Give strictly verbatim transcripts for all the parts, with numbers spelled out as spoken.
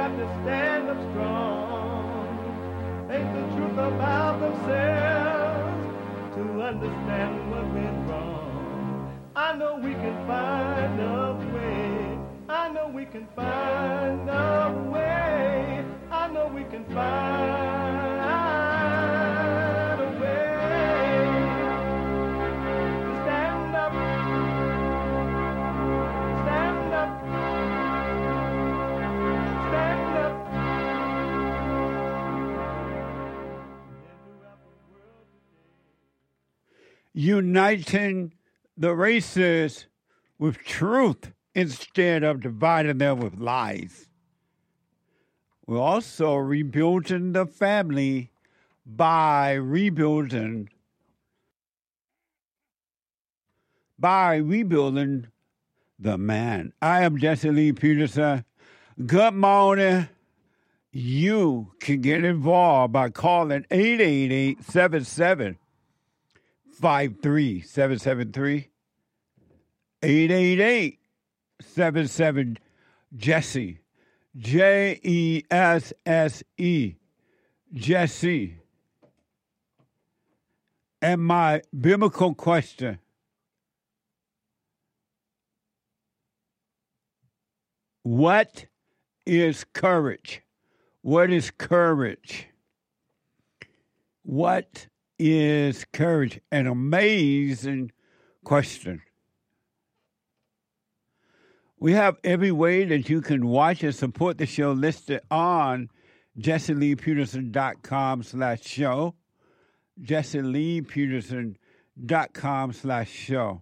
have to stand up strong, face the truth about themselves, to understand what went wrong. I know we can find a way. I know we can find a way. I know we can find a way to stand up, stand up, stand up. Uniting the races with truth instead of dividing them with lies. We're also rebuilding the family by rebuilding by rebuilding the man. I am Jesse Lee Peterson. Good morning. You can get involved by calling eight eight eight, seven seven five three seven seven three. eight eight eight, seven seven, Jesse. J E S S E. Jesse. And my biblical question: what is courage? What is courage? What is courage? An amazing question. We have every way that you can watch and support the show listed on jesseleepeterson.com slash show. jesseleepeterson.com slash show.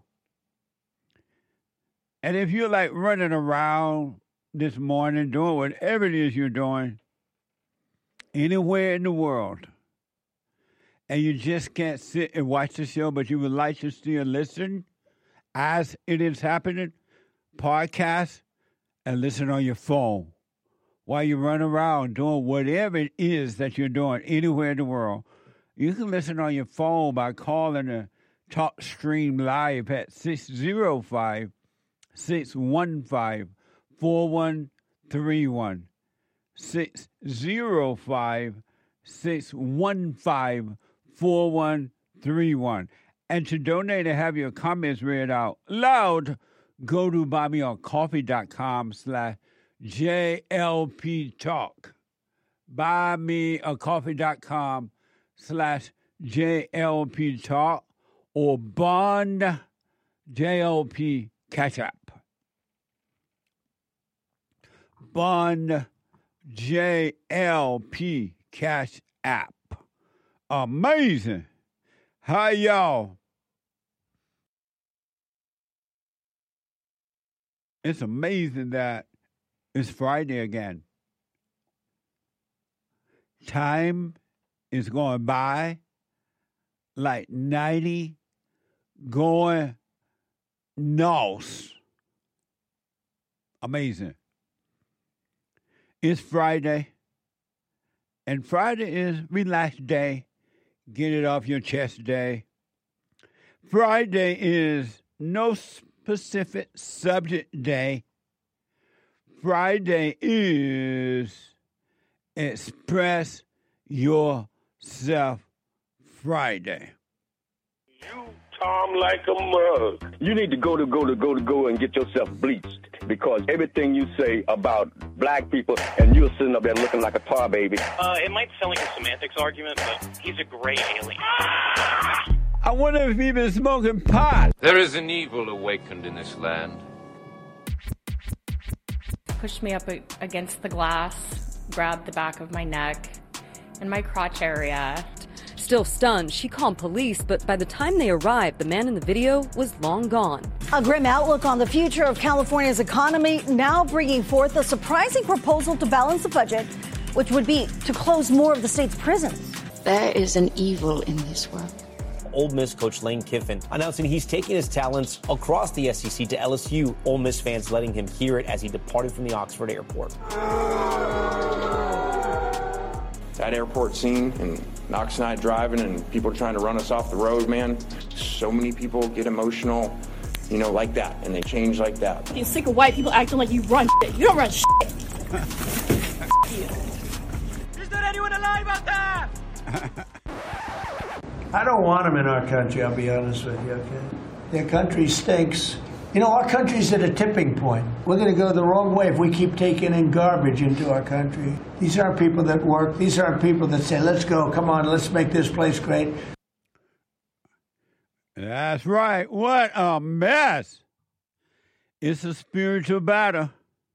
And if you're like running around this morning doing whatever it is you're doing, anywhere in the world, and you just can't sit and watch the show, but you would like to still listen as it is happening, podcast and listen on your phone while you run around doing whatever it is that you're doing anywhere in the world. You can listen on your phone by calling the Talk Stream Live at six oh five, six one five, four one three one. six oh five, six one five, four one three one. And to donate and have your comments read out loud, go to buymeacoffee.com slash JLP Talk. Buymeacoffee.com slash JLP Talk or Bond J L P Cash App. Bond J L P Cash App. Amazing. Hi, y'all. It's amazing that it's Friday again. Time is going by like ninety going north. Amazing. It's Friday, and Friday is relax day, get it off your chest day. Friday is no specific subject day. Friday is Express Yourself Friday. You Tom like a mug. You need to go to go to go to go and get yourself bleached, because everything you say about black people, and you're sitting up there looking like a tar baby. Uh, it might sound like a semantics argument, but he's a gray alien. I wonder if he's been smoking pot. There is an evil awakened in this land. Pushed me up against the glass, grabbed the back of my neck and my crotch area. Still stunned, she called police, but by the time they arrived, the man in the video was long gone. A grim outlook on the future of California's economy, now bringing forth a surprising proposal to balance the budget, which would be to close more of the state's prisons. There is an evil in this world. Ole Miss coach Lane Kiffin announcing he's taking his talents across the S E C to L S U. Ole Miss fans letting him hear it as he departed from the Oxford airport. That airport scene and Knox and I driving and people trying to run us off the road, man. So many people get emotional, you know, like that, and they change like that. I'm sick of white people acting like you run shit. You don't run shit. you. Is there anyone alive out there? I don't want them in our country, I'll be honest with you, okay? Their country stinks. You know, our country's at a tipping point. We're going to go the wrong way if we keep taking in garbage into our country. These aren't people that work. These aren't people that say, let's go, come on, let's make this place great. That's right. What a mess. It's a spiritual battle,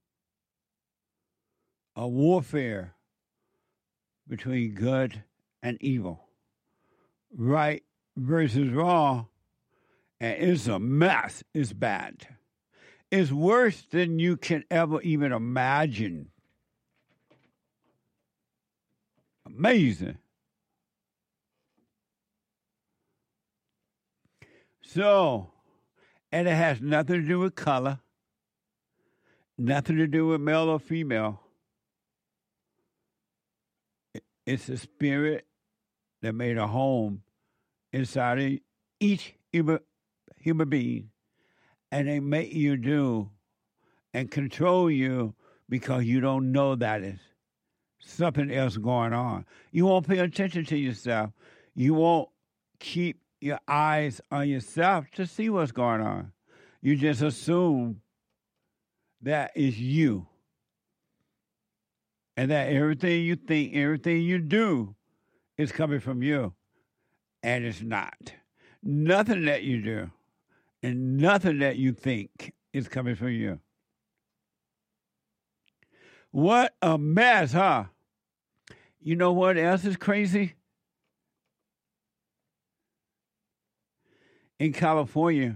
a warfare between good and evil, right versus wrong. And it's a mess. It's bad. It's worse than you can ever even imagine. Amazing. So, and it has nothing to do with color, nothing to do with male or female. It's a spirit that made a home inside of each human human being, and they make you do and control you because you don't know that is something else going on. You won't pay attention to yourself. You won't keep your eyes on yourself to see what's going on. You just assume that is you, and that everything you think, everything you do is coming from you, and it's not. Nothing that you do and nothing that you think is coming from you. What a mess, huh? You know what else is crazy? In California,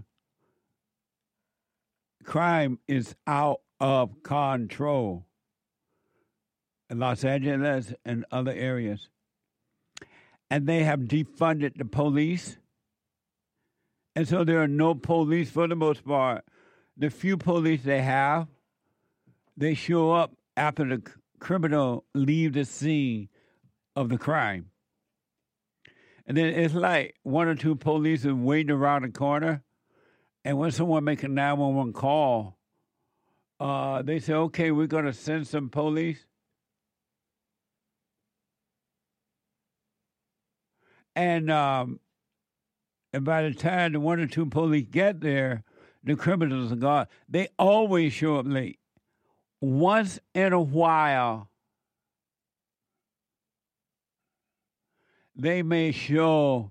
crime is out of control. In Los Angeles and other areas. And they have defunded the police. And so there are no police for the most part. The few police they have, they show up after the criminal leave the scene of the crime. And then it's like one or two police are waiting around the corner. And when someone makes a nine one one call, uh, they say, okay, we're going to send some police. And um, and by the time the one or two police get there, the criminals are gone. They always show up late. Once in a while, they may show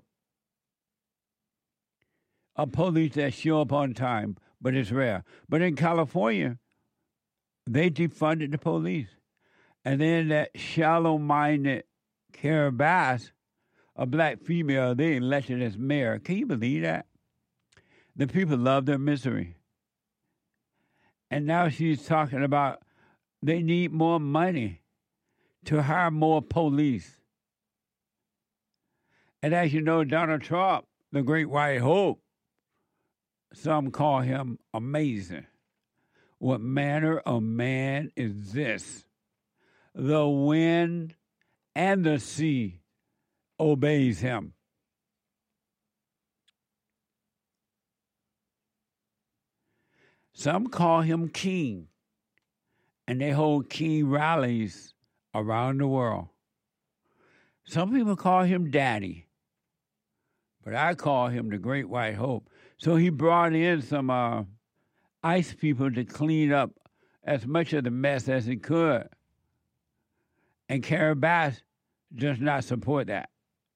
a police that show up on time, but it's rare. But in California, they defunded the police. And then that shallow-minded Kara Bass, a black female, they elected as mayor. Can you believe that? The people love their misery. And now she's talking about they need more money to hire more police. And as you know, Donald Trump, the great white hope, some call him amazing. What manner of man is this? The wind and the sea obeys him. Some call him king, and they hold king rallies around the world. Some people call him daddy, but I call him the great white hope. So he brought in some uh, ICE people to clean up as much of the mess as he could. And Kara Bass does not support that.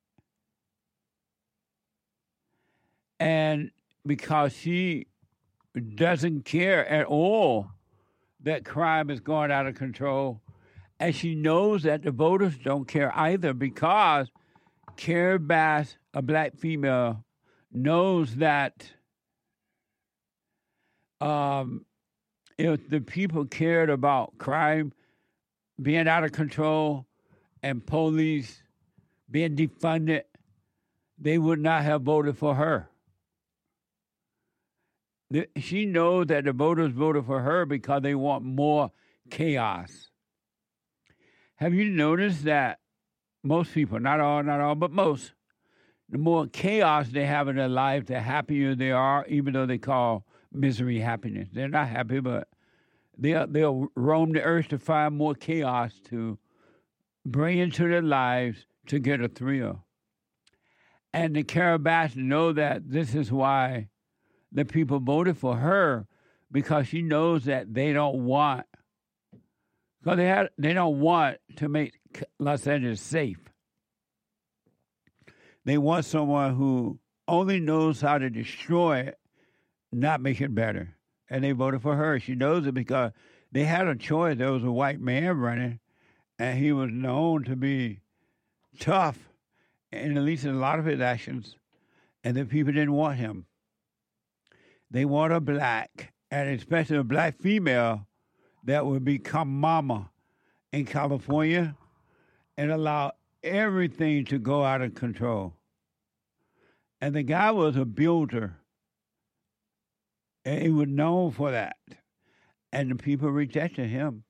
And because she doesn't care at all that crime is going out of control, and she knows that the voters don't care either, because Kara Bass, a black female, knows that um, if the people cared about crime being out of control and police being defunded, they would not have voted for her. She knows that the voters voted for her because they want more chaos. Have you noticed that most people, not all, not all, but most, the more chaos they have in their life, the happier they are, even though they call misery happiness. They're not happy, but They'll, they'll roam the earth to find more chaos to bring into their lives to get a thrill. And the Carabas know that this is why the people voted for her, because she knows that they don't want, because they, had, they don't want to make Los Angeles safe. They want someone who only knows how to destroy it, not make it better. And they voted for her. She knows it because they had a choice. There was a white man running, and he was known to be tough, and at least in a lot of his actions, and the people didn't want him. They want a black, and especially a black female that would become mama in California and allow everything to go out of control. And the guy was a builder, and he was known for that. And the people rejected him.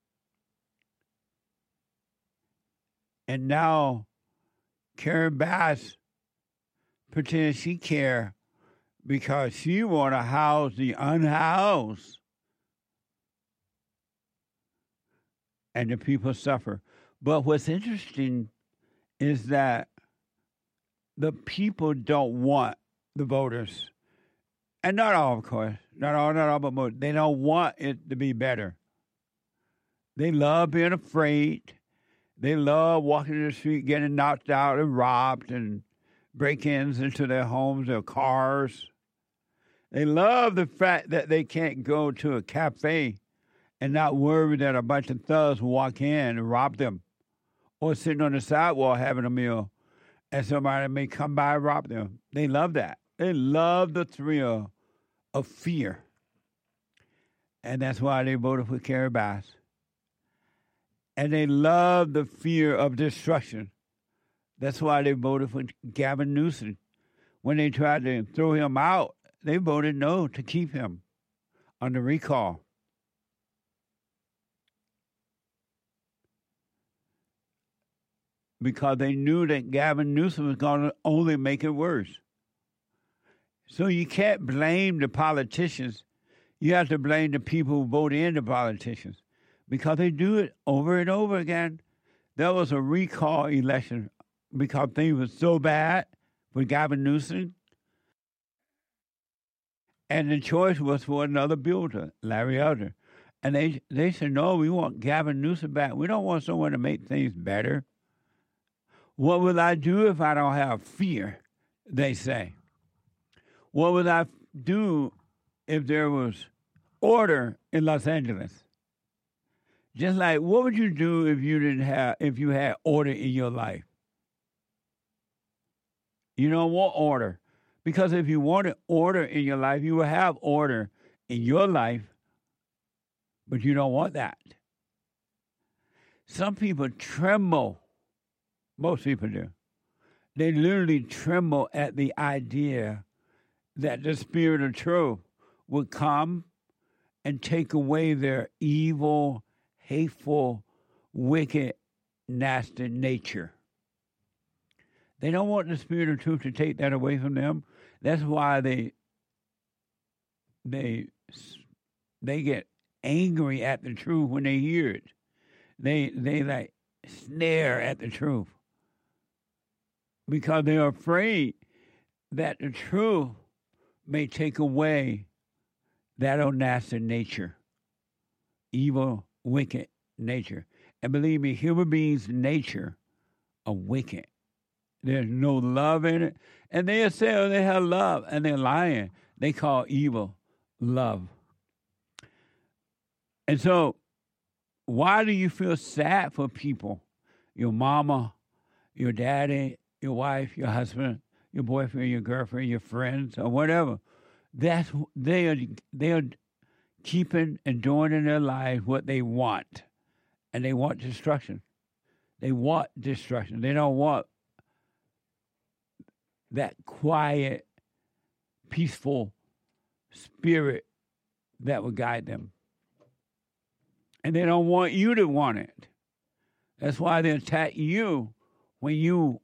And now Karen Bass pretends she cares because she want to house the unhoused. And the people suffer. But what's interesting is that the people don't want the voters. And not all, of course. Not all, not all, but most. They don't want it to be better. They love being afraid. They love walking in the street, getting knocked out and robbed and break-ins into their homes, their cars. They love the fact that they can't go to a cafe and not worry that a bunch of thugs will walk in and rob them, or sitting on the sidewalk having a meal and somebody may come by and rob them. They love that. They love the thrill of fear. And that's why they voted for Karen Bass. And they love the fear of destruction. That's why they voted for Gavin Newsom. When they tried to throw him out, they voted no to keep him on the recall. Because they knew that Gavin Newsom was going to only make it worse. So you can't blame the politicians. You have to blame the people who vote in the politicians, because they do it over and over again. There was a recall election because things were so bad for Gavin Newsom. And the choice was for another builder, Larry Elder. And they, they said, no, we want Gavin Newsom back. We don't want someone to make things better. What will I do if I don't have fear, they say. What would I do if there was order in Los Angeles? Just like, what would you do if you didn't have, if you had order in your life? You don't want order. Because if you wanted order in your life, you would have order in your life, but you don't want that. Some people tremble. Most people do. They literally tremble at the idea that the Spirit of truth would come and take away their evil, hateful, wicked, nasty nature. They don't want the Spirit of truth to take that away from them. That's why they they they get angry at the truth when they hear it. They they like snare at the truth because they're afraid that the truth may take away that old nasty nature, evil, wicked nature. And believe me, human beings' nature are wicked. There's no love in it. And they say, oh, they have love, and they're lying. They call evil love. And so, why do you feel sad for people? Your mama, your daddy, your wife, your husband, your boyfriend, your girlfriend, your friends, or whatever. That's they are they are keeping and doing in their lives what they want. And they want destruction. They want destruction. They don't want that quiet, peaceful spirit that will guide them. And they don't want you to want it. That's why they attack you when you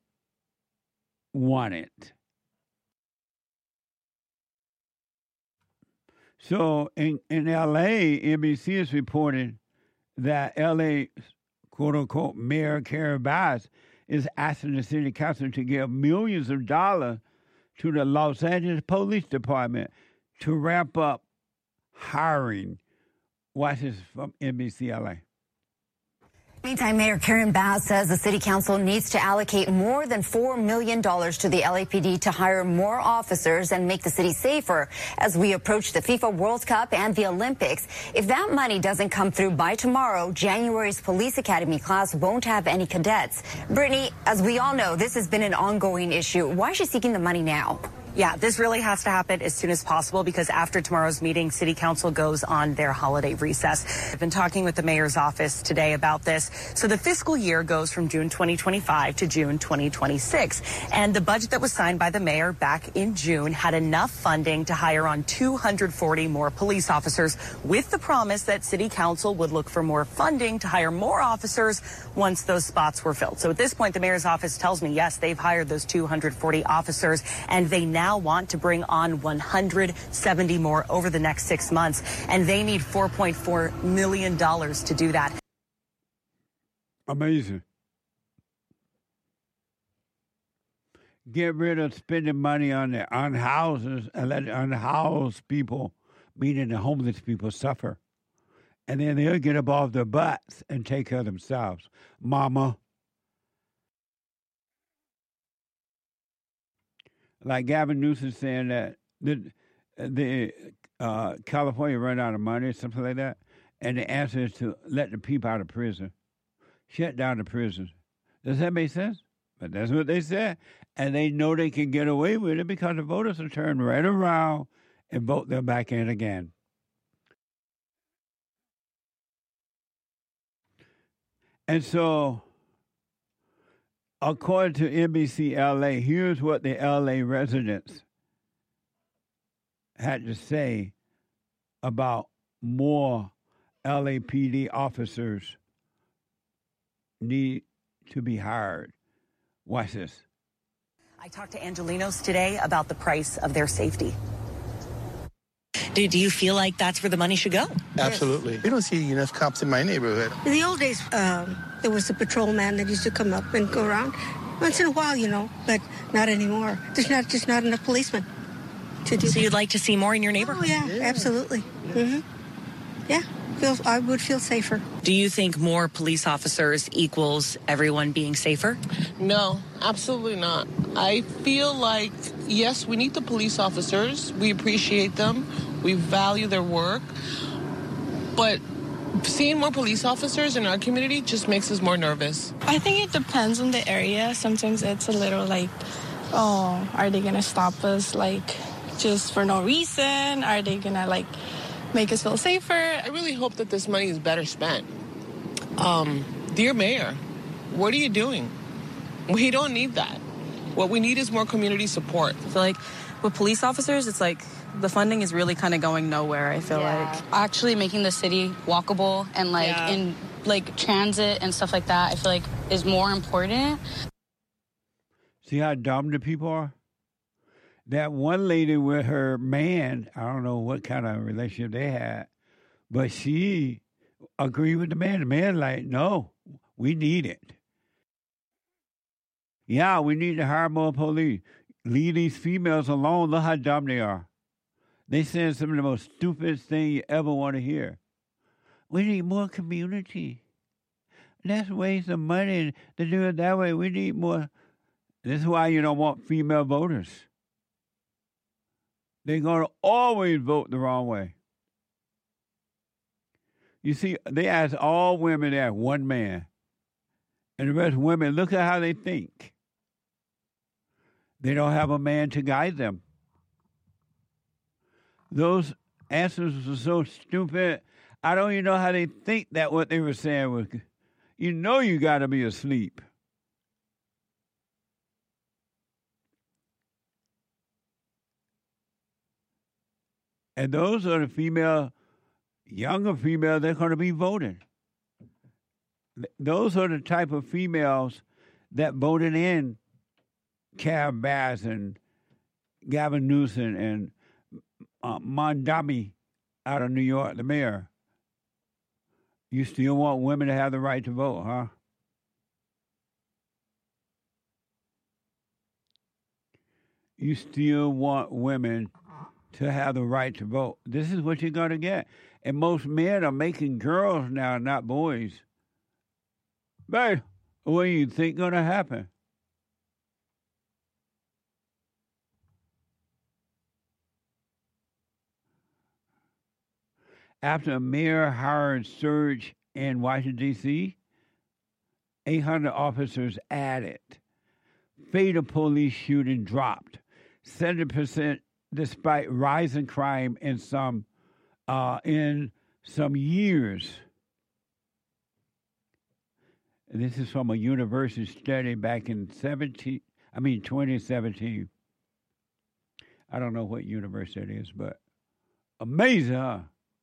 want it. So in, in L A, N B C is reporting that L A, quote-unquote, Mayor Karen Bass is asking the city council to give millions of dollars to the Los Angeles Police Department to ramp up hiring. Watch this from N B C L A. Meantime, Mayor Karen Bass says the city council needs to allocate more than four million dollars to the L A P D to hire more officers and make the city safer as we approach the FIFA World Cup and the Olympics. If that money doesn't come through by tomorrow, January's police academy class won't have any cadets. Brittany, as we all know, this has been an ongoing issue. Why is she seeking the money now? Yeah, this really has to happen as soon as possible because after tomorrow's meeting, City Council goes on their holiday recess. I've been talking with the mayor's office today about this. So the fiscal year goes from June twenty twenty-five to June twenty twenty-six. And the budget that was signed by the mayor back in June had enough funding to hire on two hundred forty more police officers with the promise that City Council would look for more funding to hire more officers once those spots were filled. So at this point, the mayor's office tells me, yes, they've hired those two hundred forty officers and they now want to bring on one hundred seventy more over the next six months. And they need four point four million dollars to do that. Amazing. Get rid of spending money on the unhouses and let the unhoused people, meaning the homeless people, suffer. And then they'll get up off their butts and take care of themselves. Mama. Like Gavin Newsom saying that the, the uh, California run out of money or something like that, and the answer is to let the people out of prison. Shut down the prisons. Does that make sense? But that's what they said. And they know they can get away with it because the voters will turn right around and vote them back in again. And so, according to N B C L A, here's what the L A residents had to say about more L A P D officers need to be hired. Watch this. I talked to Angelinos today about the price of their safety. Do, do you feel like that's where the money should go? Absolutely. We don't see enough cops in my neighborhood. In the old days, um, there was a patrolman that used to come up and go around once in a while, you know, but not anymore. There's not just not enough policemen to do. So you'd like to see more in your neighborhood? Oh, yeah, yeah. Absolutely. Yeah. Mm-hmm. Yeah, feel, I would feel safer. Do you think more police officers equals everyone being safer? No, absolutely not. I feel like, yes, we need the police officers. We appreciate them. We value their work. But seeing more police officers in our community just makes us more nervous. I think it depends on the area. Sometimes it's a little like, oh, are they going to stop us, like, just for no reason? Are they going to, like, make us feel safer? I really hope that this money is better spent. Um, dear Mayor, what are you doing? We don't need that. What we need is more community support. I feel like with police officers, it's like the funding is really kind of going nowhere, I feel yeah. like. Actually making the city walkable and like Yeah. in like transit and stuff like that, I feel like is more important. See how dumb the people are? That one lady with her man, I don't know what kind of relationship they had, but she agreed with the man. The man like, no, we need it. Yeah, we need to hire more police. Leave these females alone. Look how dumb they are. They saying some of the most stupidest thing you ever want to hear. We need more community. Let's waste some money to do it that way. We need more. This is why you don't want female voters. They're going to always vote the wrong way. You see, they ask all women to have one man. And the rest of women, look at how they think. They don't have a man to guide them. Those answers were so stupid. I don't even know how they think that what they were saying was. You know you got to be asleep. And those are the female, younger females, they're going to be voting. Those are the type of females that voted in Karen Bass and Gavin Newsom and uh, Mondami out of New York, the mayor. You still want women to have the right to vote, huh? You still want women to have the right to vote. This is what you're going to get. And most men are making girls now, not boys. But what do you think going to happen? After a mayor hired surge in Washington, D C, eight hundred officers added. Fatal police shooting dropped seventy percent despite rising crime in some uh, in some years. This is from a university study back in seventeen. I mean twenty seventeen. I don't know what university it is, but amazing, huh?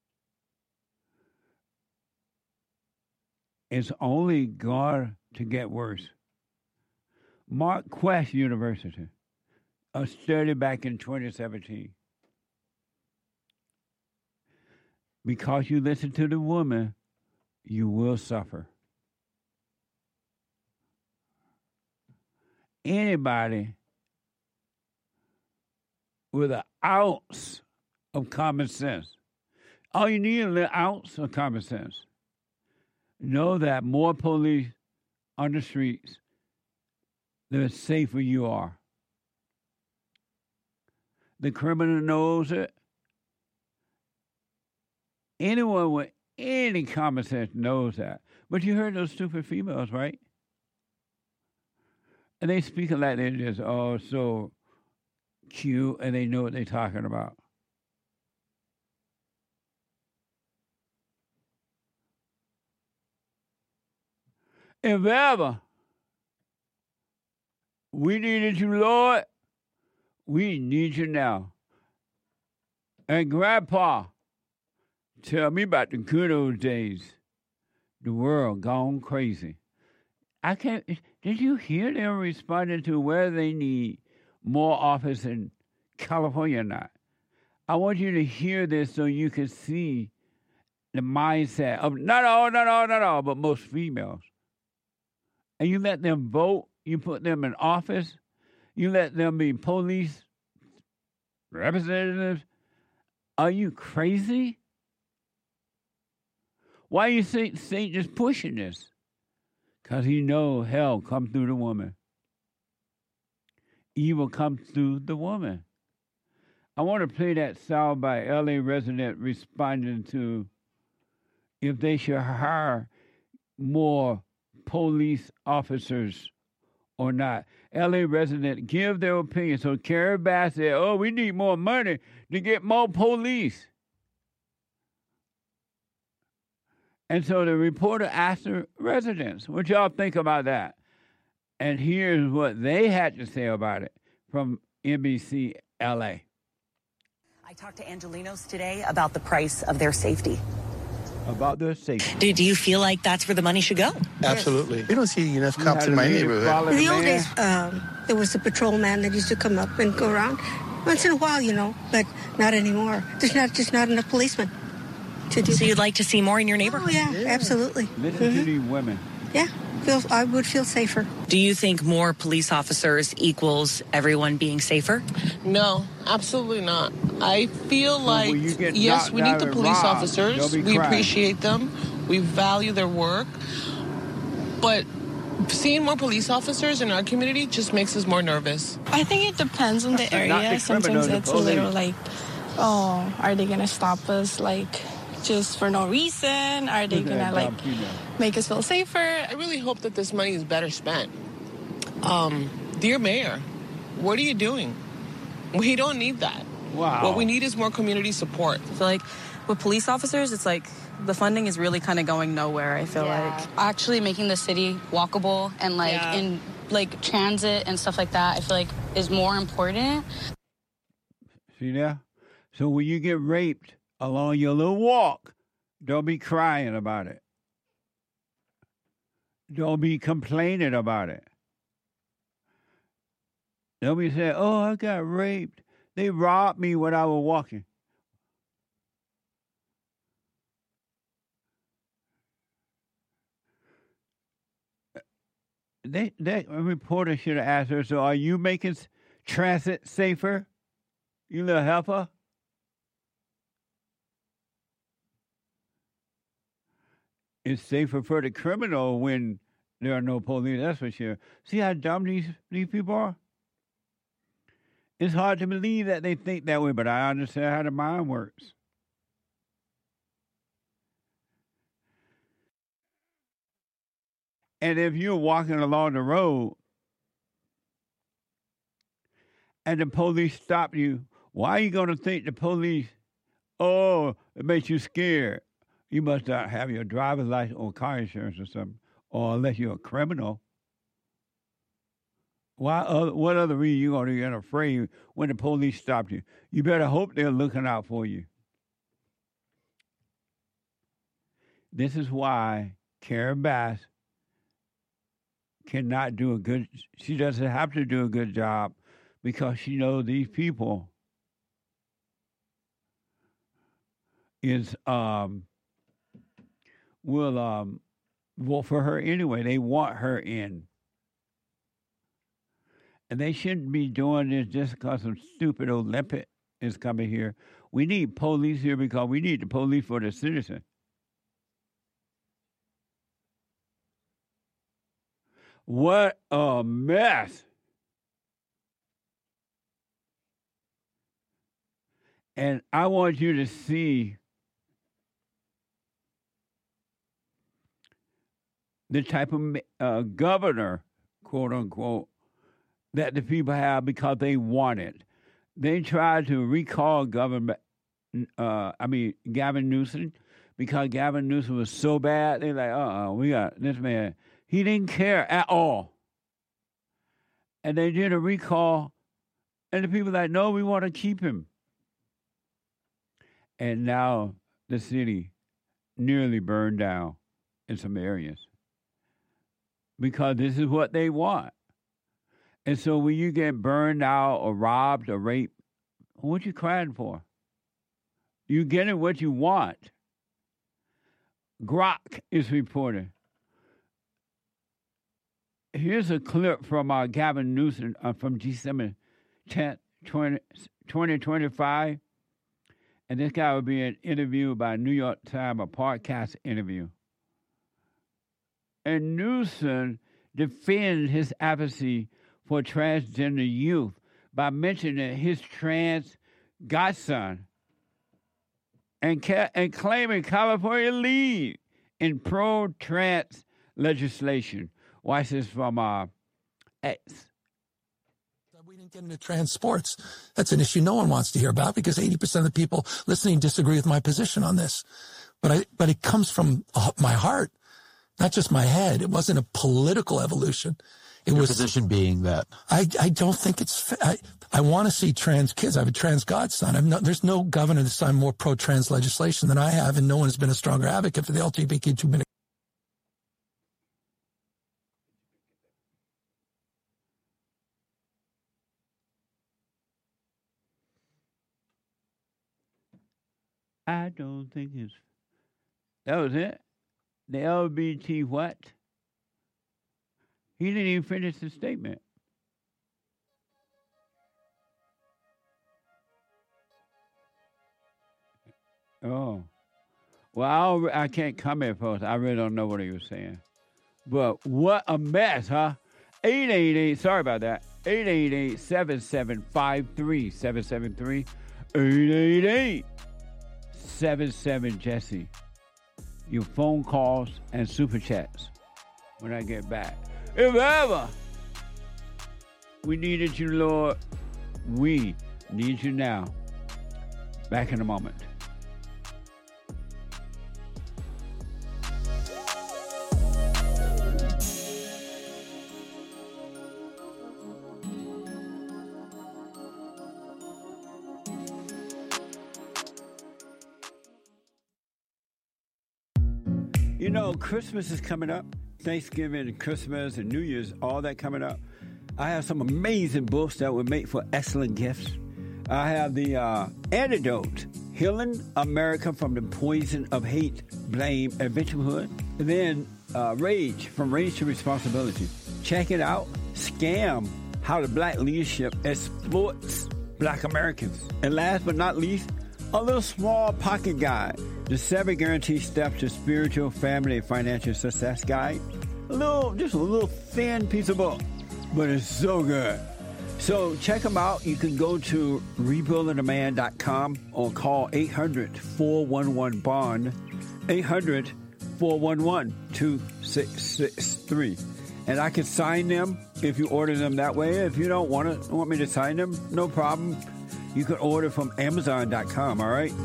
It's only going to get worse. Marquette University, a study back in twenty seventeen. Because you listen to the woman, you will suffer. Anybody with an ounce of common sense, all you need is a little ounce of common sense. Know that more police on the streets, the safer you are. The criminal knows it. Anyone with any common sense knows that. But you heard those stupid females, right? And they speak like they're just, oh, so cute, and they know what they're talking about. If ever we needed you, Lord, we need you now. And Grandpa, tell me about the good old days. The world gone crazy. I can't. Did you hear them responding to where they need more office in California or not? I want you to hear this so you can see the mindset of not all, not all, not all, but most females. And you let them vote, you put them in office, you let them be police representatives. Are you crazy? Why you think Satan just pushing this? Because he knows hell come through the woman. Evil comes through the woman. I want to play that sound by L A resident responding to if they should hire more police officers or not. L A resident give their opinion. So Carrie Bass said, oh, we need more money to get more police. And so the reporter asked the residents, what y'all think about that? And here's what they had to say about it from N B C L A. I talked to Angelinos today about the price of their safety. About their safety. Do, do you feel like that's where the money should go? Absolutely. We don't see enough cops in my neighborhood. In the old days, um, there was a patrolman that used to come up and go around once in a while, you know, but not anymore. There's not just not enough policemen to do. So you'd like to see more in your neighborhood? Oh, yeah, yeah. Absolutely. Listen mm-hmm. to these women. Yeah, feel, I would feel safer. Do you think more police officers equals everyone being safer? No, absolutely not. I feel like, yes, we need the police robbed, officers. We crying. appreciate them. We value their work. But seeing more police officers in our community just makes us more nervous. I think it depends on the area. The Sometimes it's a little like, oh, are they going to stop us, like, just for no reason? Are they going to, like, make us feel safer? I really hope that this money is better spent. Um, dear Mayor, what are you doing? We don't need that. Wow. What we need is more community support. I feel like with police officers, it's like the funding is really kind of going nowhere, I feel yeah. like. Actually making the city walkable and, like, yeah. in, like, transit and stuff like that, I feel like is more important. See there? So when you get raped along your little walk, don't be crying about it. Don't be complaining about it. Don't be saying, oh, I got raped. They robbed me when I was walking. they, that reporter should have asked her, so are you making transit safer, you little heifer? It's safer for the criminal when there are no police, that's for sure. See how dumb these, these people are? It's hard to believe that they think that way, but I understand how the mind works. And if you're walking along the road and the police stop you, why are you going to think the police, oh, it makes you scared? You must not have your driver's license or car insurance or something, or unless you're a criminal. Why? Other, what other reason you going to get afraid when the police stop you? You better hope they're looking out for you. This is why Karen Bass cannot do a good, she doesn't have to do a good job because she knows these people is, um, will um, vote for her anyway. They want her in. And they shouldn't be doing this just because some stupid Olympic is coming here. We need police here because we need the police for the citizen. What a mess. And I want you to see the type of uh, governor, quote unquote, that the people have because they want it. They tried to recall government, uh, I mean, Gavin Newsom, because Gavin Newsom was so bad. They're like, uh-uh, we got this man. He didn't care at all. And they did a recall, and the people like, no, we want to keep him. And now the city nearly burned down in some areas because this is what they want. And so when you get burned out or robbed or raped, what you crying for? You getting what you want. Grok is reporting. Here's a clip from uh, Gavin Newsom uh, from December tenth, twenty twenty-five. And this guy will be an interview by New York Times, a podcast interview. And Newsom defends his advocacy for transgender youth by mentioning his trans godson and, ca- and claiming California lead in pro-trans legislation. Watch this from uh, X. We didn't get into trans sports. That's an issue no one wants to hear about because eighty percent of the people listening disagree with my position on this. But I, but it comes from my heart, not just my head. It wasn't a political evolution. It Your was position being that I, I don't think it's, I, I want to see trans kids. I have a trans godson. I'm not, there's no governor that's signed more pro-trans legislation than I have, and no one has been a stronger advocate for the L G B T Q community. I don't think it's, that was it. The L G B T what? He didn't even finish the statement. Oh. Well, I'll, I can't comment first. I really don't know what he was saying. But what a mess, huh? eight eight eight, sorry about that. eight eight eight, seven seven five, three seven seven three. eight eight eight, seven seven, Jesse. Your phone calls and super chats when I get back. If ever we needed you, Lord, we need you now. Back in a moment. You know, Christmas is coming up. Thanksgiving and Christmas and New Year's, all that coming up. I have some amazing books that would make for excellent gifts. I have the uh, Antidote, Healing America from the Poison of Hate, Blame, and Victimhood. And then uh, Rage, From Rage to Responsibility. Check it out. Scam: How the Black Leadership Exploits Black Americans. And last but not least, a little small pocket guide. The seven guaranteed steps to spiritual, family, and financial success guide. A little, just a little thin piece of book, but it's so good. So check them out. You can go to rebuilding a man dot com or call eight hundred, four one one, bond, eight hundred, four one one, two six six three. And I can sign them if you order them that way. If you don't want to want me to sign them, no problem. You can order from amazon dot com, all right?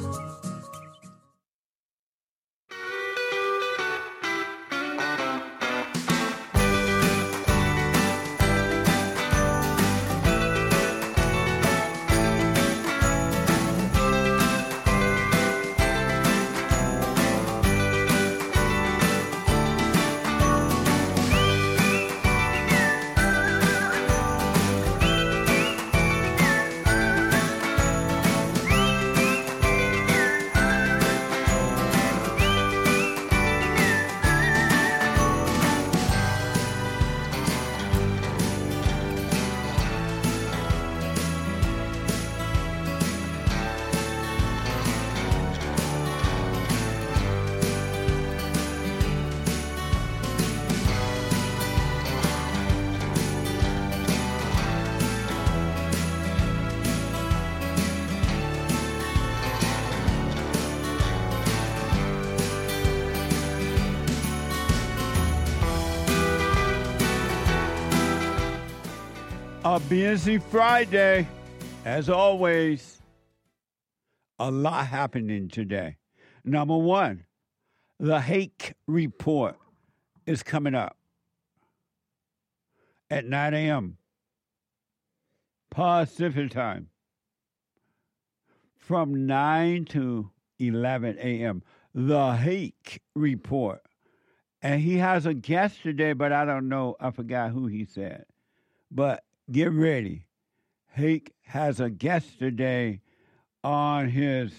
A busy Friday, as always. A lot happening today. Number one, the Hake Report is coming up at nine a.m. Pacific time, from nine to eleven a.m. The Hake Report. And he has a guest today, but I don't know. I forgot who he said. But get ready. Hake has a guest today on his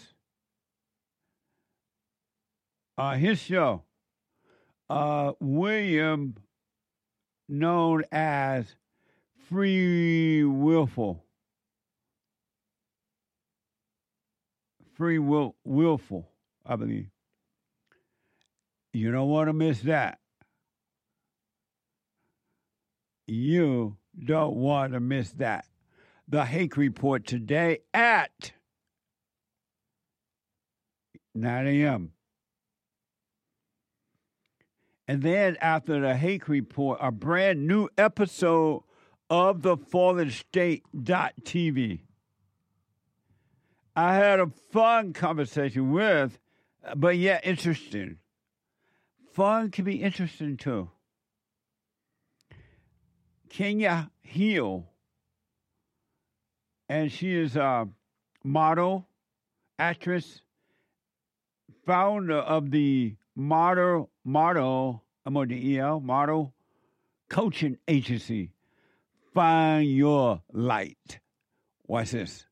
on his show. Uh, William, known as Free Willful. Free will, Willful, I believe. You don't want to miss that. You don't want to miss that. The Hake Report today at nine a.m. And then after the Hake Report, a brand new episode of the Fallen State dot T V. I had a fun conversation with, but yet interesting. Fun can be interesting too. Kenya Hill, and she is a model, actress, founder of the model, model, M O D E L, model coaching agency, Find Your Light. Watch this.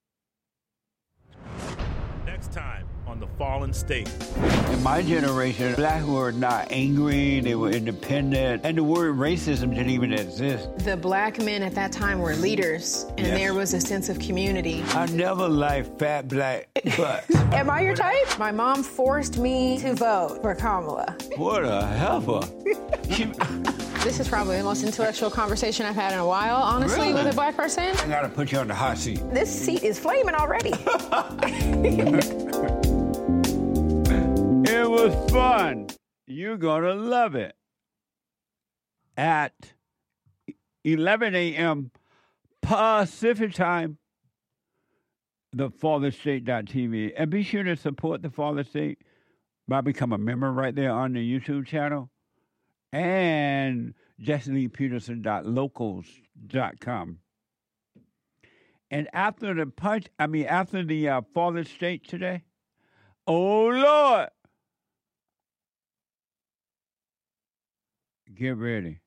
Next time on The Fallen State. In my generation, black were not angry, they were independent, and the word racism didn't even exist. The black men at that time were leaders, and yes. There was a sense of community. I never liked fat black butts. Am I your type? My mom forced me to vote for Kamala. What a heifer. She... This is probably the most intellectual conversation I've had in a while, honestly, really? With a black person. I gotta put you on the hot seat. This seat is flaming already. It was fun. You're gonna love it. At eleven a.m. Pacific time, the Fallen State dot T V. And be sure to support the Fallen State by becoming a member right there on the YouTube channel. And Jesse Lee Peterson dot locals dot com. And after the punch, I mean, after the uh, Fallen State today, oh, Lord, get ready.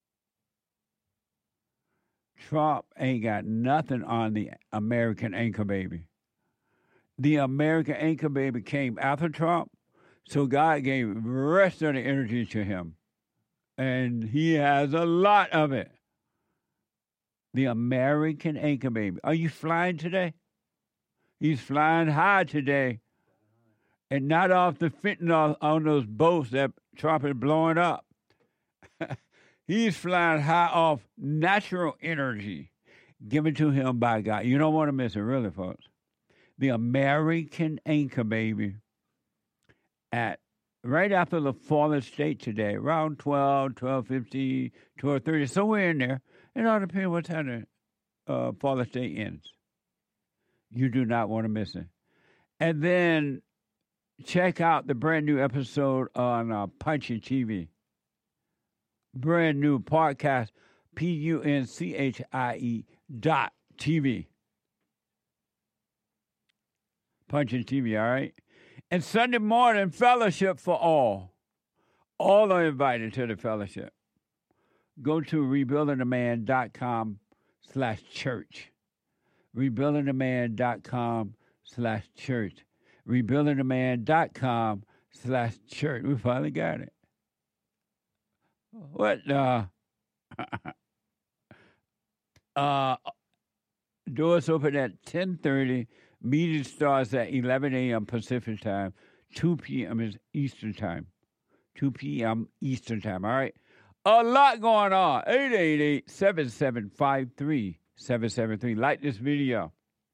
Trump ain't got nothing on the American anchor baby. The American anchor baby came after Trump, so God gave the rest of the energy to him. and he has a lot of it. The American Anchor Baby. Are you flying today? He's flying high today, and not off the fentanyl on those boats that Trump is blowing up. He's flying high off natural energy given to him by God. You don't want to miss it, really, folks. The American Anchor Baby at right after the Fallen State today, around twelve, twelve fifty, twelve thirty, somewhere in there. It all depends what time the uh, Fallen State ends. You do not want to miss it. And then check out the brand new episode on uh, Punchy T V. Brand new podcast, P U N C H I E dot T V. Punchy T V, all right? And Sunday morning, fellowship for all. All are invited to the fellowship. Go to rebuildingtheman.com slash church. rebuildingtheman.com slash church. rebuildingtheman.com slash church. We finally got it. What uh uh doors open at ten thirty. Meeting starts at eleven a.m. Pacific time. two p.m. is Eastern time. two p.m. Eastern time. All right. A lot going on. eight eight eight, seven seven five, three seven seven three. Like this video.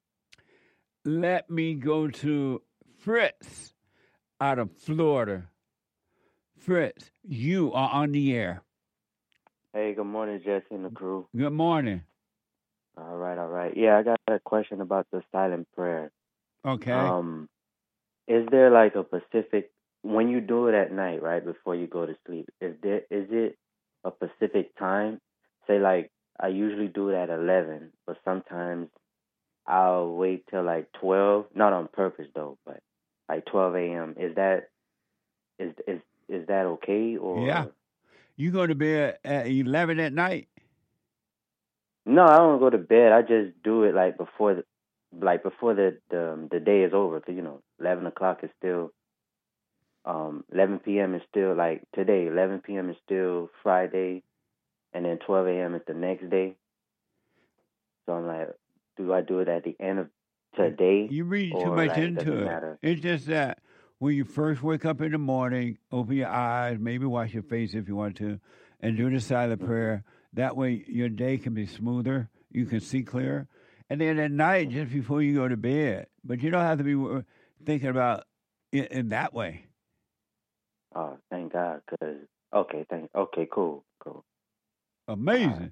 Let me go to Fritz out of Florida. Fritz, you are on the air. Hey, good morning, Jesse and the crew. Good morning. All right, all right. Yeah, I got a question about the silent prayer. Okay. Um, is there like a specific, when you do it at night, right, before you go to sleep, is there is it a specific time? Say like, I usually do it at eleven, but sometimes I'll wait till like twelve, not on purpose though, but like twelve a.m. Is that, is is is that okay? Or yeah. You go to bed at eleven at night? No, I don't go to bed. I just do it like before the, like before the the, the day is over. Cause you know, eleven o'clock is still, um, eleven p.m. is still like today. eleven p.m. is still Friday, and then twelve a.m. is the next day. So I'm like, do I do it at the end of today? You read too or, much like, into doesn't it. matter? It's just that when you first wake up in the morning, open your eyes, maybe wash your face if you want to, and do the silent prayer. That way your day can be smoother. You can see clearer. And then at night, just before you go to bed. But you don't have to be thinking about it in that way. Oh, thank God. Cause okay, thank. Okay, cool, cool. Amazing.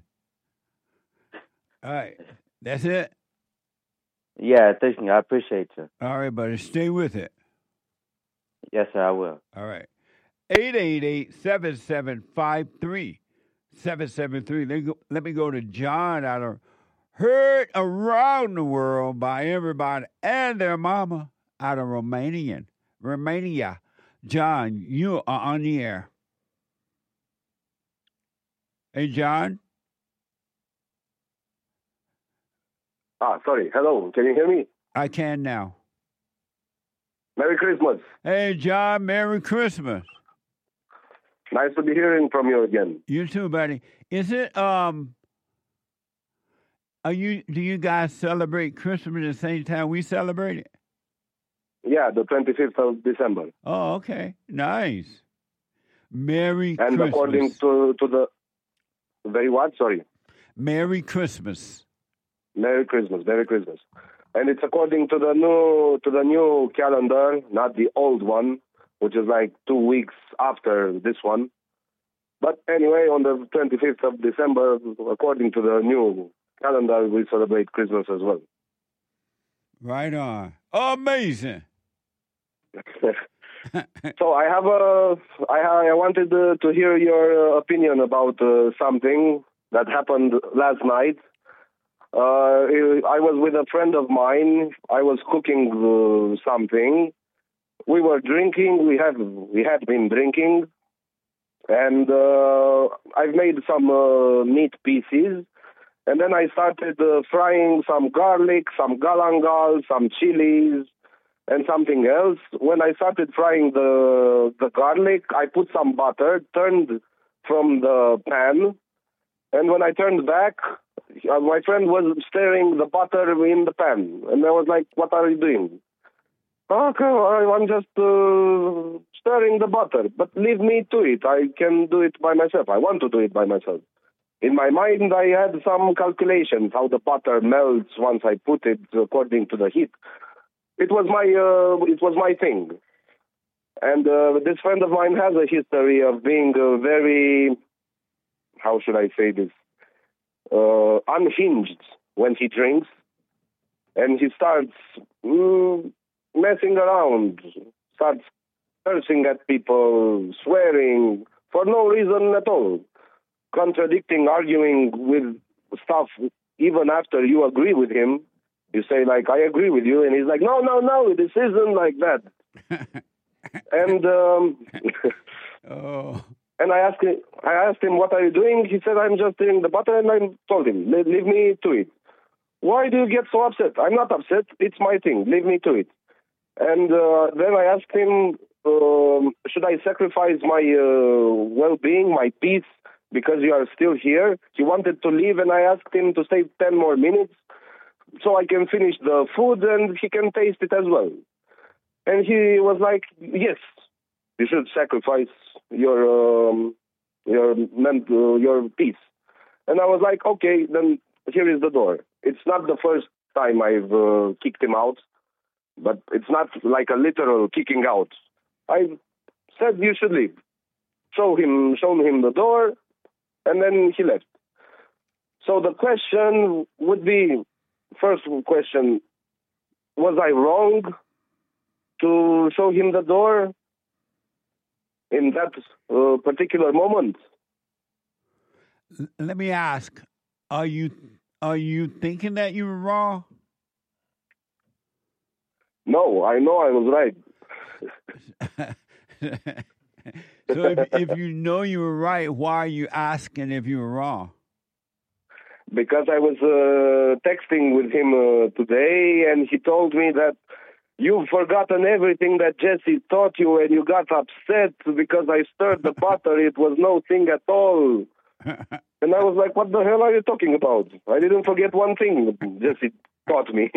All right. That's it? Yeah, thank you. I appreciate you. All right, buddy. Stay with it. Yes, sir, I will. All right. eight eight eight, seven seven five, three seven seven three. Let me go to John out of Heard Around the World by Everybody and Their Mama out of Romanian. Romania. John, you are on the air. Hey, John. Ah, sorry. Hello. Can you hear me? I can now. Merry Christmas. Hey, John. Merry Christmas. Nice to be hearing from you again. You too, buddy. Is it, um, are you, do you guys celebrate Christmas at the same time we celebrate it? Yeah, the twenty-fifth of December. Oh, okay. Nice. Merry and Christmas. And according to, to the, very what? Sorry. Merry Christmas. Merry Christmas. Merry Christmas. And it's according to the new, to the new calendar, not the old one, which is like two weeks after this one. But anyway, on the twenty-fifth of December, according to the new calendar, we celebrate Christmas as well. Right on. Amazing. So I have a, I, I wanted uh, to hear your uh, opinion about uh, something that happened last night. Uh, I was with a friend of mine. I was cooking uh, something. We were drinking. We have we had been drinking, and uh, I've made some uh, meat pieces, and then I started uh, frying some garlic, some galangal, some chilies, and something else. When I started frying the the garlic, I put some butter, turned from the pan. And when I turned back, uh, my friend was stirring the butter in the pan. And I was like, what are you doing? Okay, I'm just uh, stirring the butter, but leave me to it. I can do it by myself. I want to do it by myself. In my mind, I had some calculations, how the butter melts once I put it according to the heat. It was my, uh, it was my thing. And uh, this friend of mine has a history of being uh, very, how should I say this, uh, unhinged when he drinks. And he starts mm, messing around, starts cursing at people, swearing, for no reason at all. Contradicting, arguing with stuff even after you agree with him. You say, like, I agree with you. And he's like, no, no, no, this isn't like that. and um, oh. and I asked him, I asked him, what are you doing? He said, I'm just doing the butter. And I told him, leave me to it. Why do you get so upset? I'm not upset. It's my thing. Leave me to it. And uh, then I asked him, um, should I sacrifice my uh, well-being, my peace, because you are still here? He wanted to leave, and I asked him to stay ten more minutes so I can finish the food and he can taste it as well. And he was like, yes, you should sacrifice your um, your mental, your peace. And I was like, okay, then here is the door. It's not the first time I've uh, kicked him out, but it's not like a literal kicking out. I said you should leave. Show him, shown him the door, and then he left. So the question would be, first question, was I wrong to show him the door in that uh, particular moment? Let me ask, are you are you thinking that you were wrong? No, I know I was right. So if, if you know you were right, why are you asking if you were wrong? Because I was uh, texting with him uh, today, and he told me that you've forgotten everything that Jesse taught you, and you got upset because I stirred the butter. It was no thing at all. And I was like, what the hell are you talking about? I didn't forget one thing Jesse taught me.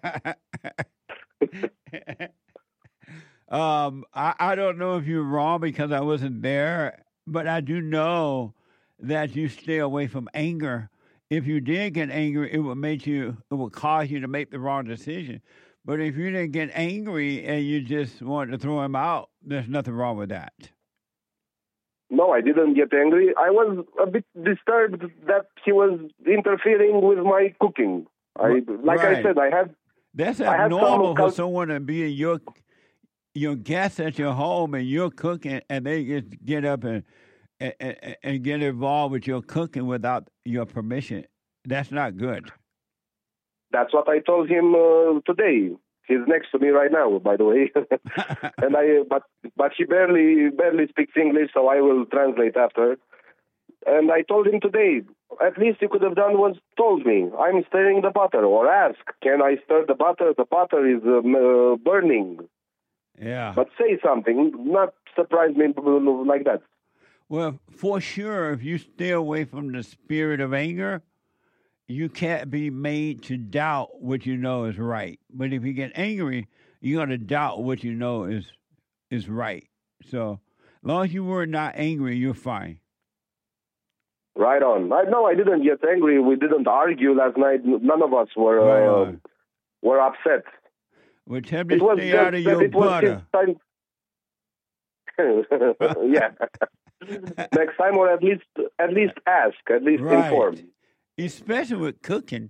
um, I, I don't know if you're wrong because I wasn't there, but I do know that you stay away from anger. If you did get angry, it would make you, it would cause you to make the wrong decision. But if you didn't get angry and you just wanted to throw him out, there's nothing wrong with that. No, I didn't get angry. I was a bit disturbed that he was interfering with my cooking. I, like right. I said, I had. That's I abnormal had for someone to be in your your guest at your home and you're cooking, and they just get up and, and and get involved with your cooking without your permission. That's not good. That's what I told him uh, today. He's next to me right now, by the way. and I, but but he barely barely speaks English, so I will translate after. And I told him today, at least you could have done was told me, I'm stirring the butter, or ask, can I stir the butter? The butter is um, uh, burning. Yeah. But say something, not surprise me like that. Well, for sure, if you stay away from the spirit of anger, you can't be made to doubt what you know is right. But if you get angry, you're going to doubt what you know is is right. So as long as you were not angry, you're fine. Right on. I no, I didn't get angry. We didn't argue last night. None of us were uh, right were upset. Well, tell me to stay out of your butter. Yeah. Next time, or at least at least ask, at least right. inform. Especially with cooking.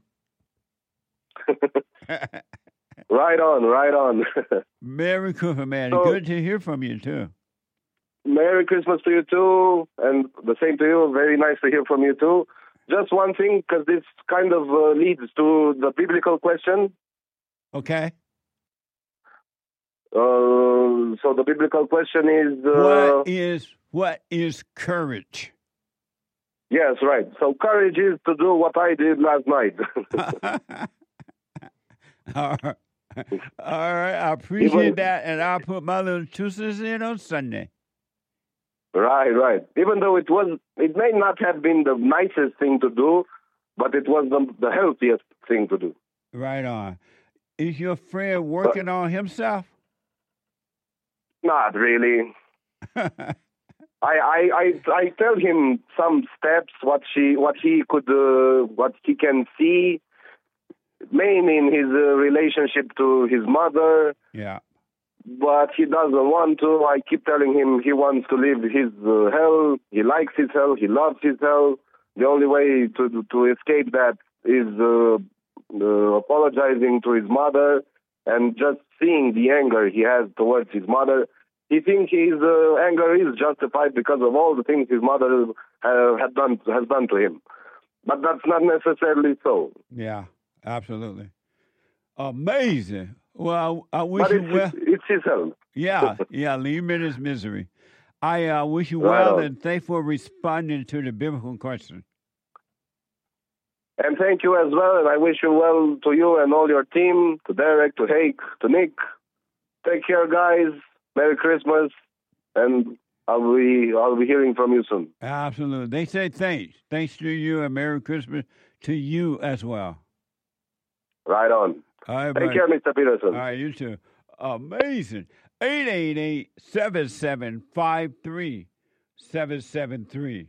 Right on, right on. Merry Christmas, man. So, good to hear from you, too. Merry Christmas to you, too. And the same to you. Very nice to hear from you, too. Just one thing, because this kind of uh, leads to the biblical question. Okay. Uh, so the biblical question is... Uh, what is what is courage? Yes, right. So courage is to do what I did last night. All right. All right. I appreciate Even, that, and I'll put my little two cents in on Sunday. Right, right. Even though it was, it may not have been the nicest thing to do, but it was the, the healthiest thing to do. Right on. Is your friend working uh, on himself? Not really. I, I, I, I tell him some steps, what she, what he could, uh, what he can see, mainly in his uh, relationship to his mother. Yeah. But he doesn't want to. I keep telling him he wants to live his uh, hell. He likes his hell. He loves his hell. The only way to to escape that is uh, uh, apologizing to his mother and just seeing the anger he has towards his mother. He thinks his uh, anger is justified because of all the things his mother uh, had done has done to him. But that's not necessarily so. Yeah, absolutely. Amazing. Well, I, I wish but you it's, well. It's his hell. Yeah, yeah. Leave him in his misery. I uh, wish you Right well, on. and thanks for responding to the biblical question. And thank you as well, and I wish you well to you and all your team, to Derek, to Hake, to Nick. Take care, guys. Merry Christmas, and I'll be I'll be hearing from you soon. Absolutely. They say thanks. Thanks to you, and Merry Christmas to you as well. Right on. All right, Take buddy. care, Mister Peterson. All right, you too. Amazing. eight eight eight, seven seven five, three seven seven three.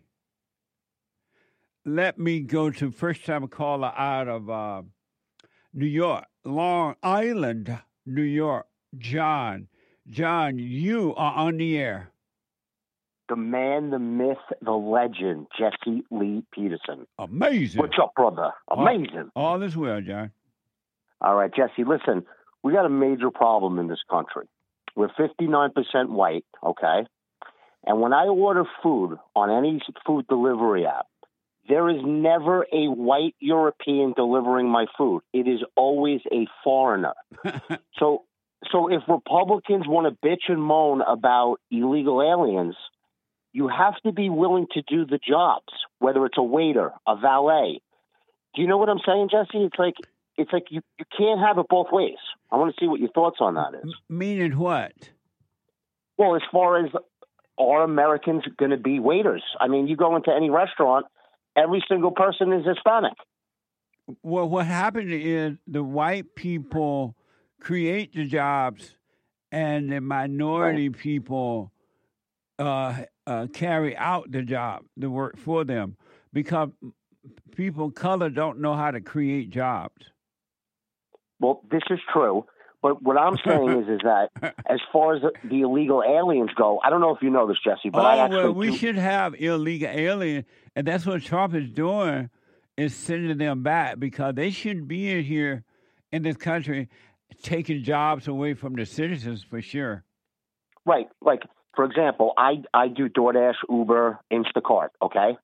Let me go to first-time caller out of uh, New York, Long Island, New York, John. John, you are on the air. The man, the myth, the legend, Jesse Lee Peterson. Amazing. What's up, brother? Amazing. All, all is well, John. All right, Jesse, listen, we got a major problem in this country. We're fifty-nine percent white, okay? And when I order food on any food delivery app, there is never a white European delivering my food. It is always a foreigner. so so if Republicans want to bitch and moan about illegal aliens, you have to be willing to do the jobs, whether it's a waiter, a valet. Do you know what I'm saying, Jesse? It's like it's like you, you can't have it both ways. I want to see what your thoughts on that is. Meaning what? Well, as far as are Americans going to be waiters? I mean, you go into any restaurant, every single person is Hispanic. Well, what happened is the white people create the jobs and the minority right. people uh, uh, carry out the job, the work for them, because people of color don't know how to create jobs. Well, this is true. But what I'm saying is, is that as far as the, the illegal aliens go, I don't know if you know this, Jesse, but oh, I actually well, we do. should have illegal aliens, and that's what Trump is doing, is sending them back because they shouldn't be in here in this country taking jobs away from the citizens for sure. Right. Like, for example, I, I do DoorDash, Uber, Instacart, okay?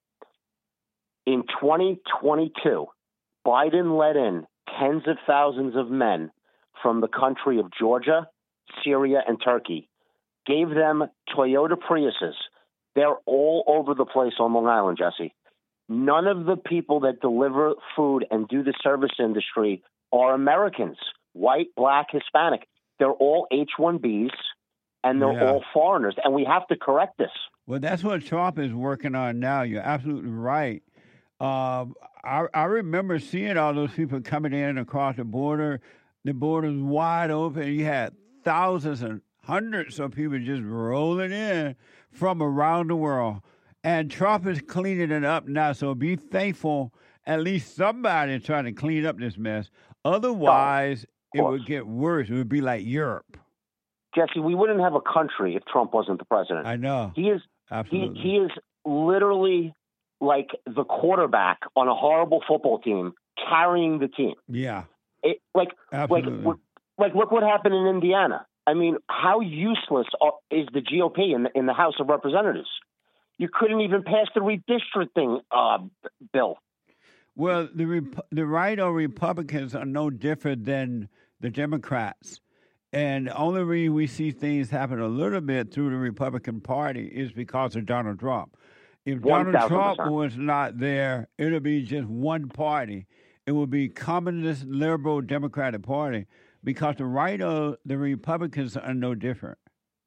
In twenty twenty-two, Biden let in tens of thousands of men from the country of Georgia, Syria, and Turkey, gave them Toyota Priuses. They're all over the place on Long Island, Jesse. None of the people that deliver food and do the service industry are Americans, white, black, Hispanic. They're all H one Bs, and they're Yeah. all foreigners, and we have to correct this. Well, that's what Trump is working on now. You're absolutely right. Uh, I, I remember seeing all those people coming in across the border. The border's wide open. You had thousands and hundreds of people just rolling in from around the world. And Trump is cleaning it up now, so be thankful at least somebody trying to clean up this mess. Otherwise, it would get worse. It would be like Europe. Jesse, we wouldn't have a country if Trump wasn't the president. I know. He is Absolutely. He, he is literally like the quarterback on a horrible football team carrying the team. Yeah. It, like, Absolutely. like, like, look what happened in Indiana. I mean, how useless are, is the G O P in the, in the House of Representatives? You couldn't even pass the redistricting uh, bill. Well, the Rep- the right or Republicans are no different than the Democrats. And the only reason we see things happen a little bit through the Republican Party is because of Donald Trump. If Donald Trump was not there, it would be just one party. It would be Communist, Liberal, Democratic Party, because the right or the Republicans are no different.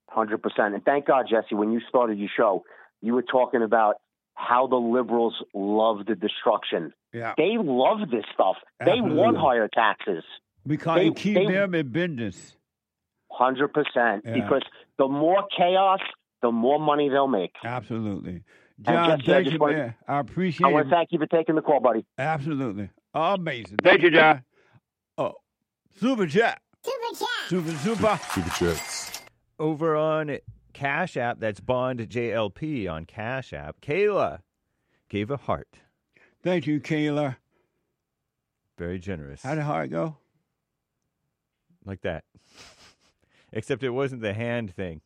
one hundred percent. And thank God, Jesse, when you started your show, you were talking about how the liberals love the destruction. Yeah. They love this stuff. Absolutely. They want higher taxes. Because they, it keeps they, them in business. one hundred percent. Yeah. Because the more chaos, the more money they'll make. Absolutely. And John, Jesse, I thank just you, wanna- man. I appreciate I want it. to thank you for taking the call, buddy. Absolutely. Amazing. Thank you, John. Oh, super chat. Super chat. Super, super. Super chats. Over on Cash App, that's Bond J L P on Cash App. Kayla gave a heart. Thank you, Kayla. Very generous. How did heart go? Like that. Except it wasn't the hand thing.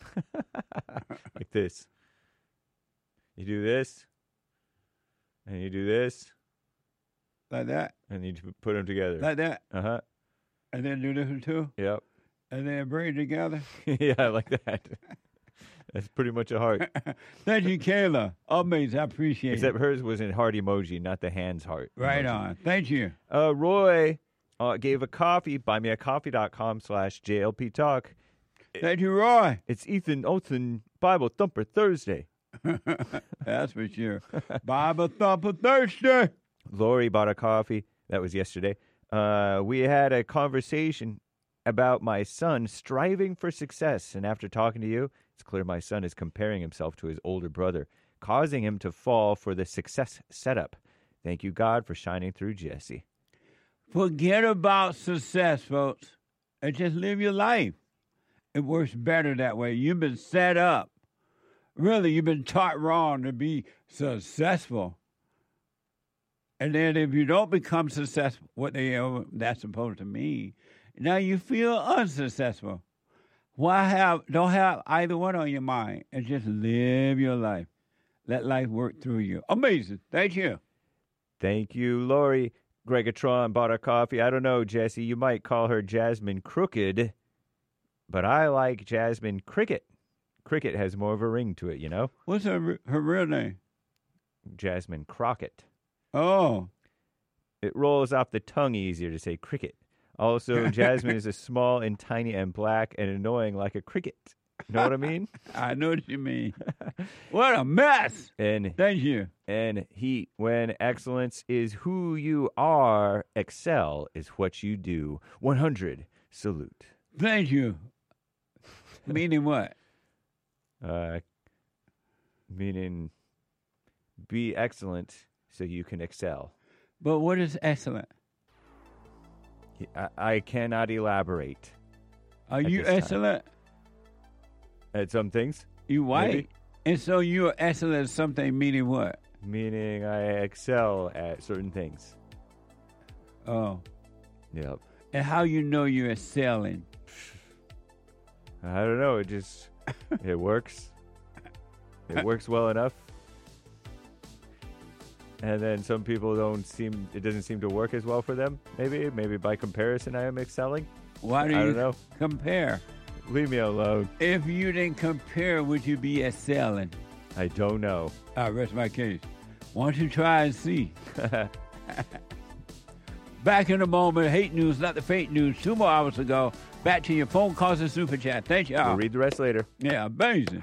Like this. You do this, and you do this. Like that? And you put them together. Like that? Uh-huh. And then do this one too? Yep. And then bring it together? Yeah, like that. That's pretty much a heart. Thank you, Kayla. Amazing. I appreciate Except it. hers was in heart emoji, not the hands heart. Right emoji. on. Thank you. Uh, Roy uh, gave a coffee, buymeacoffee.com slash JLP Talk. Thank you, Roy. It's Ethan Olson Bible Thumper Thursday. That's for sure. Bible Thumper Thursday. Lori bought a coffee. That was yesterday. Uh, we had a conversation about my son striving for success. And after talking to you, it's clear my son is comparing himself to his older brother, causing him to fall for the success setup. Thank you, God, for shining through Jesse. Forget about success, folks, and just live your life. It works better that way. You've been set up. Really, you've been taught wrong to be successful. And then if you don't become successful, what they that's supposed to mean, now you feel unsuccessful. Why have don't have either one on your mind and just live your life. Let life work through you. Amazing. Thank you. Thank you, Lori. Gregatron bought a coffee. I don't know, Jesse. You might call her Jasmine Crooked, but I like Jasmine Cricket. Cricket has more of a ring to it, you know? What's her her real name? Jasmine Crockett. Oh. It rolls off the tongue easier to say cricket. Also, Jasmine is a small and tiny and black and annoying like a cricket. You know what I mean? I know what you mean. What a mess. And thank you. And he, when excellence is who you are, excel is what you do. one hundred, salute. Thank you. Meaning what? Uh, meaning be excellent so you can excel. But what is excellent? I, I cannot elaborate. Are you excellent? At some things. You white? Maybe. And so you're excellent at something, meaning what? Meaning I excel at certain things. Oh. Yep. And how you know you're excelling? I don't know. It just, it works. It works well enough. And then some people don't seem, it doesn't seem to work as well for them. Maybe, maybe by comparison I am excelling. Why do I you don't know. compare? Leave me alone. If you didn't compare, would you be excelling? I don't know. I rest my case. Why don't you try and see? Back in a moment, hate news, not the fake news. Two more hours ago. Back to your phone calls and super chat. Thank you. We'll read the rest later. Yeah, amazing.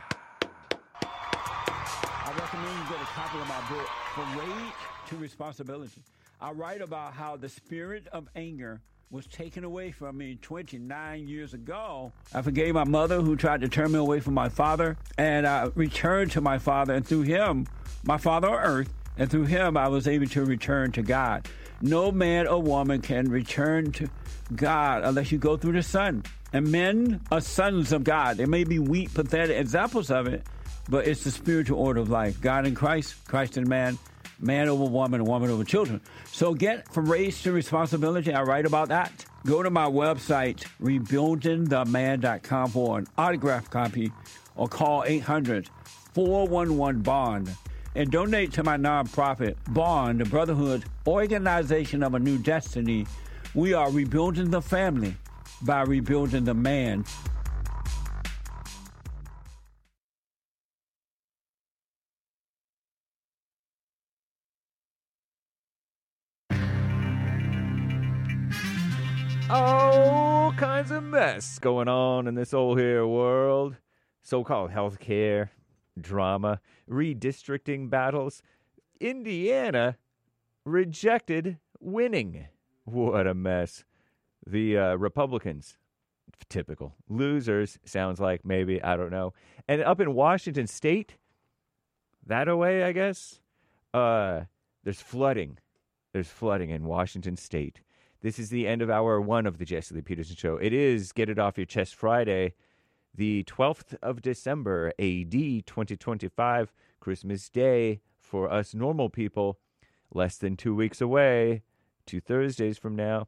I recommend you get a copy of my book, From Rage to Responsibility. I write about how the spirit of anger was taken away from me twenty-nine years ago. I forgave my mother who tried to turn me away from my father, and I returned to my father, and through him, my father on earth, and through him I was able to return to God. No man or woman can return to God unless you go through the Son. And men are sons of God. There may be weak, pathetic examples of it, but it's the spiritual order of life. God in Christ, Christ in man, man over woman, woman over children. So get From Rage to Responsibility. I write about that. Go to my website, rebuilding the man dot com for an autographed copy or call eight hundred, four one one, BOND and donate to my nonprofit, Bond, the Brotherhood Organization of a New Destiny. We are rebuilding the family by rebuilding the man. All kinds of mess going on in this old here world. so-called healthcare drama, redistricting battles. Indiana rejected winning. What a mess. The uh, Republicans, typical losers, sounds like, maybe, I don't know. And up in Washington State, that away, I guess, uh, there's flooding. There's flooding in Washington State. This is the end of hour one of the Jesse Lee Peterson Show. It is Get It Off Your Chest Friday, the twelfth of December, A D twenty twenty-five, Christmas Day for us normal people, less than two weeks away, two Thursdays from now.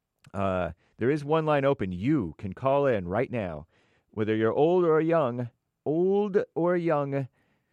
Uh, there is one line open. You can call in right now, whether you're old or young, old or young,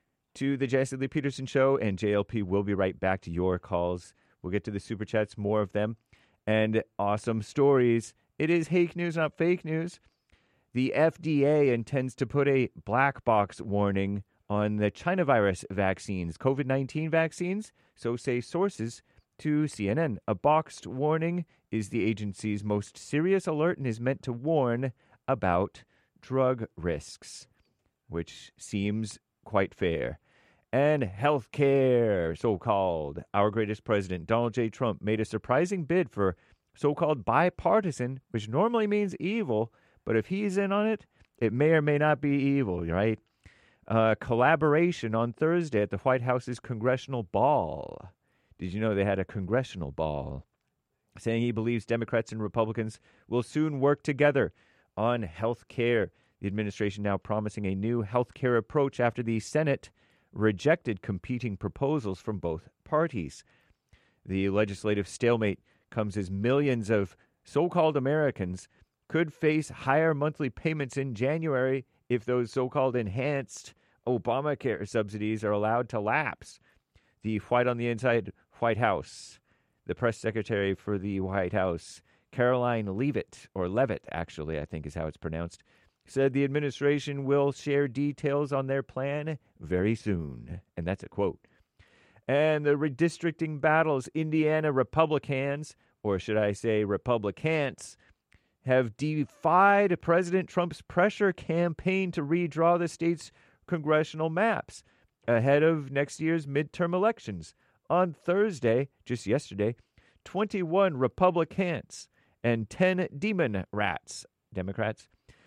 to the Jesse Lee Peterson Show, and J L P will be right back to your calls. We'll get to the Super Chats, more of them, and awesome stories. It is hake news, not fake news. The F D A intends to put a black box warning on the China virus vaccines, COVID nineteen vaccines, so say sources to C N N. A boxed warning is the agency's most serious alert and is meant to warn about drug risks, which seems quite fair. And healthcare, so-called. Our greatest president, Donald J. Trump, made a surprising bid for so-called bipartisan, which normally means evil, but if he's in on it, it may or may not be evil, right? Uh, collaboration on Thursday at the White House's congressional ball. Did you know they had a congressional ball? Saying he believes Democrats and Republicans will soon work together on health care. The administration now promising a new health care approach after the Senate rejected competing proposals from both parties. The legislative stalemate comes as millions of so-called Americans could face higher monthly payments in January if those so-called enhanced Obamacare subsidies are allowed to lapse. The White on the Inside White House, the press secretary for the White House, Caroline Leavitt, or Levitt, actually, I think is how it's pronounced, said the administration will share details on their plan very soon. And that's a quote. And the redistricting battles, Indiana Republicans, or should I say Republicans, have defied President Trump's pressure campaign to redraw the state's congressional maps ahead of next year's midterm elections. On Thursday, just yesterday, twenty-one Republicans and ten Demon Rats, Democrats,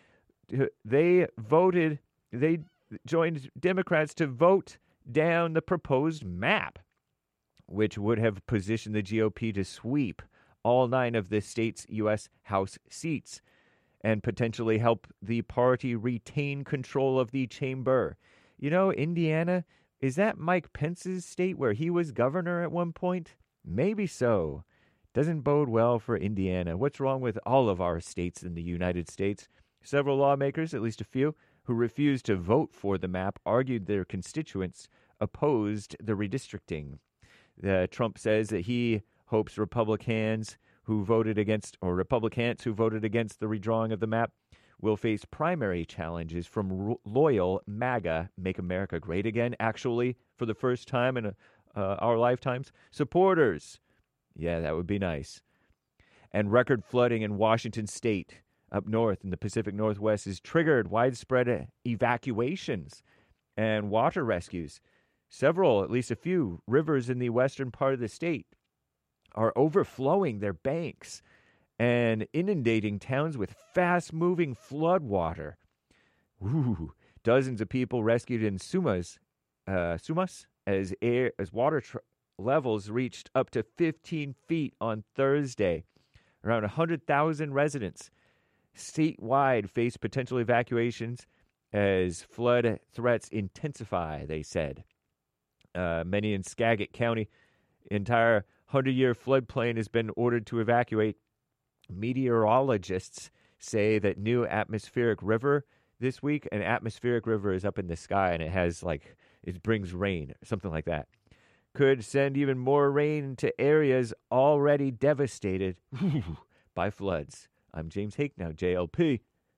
they voted, they joined Democrats to vote down the proposed map, which would have positioned the G O P to sweep all nine of the state's U S House seats and potentially help the party retain control of the chamber. You know, Indiana, is that Mike Pence's state where he was governor at one point? Maybe so. Doesn't bode well for Indiana. What's wrong with all of our states in the United States? Several lawmakers, at least a few, who refused to vote for the map argued their constituents opposed the redistricting. Uh, Trump says that he hopes Republicans who voted against, or Republicans who voted against the redrawing of the map will face primary challenges from ro- loyal MAGA, Make America Great Again, actually, for the first time in a, uh, our lifetimes, supporters. Yeah, that would be nice. And record flooding in Washington State, up north in the Pacific Northwest, has triggered widespread evacuations and water rescues. Several, at least a few, rivers in the western part of the state are overflowing their banks and inundating towns with fast-moving flood water. Ooh, dozens of people rescued in Sumas, uh, Sumas as air as water tr- levels reached up to fifteen feet on Thursday. Around one hundred thousand residents statewide face potential evacuations as flood threats intensify, they said. Uh, many in Skagit County, entire hundred-year floodplain has been ordered to evacuate. Meteorologists say that new atmospheric river this week, an atmospheric river is up in the sky and it has like, it brings rain, something like that, could send even more rain to areas already devastated by floods. I'm James Hake, now J L P,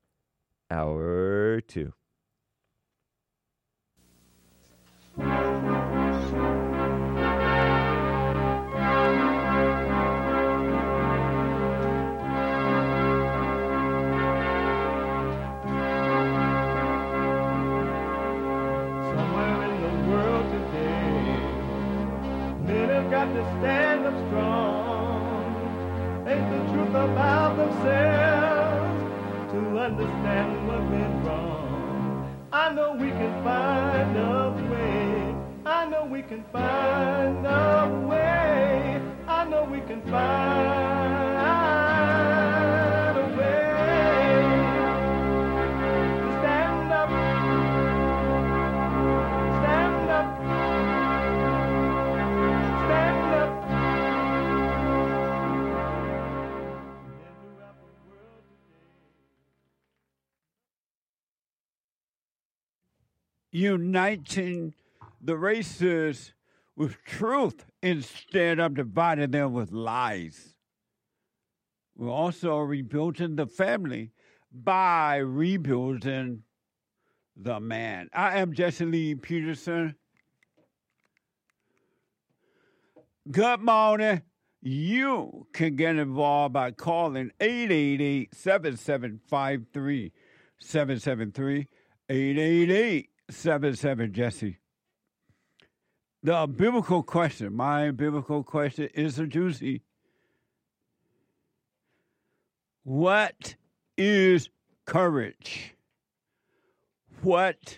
hour two. have to stand up strong, face the truth about themselves, to understand what went wrong. I know we can find a way. I know we can find a way. I know we can find a way to stand up, stand up, stand up. Uniting the races with truth instead of dividing them with lies. We're also rebuilding the family by rebuilding the man. I am Jesse Lee Peterson. Good morning. You can get involved by calling eight eight eight, seven seven five, three seven seven three, eight eight eight, seven seven, Jesse. The biblical question, my biblical question is a doozy. What is courage? What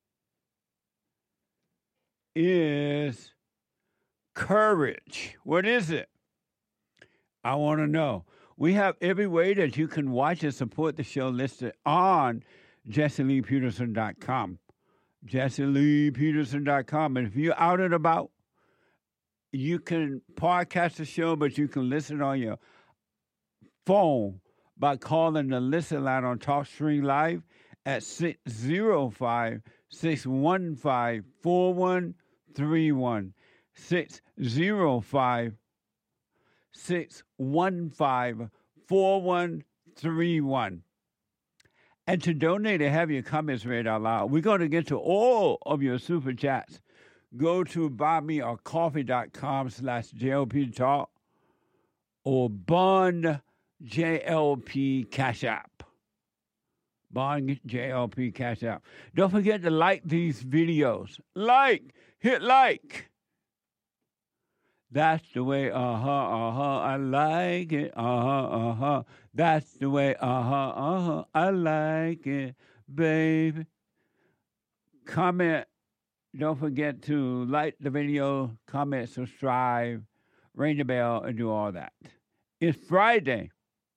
is courage? What is it? I want to know. We have every way that you can watch and support the show listed on jesse lee peterson dot com. jesse lee peterson dot com. And if you're out and about, you can podcast the show, but you can listen on your phone by calling the listen line on TalkStream Live at six oh five, six one five, four one three one. six oh five, six one five, four one three one. And to donate and have your comments read out loud, we're going to get to all of your super chats. Go to buymeacoffee.com slash JLP Talk or Bond J L P Cash App. Bond J L P Cash App. Don't forget to like these videos. Like. Hit like. That's the way, uh-huh, uh-huh, I like it, uh-huh, uh-huh. That's the way, uh-huh, uh-huh, I like it, baby. Comment. Don't forget to like the video, comment, subscribe, ring the bell, and do all that. It's Friday.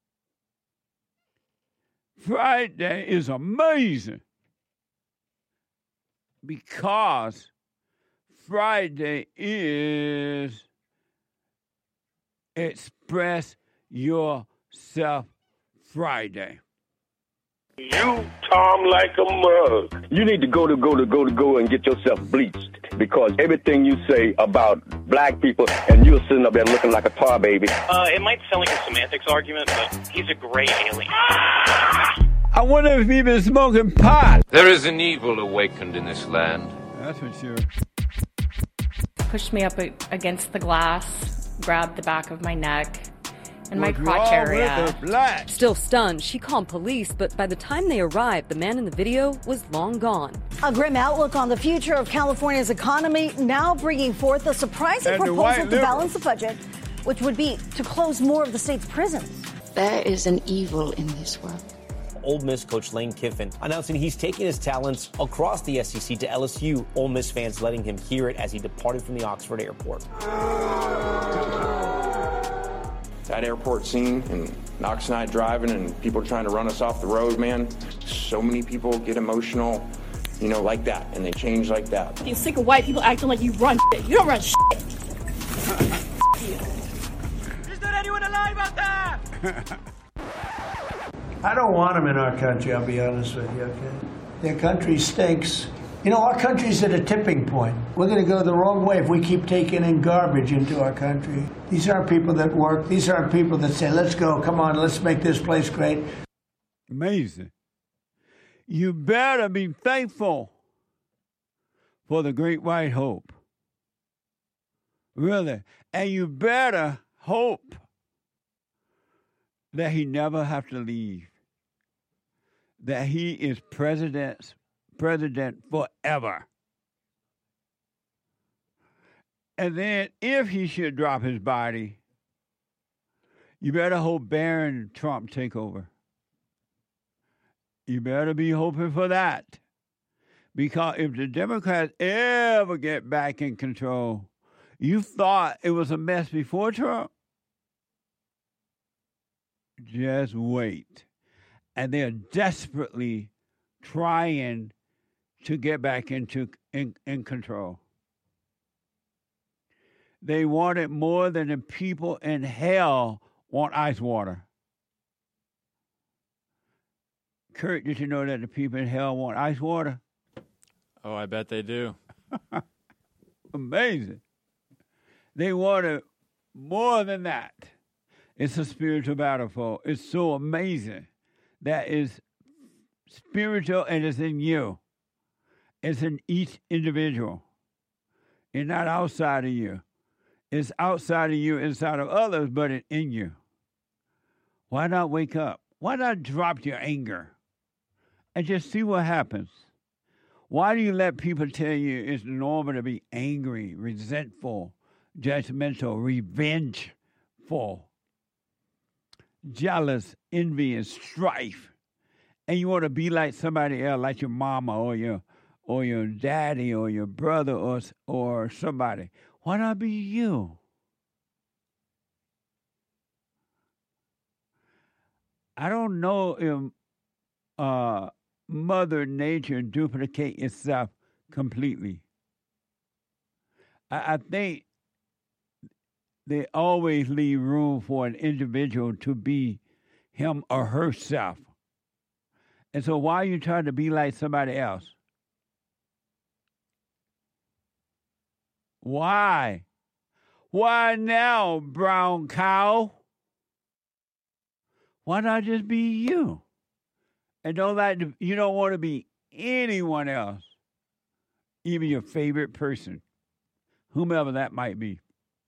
Friday is amazing because Friday is Express Yourself Friday. You, Tom, like a mug. You need to go to go to go to go and get yourself bleached because everything you say about black people and you're sitting up there looking like a tar baby. Uh, it might sound like a semantics argument, but he's a gray alien. I wonder if he's been smoking pot. There is an evil awakened in this land. That's for sure. Pushed me up against the glass, grabbed the back of my neck and my What's crotch wrong area. with the black? Still stunned, she called police, but by the time they arrived, the man in the video was long gone. A grim outlook on the future of California's economy now bringing forth a surprising And the proposal white to liberal. balance the budget, which would be to close more of the state's prisons. There is an evil in this world. Ole Miss coach Lane Kiffin announcing he's taking his talents across the S E C to L S U. Ole Miss fans letting him hear it as he departed from the Oxford airport. That airport scene and Knox and I driving and people trying to run us off the road, man. So many people get emotional, you know, like that, and they change like that. I'm sick of white people acting like you run shit. You don't run shit. Is there anyone alive out there? I don't want them in our country, I'll be honest with you, okay? Their country stinks. You know, our country's at a tipping point. We're going to go the wrong way if we keep taking in garbage into our country. These aren't people that work. These aren't people that say, let's go, come on, let's make this place great. Amazing. You better be thankful for the great white hope. Really. And you better hope that he never have to leave. That he is president's president forever. And then if he should drop his body, you better hope Barron Trump take over. You better be hoping for that. Because if the Democrats ever get back in control, you thought it was a mess before Trump? Just wait. And they're desperately trying to get back into in, in control. They want it more than the people in hell want ice water. Kurt, did you know that the people in hell want ice water? Oh, I bet they do. Amazing. They want it more than that. It's a spiritual battlefield. It's so amazing. That is spiritual and it's in you. It's in each individual. It's not outside of you. It's outside of you, inside of others, but it's in you. Why not wake up? Why not drop your anger and just see what happens? Why do you let people tell you it's normal to be angry, resentful, judgmental, revengeful, jealous, envy, and strife? And you want to be like somebody else, like your mama or your or your daddy or your brother or or somebody. Why not be you? I don't know if uh, Mother Nature duplicate itself completely. I, I think they always leave room for an individual to be him or herself. And so why are you trying to be like somebody else? Why? Why now, brown cow? Why not just be you? And don't like to, you don't want to be anyone else, even your favorite person, whomever that might be.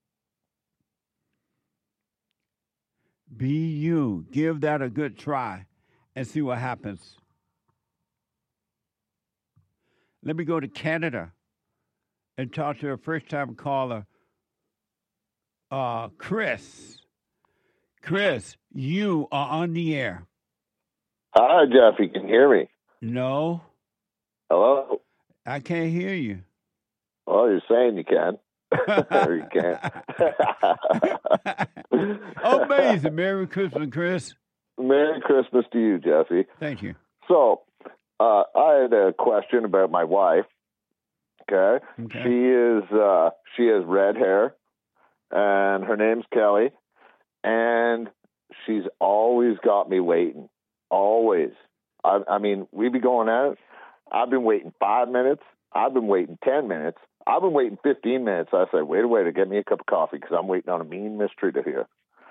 Be you. Give that a good try and see what happens. Let me go to Canada and talk to a first-time caller, uh, Chris. Chris, you are on the air. Hi, Jeff. You can hear me? No. Hello? I can't hear you. Well, you're saying you can. Or you can't. Amazing. Merry Christmas, Chris. Merry Christmas to you, Jeffy. Thank you. So, uh, I had a question about my wife. Okay? Okay. She is, uh, she has red hair, and her name's Kelly, and she's always got me waiting. Always. I, I mean, we be going out. I've been waiting five minutes. I've been waiting ten minutes. I've been waiting fifteen minutes. I said, wait a wait to get me a cup of coffee because I'm waiting on a mean mistreater here.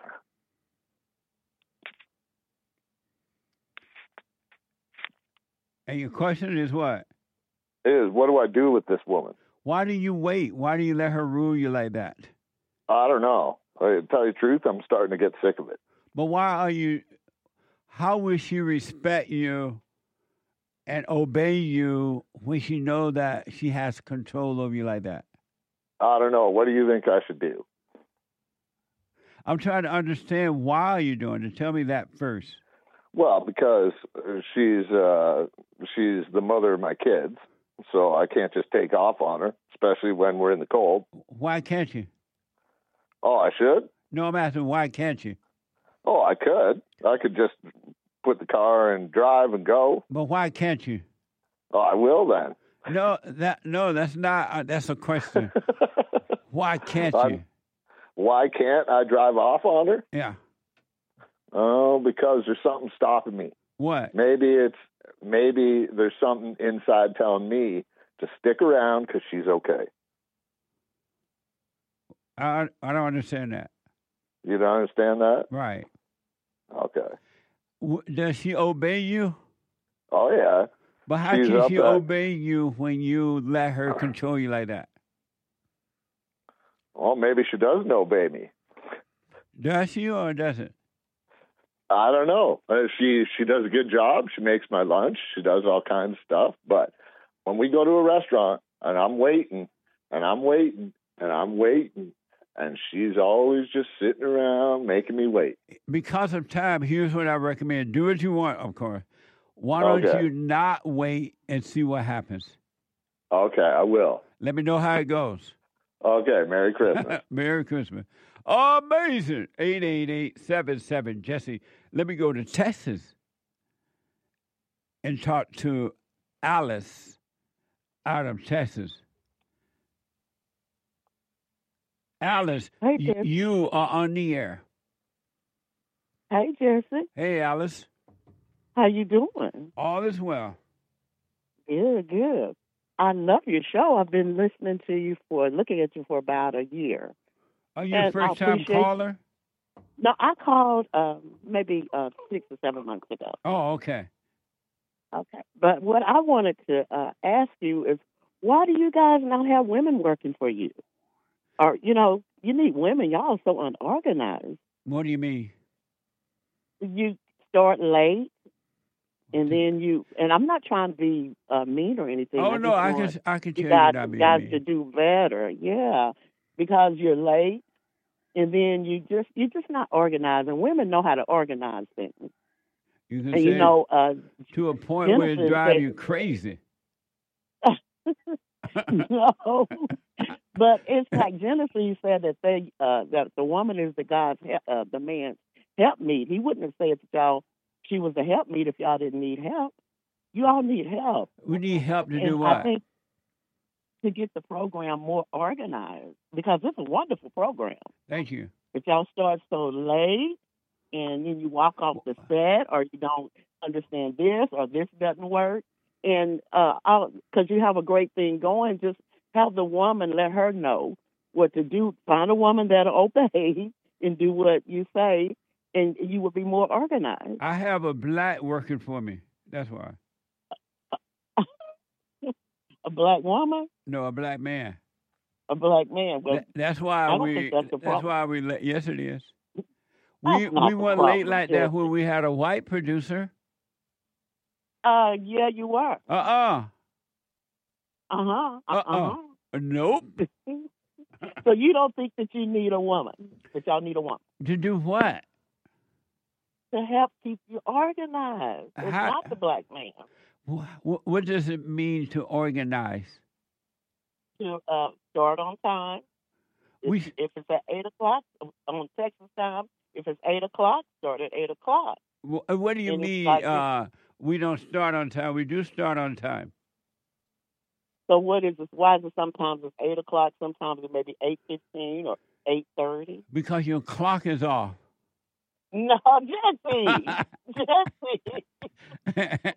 And your question is what? Is what do I do with this woman? Why do you wait? Why do you let her rule you like that? I don't know. I tell you the truth, I'm starting to get sick of it. But why are you, how will she respect you and obey you when she know that she has control over you like that? I don't know. What do you think I should do? I'm trying to understand why are you doing it. Tell me that first. Well, because she's uh, she's the mother of my kids, so I can't just take off on her, especially when we're in the cold. Why can't you? Oh, I should? No, I'm asking why can't you? Oh, I could. I could just put the car and drive and go. But why can't you? Oh, I will then. No, that no, that's not. Uh, that's a question. Why can't I'm, you? Why can't I drive off on her? Yeah. Oh, because there's something stopping me. What? Maybe it's maybe there's something inside telling me to stick around because she's okay. I I don't understand that. You don't understand that? Right. Okay. W- Does she obey you? Oh yeah. But how She's can up she at- obey you when you let her control you like that? Well, maybe she doesn't obey me. Does she or doesn't? I don't know. Uh, she she does a good job. She makes my lunch. She does all kinds of stuff. But when we go to a restaurant and I'm waiting and I'm waiting and I'm waiting, and she's always just sitting around making me wait. Because of time, here's what I recommend. Do what you want, of course. Why don't Okay. you not wait and see what happens? Okay, I will. Let me know how it goes. Okay, Merry Christmas. Merry Christmas. Amazing. eight eight eight, seven seven, Jesse. Let me go to Texas and talk to Alice out of Texas. Alice, Hey, y- Jesse. you are on the air. Hey, Jesse. Hey, Alice. How you doing? All is well. Good, good. I love your show. I've been listening to you for, looking at you for about a year. Are you a And I first-time appreciate- caller? No, I called um, maybe uh, six or seven months ago. Oh, okay. Okay. But what I wanted to uh, ask you is, why do you guys not have women working for you? Or, you know, you need women. Y'all are so unorganized. What do you mean? You start late, and then you, and I'm not trying to be uh, mean or anything. Oh, I no, just I want can, I can tell you you guys, not being guys mean. to do better. Yeah, because you're late, and then you just you're just not organizing. Women know how to organize things, You can and say you know, uh, to a point where it Jennifer drives said- you crazy. no, but it's like Genesis said that they uh, that the woman is the God's he- uh, the man's helpmeet. He wouldn't have said that y'all she was the helpmeet if y'all didn't need help. You all need help. We need help to And do I what? think to get the program more organized, because it's a wonderful program. Thank you. If y'all start so late and then you walk off the set, or you don't understand this, or this doesn't work, and uh, because you have a great thing going, just have the woman, let her know what to do. Find a woman that'll obey and do what you say, and you will be more organized. I have a black working for me. That's why. A black woman, No, a black man. a black man. Well, That- that's why I don't we. think that's the That's problem. why we. la- Yes, it is. That's We not we the weren't problem, late like that Jesse. when we had a white producer. Uh, yeah, you were. Uh uh Uh huh. Uh Uh uh. Nope. huh. So you don't think that you need a woman? That y'all need a woman To do what? to help keep you organized? It's How- not the black man. What, what does it mean to organize? To uh, start on time. If, We- if it's at eight o'clock on Texas time, if it's eight o'clock, start at eight o'clock. Wh- uh, What do you And it's mean? like this- Uh, we don't start on time. We do start on time. So what is this? Why is it sometimes it's eight o'clock? Sometimes it may be eight fifteen or eight thirty. Because your clock is off. No, Jesse, Jesse.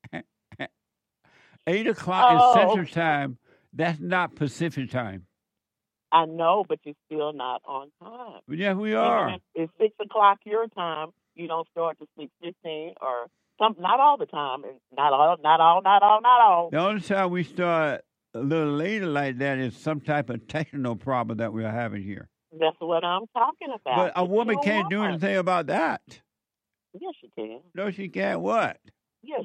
Eight o'clock Oh. is Central Time. That's not Pacific Time. I know, but you're still not on time. Yeah, we Even are. if it's six o'clock your time, you don't start to six fifteen or some. Not all the time, and not all, not all, not all, not all. The only time we start a little later like that is some type of technical problem that we're having here. That's what I'm talking about. But a It's woman your can't do woman. anything about that. Yes, you can. No, she can't. What? Yes,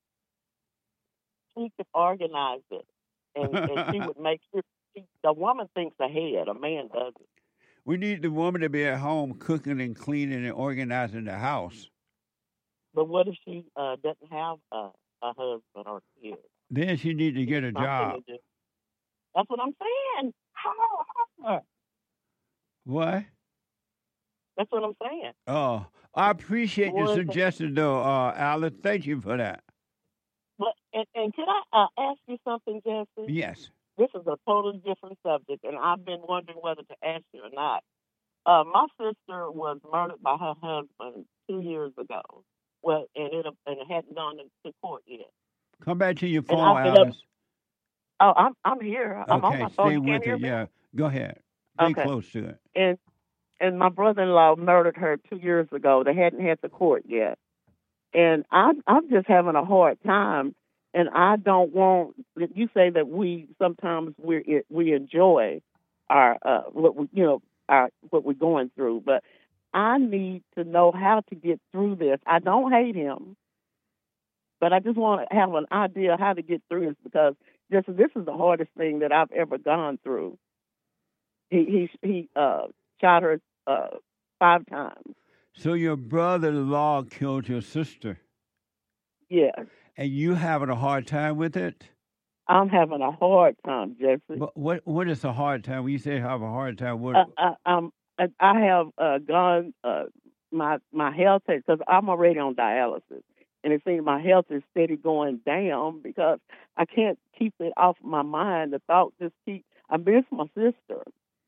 she could organize it, and, and she would make sure. She, the woman thinks ahead. A man doesn't. We need the woman to be at home cooking and cleaning and organizing the house. But what if she uh, doesn't have a, a husband or kids? Then she need to get a Something job. to do. That's what I'm saying. How hard? What? That's what I'm saying. Oh, I appreciate your What? suggestion, though, uh, Alice. Thank you for that. But and, and can I uh, ask you something, Jesse? Yes. This is a totally different subject, and I've been wondering whether to ask you or not. Uh, my sister was murdered by her husband two years ago. Well, and it and it hadn't gone to court yet. Come back to your And phone, I've been up- Alice. Oh, I'm I'm here. I'm on Okay, my phone. stay You with can't hear it. me? Yeah, go ahead. Stay Okay. close to it. And and my brother-in-law murdered her two years ago. They hadn't had the court yet, and I'm I'm just having a hard time. And I don't want you say that we sometimes we we enjoy our uh, what we you know our what we're going through, but I need to know how to get through this. I don't hate him, but I just want to have an idea how to get through this because this this is the hardest thing that I've ever gone through. He he he uh, shot her uh, five times. So your brother-in-law killed your sister. Yes. And you having a hard time with it? I'm having a hard time, Jesse. But what what is a hard time? When you say have a hard time, what? Uh, I, I'm, I I have uh, gone uh, my my health because I'm already on dialysis, and it seems my health is steady going down because I can't keep it off my mind. The thought just keep. I miss my sister,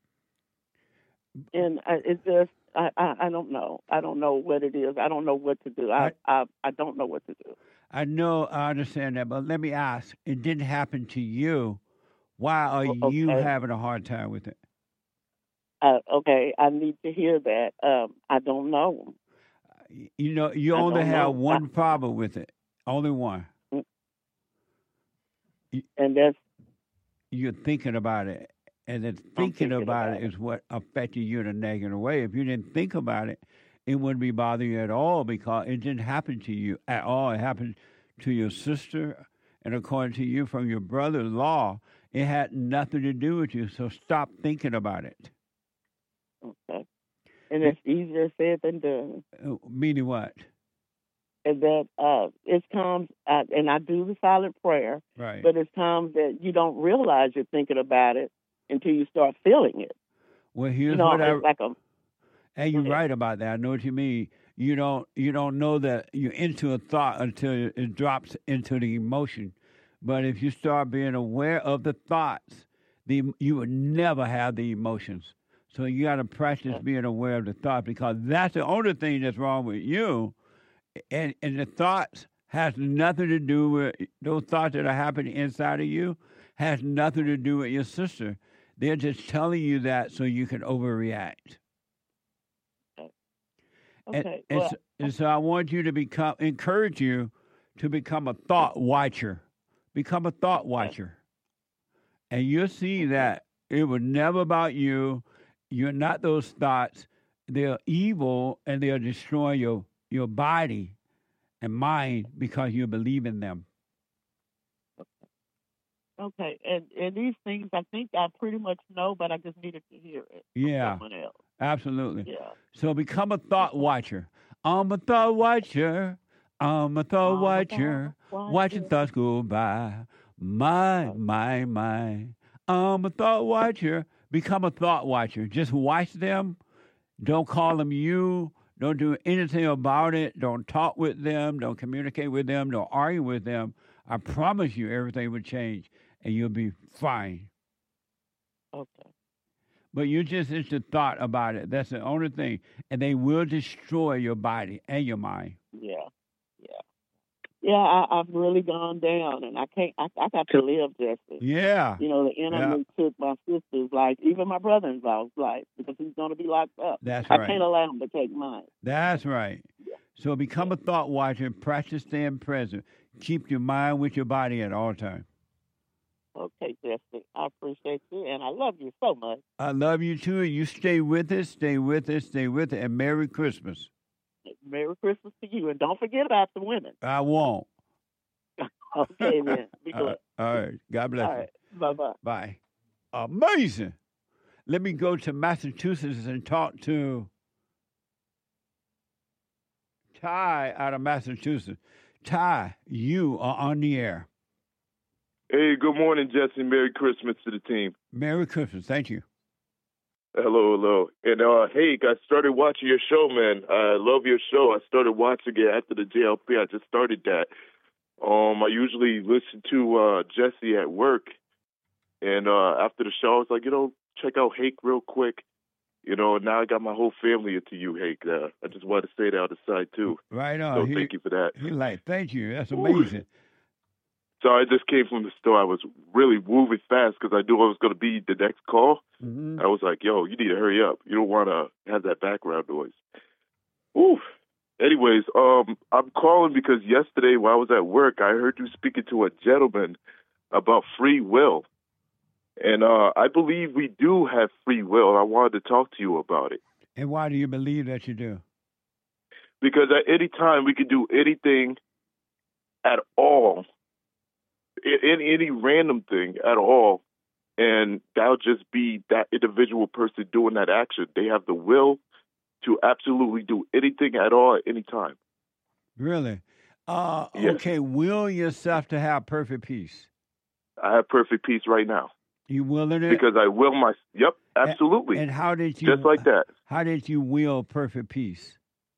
and I, it just I, I I don't know. I don't know what it is. I don't know what to do. I I, I don't know what to do. I know, I understand that, but let me ask: it didn't happen to you. Why are Okay. you having a hard time with it? Uh, okay, I need to hear that. Um, I don't know. You know, you I only don't have know. one problem with it. Only one. And that's you're thinking about it, and then thinking, thinking about, about it is what affected you in a negative way. If you didn't think about it, it wouldn't be bothering you at all because it didn't happen to you at all. It happened to your sister, and according to you, from your brother-in-law, it had nothing to do with you. So stop thinking about it. okay. And it's easier said than done. Uh, Meaning what? And that uh, it's times, I, and I do the silent prayer, Right. but it's times that you don't realize you're thinking about it until you start feeling it. Well, here's You know, what I. it's like a And you're right about that. I know what you mean. You don't you don't know that you're into a thought until it drops into the emotion. But if you start being aware of the thoughts, the you would never have the emotions. So you got to practice being aware of the thought because that's the only thing that's wrong with you. And and the thoughts has nothing to do with those thoughts that are happening inside of you has nothing to do with your sister. They're just telling you that so you can overreact. okay. And, and, well, so, and so I want you to become, encourage you to become a thought watcher. Become a thought watcher. And you'll see that it was never about you. You're not those thoughts. They're evil and they'll destroy your, your body and mind because you believe in them. okay. And and these things I think I pretty much know, but I just needed to hear it from Yeah. someone else. Absolutely. Yeah. So become a thought watcher. I'm a thought watcher. I'm a thought I'm a watcher. thought Watching watcher. thoughts go by. My, my, my. I'm a thought watcher. Become a thought watcher. Just watch them. Don't call them you. Don't do anything about it. Don't talk with them. Don't communicate with them. Don't argue with them. I promise you everything will change and you'll be fine. Okay. But you just into thought about it. That's the only thing. And they will destroy your body and your mind. Yeah. Yeah. Yeah, I, I've really gone down, and I can't. I, I got to live, Jesse. Yeah. You know, the enemy took my sister's life, even my brother-in-law's life, because he's going to be locked up. That's I right. can't allow him to take mine. That's right. So become a thought watcher and practice staying present. Keep your mind with your body at all times. Okay, Jesse, I appreciate you, and I love you so much. I love you too. You stay with us, stay with us, stay with us, and Merry Christmas. Merry Christmas to you, and don't forget about the women. I won't. Okay, then. Be All good. right. All right. God bless All you. right. Bye-bye. Bye. Amazing. Let me go to Massachusetts and talk to Ty out of Massachusetts. Ty, you are on the air. Hey, good morning, Jesse. Merry Christmas to the team. Merry Christmas. Thank you. Hello, hello. And, uh, hey, I started watching your show, man. I love your show. I started watching it after the J L P. I just started that. Um, I usually listen to uh, Jesse at work. And uh, after the show, I was like, you know, check out Hake real quick. You know, now I got my whole family into you, Hake. Uh, I just wanted to say that on the side, too. Right on. So He- thank you for that. He like, thank you. That's amazing. So I just came from the store. I was really moving fast because I knew I was going to be the next call. Mm-hmm. I was like, yo, you need to hurry up. You don't want to have that background noise. Ooh. Anyways, um, I'm calling because yesterday while I was at work, I heard you speaking to a gentleman about free will. And uh, I believe we do have free will. I wanted to talk to you about it. And why do you believe that you do? Because at any time we can do anything at all, in any random thing at all, and that'll just be that individual person doing that action. They have the will to absolutely do anything at all at any time. Really? Uh, Yes. Okay, will yourself to have perfect peace. I have perfect peace right now You willing it? because I will my. Yep, absolutely. And how did you? Just like that. How did you will perfect peace?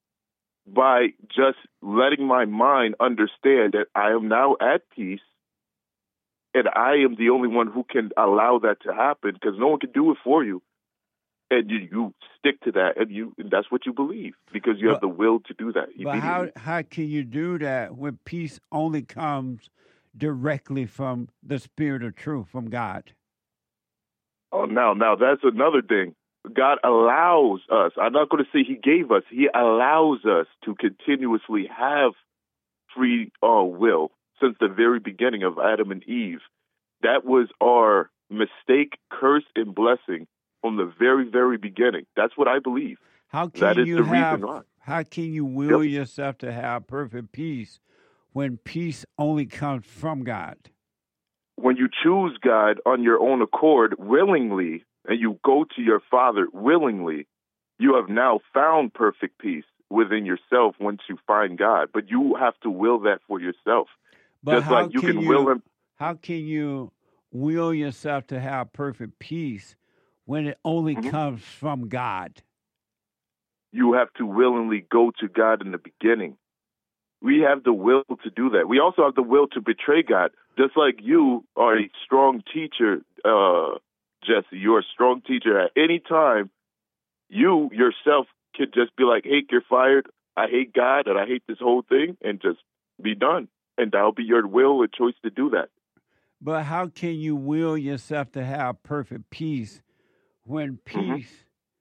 By just letting my mind understand that I am now at peace, and I am the only one who can allow that to happen because no one can do it for you. And you, you stick to that, and you and that's what you believe because you have the will to do that. But how immediately. how can you do that when peace only comes directly from the Spirit of Truth, from God? Oh, now, now that's another thing. God allows us. I'm not going to say He gave us. He allows us to continuously have free uh, will since the very beginning of Adam and Eve. That was our mistake, curse, and blessing from the very, very beginning. That's what I believe. How can That is you the have? reason why. How can you will yourself to have perfect peace when peace only comes from God? When you choose God on your own accord willingly, and you go to your Father willingly, you have now found perfect peace within yourself once you find God. But you have to will that for yourself. But Just how like you can can you, will Him. How can you will yourself to have perfect peace when it only Mm-hmm. comes from God? You have to willingly go to God in the beginning. We have the will to do that. We also have the will to betray God. Just like you are a strong teacher, uh, Jesse, you're a strong teacher. At any time, you yourself could just be like, hey, you're fired. I hate God and I hate this whole thing, and just be done. And that'll be your will and choice to do that. But how can you will yourself to have perfect peace when peace,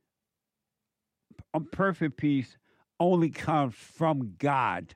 mm-hmm. perfect peace, only comes from God?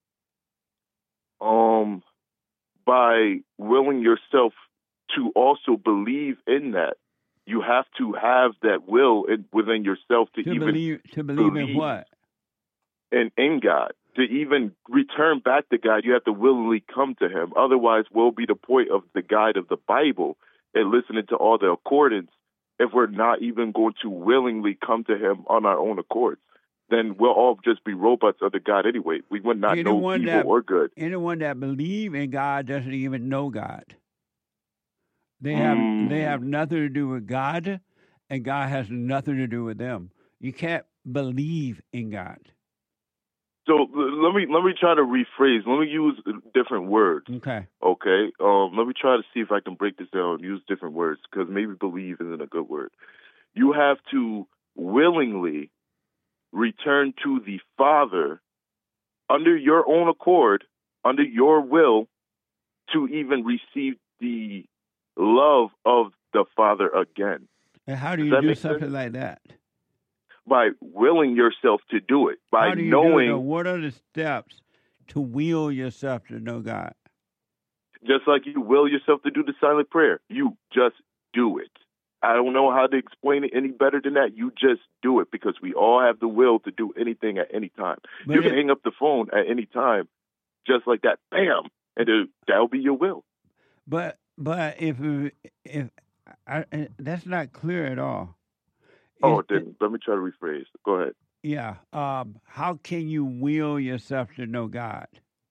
Um, by willing yourself to also believe in that, you have to have that will in, within yourself to, To even believe to believe, believe in what? in in God. To even return back to God, you have to willingly come to Him. Otherwise, what will be the point of the guide of the Bible and listening to all the accordance if we're not even going to willingly come to Him on our own accords? Then we'll all just be robots under God anyway. We would not know Anyone evil that, or good. Anyone that believe in God doesn't even know God. They have Mm. they have nothing to do with God, and God has nothing to do with them. You can't believe in God. So l- let me let me try to rephrase. Let me use different words. Okay. Okay. Um. Let me try to see if I can break this down and use different words because maybe believe isn't a good word. You have to willingly return to the Father under your own accord, under your will, to even receive the love of the Father again. And how do Does you that do make something sense? like that? By willing yourself to do it, by How do you knowing. do it? Though? What are the steps to will yourself to know God? Just like you will yourself to do the silent prayer, you just do it. I don't know how to explain it any better than that. You just do it because we all have the will to do anything at any time. But you can it- hang up the phone at any time, just like that, bam, and it, that'll be your will. But but if if I, I- that's not clear at all. Oh, Is- then let me try to rephrase. Go ahead. Yeah. Um, how can you will yourself to know God?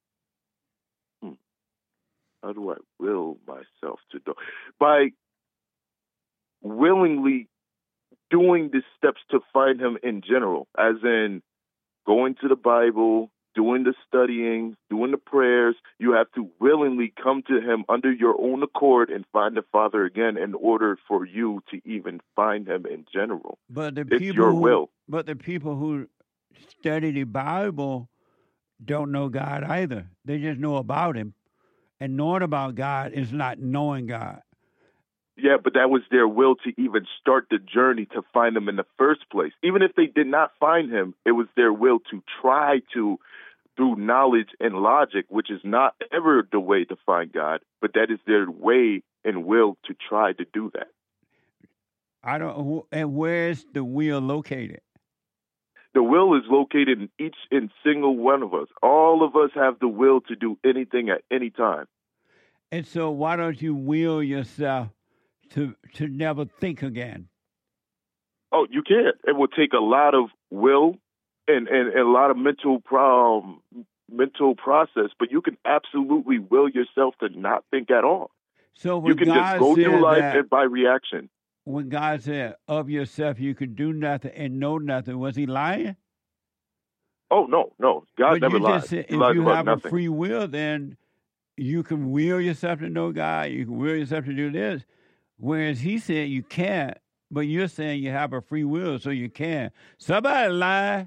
How do I will myself to do? By willingly doing the steps to find Him in general, as in going to the Bible, doing the studying, doing the prayers. You have to willingly come to Him under your own accord and find the Father again in order for you to even find Him in general. But the It's people your who, will. But the people who study the Bible don't know God either. They just know about Him, and knowing about God is not knowing God. Yeah, but that was their will to even start the journey to find Him in the first place. Even if they did not find Him, it was their will to try to, through knowledge and logic, which is not ever the way to find God, but that is their way and will to try to do that. I don't. who- And where's the will located? The will is located in each and single one of us. All of us have the will to do anything at any time. And so, why don't you will yourself to to never think again. Oh, you can't. It will take a lot of will and, and, and a lot of mental um, mental process, but you can absolutely will yourself to not think at all. So when you can God just go said through life that, and by reaction. when God said of yourself you could do nothing and know nothing, was he lying? Oh, no, no. God but never you lies. just said He if lies you about have nothing. a free will, then you can will yourself to know God. You can will yourself to do this. Whereas he said you can't, but you're saying you have a free will, so you can. Somebody lie.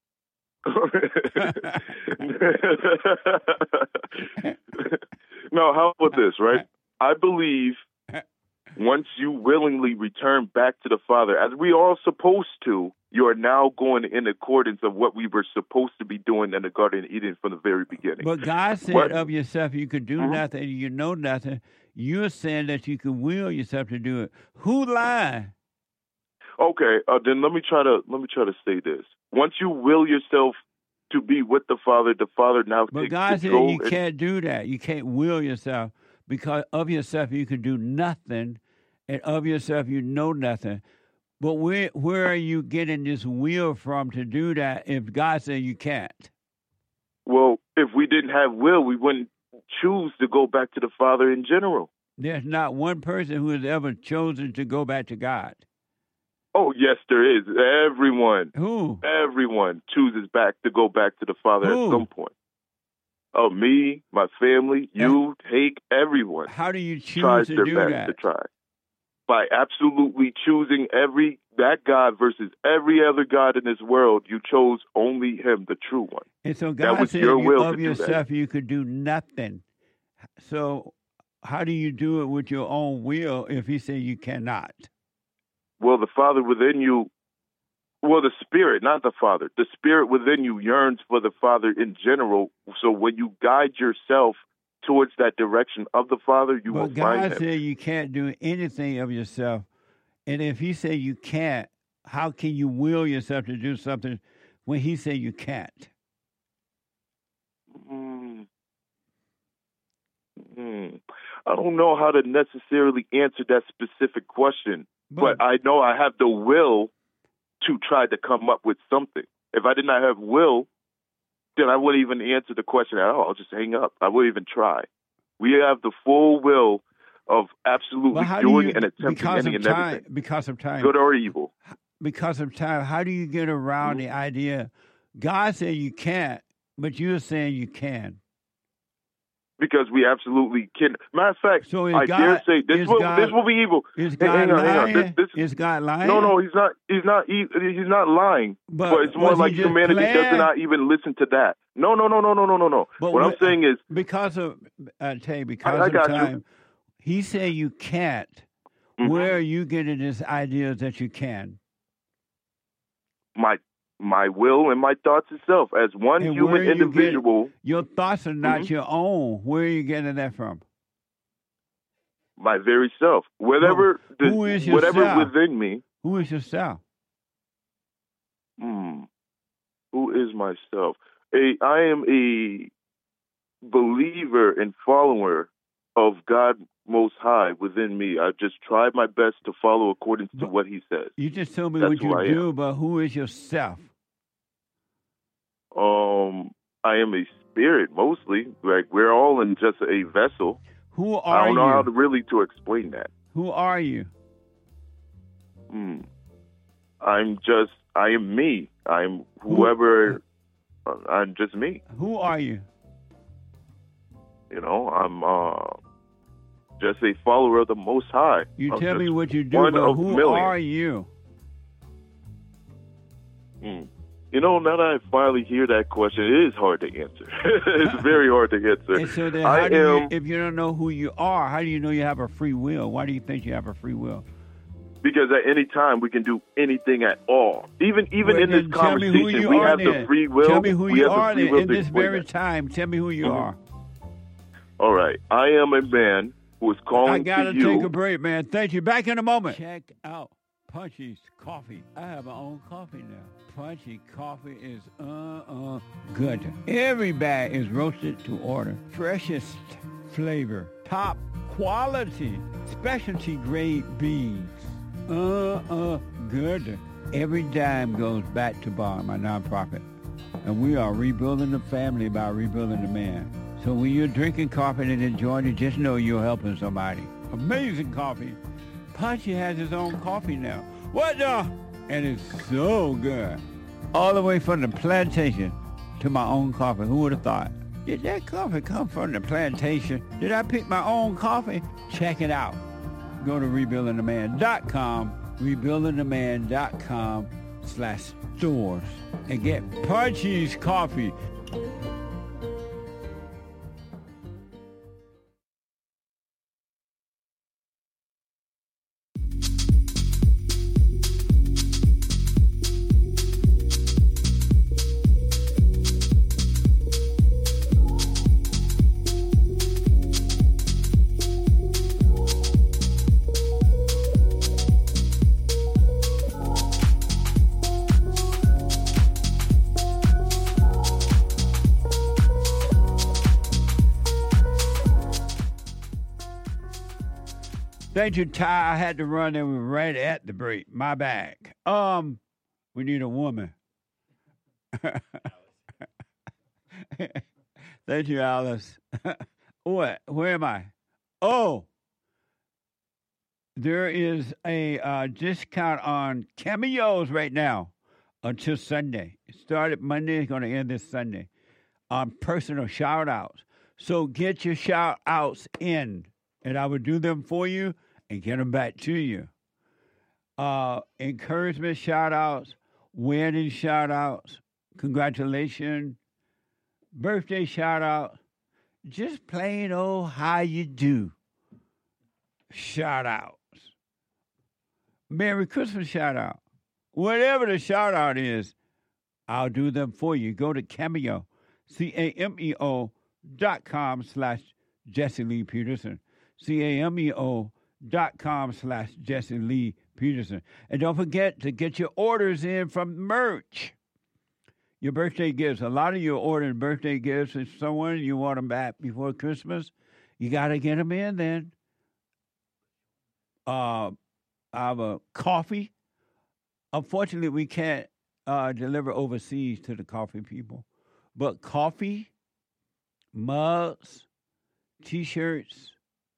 No, how about this, right? I believe once you willingly return back to the Father, as we are supposed to, you are now going in accordance of what we were supposed to be doing in the Garden of Eden from the very beginning. But God said What- of yourself you could do Mhm. nothing and you know nothing. You're saying that you can will yourself to do it. Who lied? Okay, uh, then let me try to let me try to say this. Once you will yourself to be with the Father, the Father now But takes God said control. you and- can't do that. You can't will yourself because of yourself you can do nothing, and of yourself you know nothing. But where where are you getting this will from to do that if God said you can't? Well, if we didn't have will, we wouldn't choose to go back to the Father in general. There's not one person who has ever chosen to go back to God. Oh, yes, there is. Everyone. Who? Everyone chooses back to go back to the Father Who? at some point. Oh, me, my family, you, Hake, everyone. How do you choose tries to their do best that? to try. By absolutely choosing every that God versus every other God in this world, you chose only Him, the true one. And so That God was said your you, will of to do that. yourself you could do nothing. So how do you do it with your own will if he said you cannot? Well, the Father within you, well, the Spirit, not the Father, the Spirit within you yearns for the Father in general. So when you guide yourself towards that direction of the Father, you will But find God Him. said you can't do anything of yourself. And if he said you can't, how can you will yourself to do something when he said you can't? Mm. Mm. I don't know how to necessarily answer that specific question, but, But- I know I have the will to try to come up with something. If I did not have will, then I wouldn't even answer the question at all. I'll just hang up. I wouldn't even try. We have the full will of absolutely But how do doing you, and attempting because any of and time, everything, because of time, good or evil. because of time, how do you get around Mm-hmm. the idea? God said you can't, but you're saying you can. Because we absolutely can. Matter of fact, So is I God- dare say this is will God- this will be evil. Is Hey, God hang on, hang on. lying? This, this, Is God lying? no, no, he's not. He's not. e- He's not lying. But But, it's more was he like just humanity playing? does not even listen to that. No, no, no, no, no, no, no, no. But What I'm wh- saying is, because of I tell you, because I of got you. time, he said you can't. Mhm. Where are you getting this idea that you can? my my will and my thoughts itself as one And human where you get- individual, Your thoughts are not Mhm. your own. Where are you getting that from? my very self, whatever, the, who is whatever yourself? within me. Who is yourself? Hmm. Who is myself? A, I am a believer and follower of God Most High within me. I just tried my best to follow according to what He says. You just told me That's what who you I do, but who is yourself? Um, I am a spirit mostly. Like we're all in just a vessel. Who I are don't know you? how to really to explain that. Who are you? Hmm. I'm just. I am me. I'm whoever. uh, I'm just me. Who are you? You know. I'm uh, just a follower of the Most High. You I'm tell me just what you do, one but of who millions. are you? Hmm. You know, now that I finally hear that question, it is hard to answer. It's very hard to answer. And so then, I how do am you, if you don't know who you are, how do you know you have a free will? Why do you think you have a free will? because at any time we can do anything at all. Even even Well, in this then tell me who conversation, you we are have then. the free will. Tell me who we you have the are free then will in to this explain very that. time. Tell me who you Mhm. are. All right, I am a man who is calling I gotta to you. take a break, man. Thank you. Back in a moment. Check out Punchy's Coffee. I have my own coffee now. Punchy Coffee is uh uh good. Every bag is roasted to order. Freshest flavor. Top quality, specialty grade beads. Uh-uh, good. Every dime goes back to Bond, my nonprofit. And we are rebuilding the family by rebuilding the man. So when you're drinking coffee and enjoying it, just know you're helping somebody. Amazing coffee. Punchy has his own coffee now. What the? And it's so good. All the way from the plantation to my own coffee. Who would have thought? Did that coffee come from the plantation? Did I pick my own coffee? Check it out. Go to rebuilding the man dot com, rebuilding the man dot com slash stores, and get Punchy's coffee. Thank you, Ty. I had to run and we were right at the break. My bad. Um, we need a woman. Thank you, Alice. What? Where am I? Oh, there is a uh, discount on cameos right now until Sunday. It started Monday. It's going to end this Sunday on personal shout-outs. So get your shout-outs in, and I will do them for you and get them back to you. Uh, encouragement shout-outs, wedding shout-outs, congratulations, birthday shout-out, just plain old how you do shout-outs. Merry Christmas shout-out. Whatever the shout-out is, I'll do them for you. Go to Cameo, C A M E O dot com slash Jesse Lee Peterson, C A M E O dot com slash Jesse Lee Peterson. And don't forget to get your orders in from merch. Your birthday gifts. A lot of you are ordering birthday gifts for someone. You want them back before Christmas. You got to get them in then. Uh, I have a coffee. Unfortunately, we can't uh, deliver overseas to the coffee people. But coffee, mugs, T-shirts,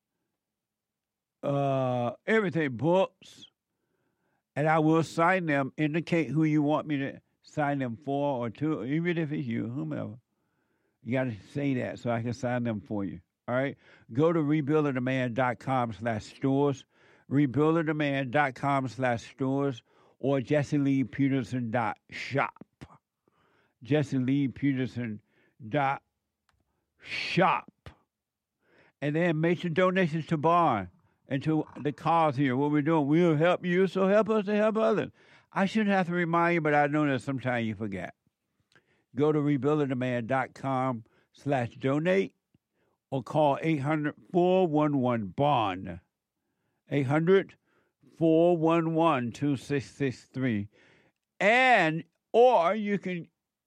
uh, everything, books, and I will sign them, indicate who you want me to sign them for or to, even if it's you, whomever. You got to say that so I can sign them for you, all right? Go to rebuilding the man dot com slash stores, rebuilding the man dot com slash stores, or Jesse Lee Peterson dot shop. Jesse Lee Peterson dot shop. And then make your donations to Barn and to the cause here. What we're doing, we'll help you, so help us to help others. I shouldn't have to remind you, but I know that sometimes you forget. Go to rebuilding the man dot com slash donate or call eight hundred, four one one, B O N. eight hundred, four one one, two six six three. And, or you can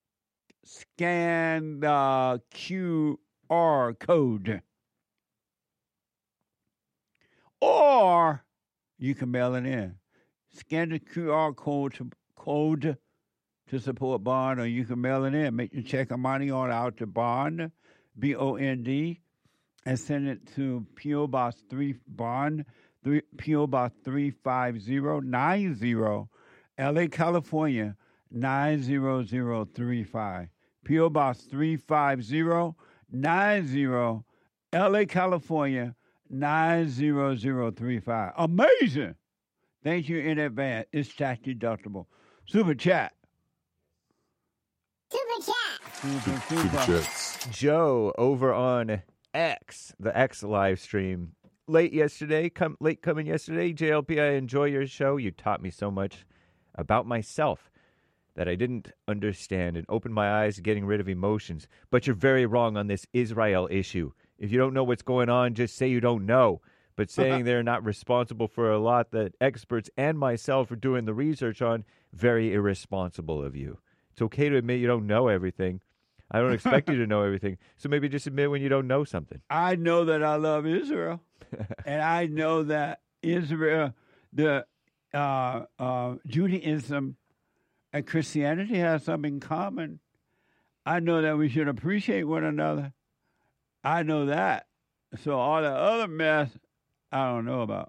scan the Q R code. Or you can mail it in. Scan the Q R code to code to support Bond, or you can mail it in. Make your check or money order out to Bond, B O N D, and send it to P O Box three Bond, three, P O Box three five zero nine zero, L A, California nine zero zero three five. P O Box three five zero nine zero, L A, California nine zero zero three five. Amazing! Thank you in advance. It's tax deductible. Super chat. Super chat. Super, Super chats. Joe over on X, the X live stream. Late yesterday, come late coming yesterday. J L P, I enjoy your show. You taught me so much about myself that I didn't understand and opened my eyes to getting rid of emotions. But you're very wrong on this Israel issue. If you don't know what's going on, just say you don't know. But saying they're not responsible for a lot that experts and myself are doing the research on, very irresponsible of you. It's okay to admit you don't know everything. I don't expect you to know everything. So maybe just admit when you don't know something. I know that I love Israel. And I know that Israel, the uh, uh, Judaism, and Christianity have something in common. I know that we should appreciate one another. I know that. So all the other mess, I don't know about.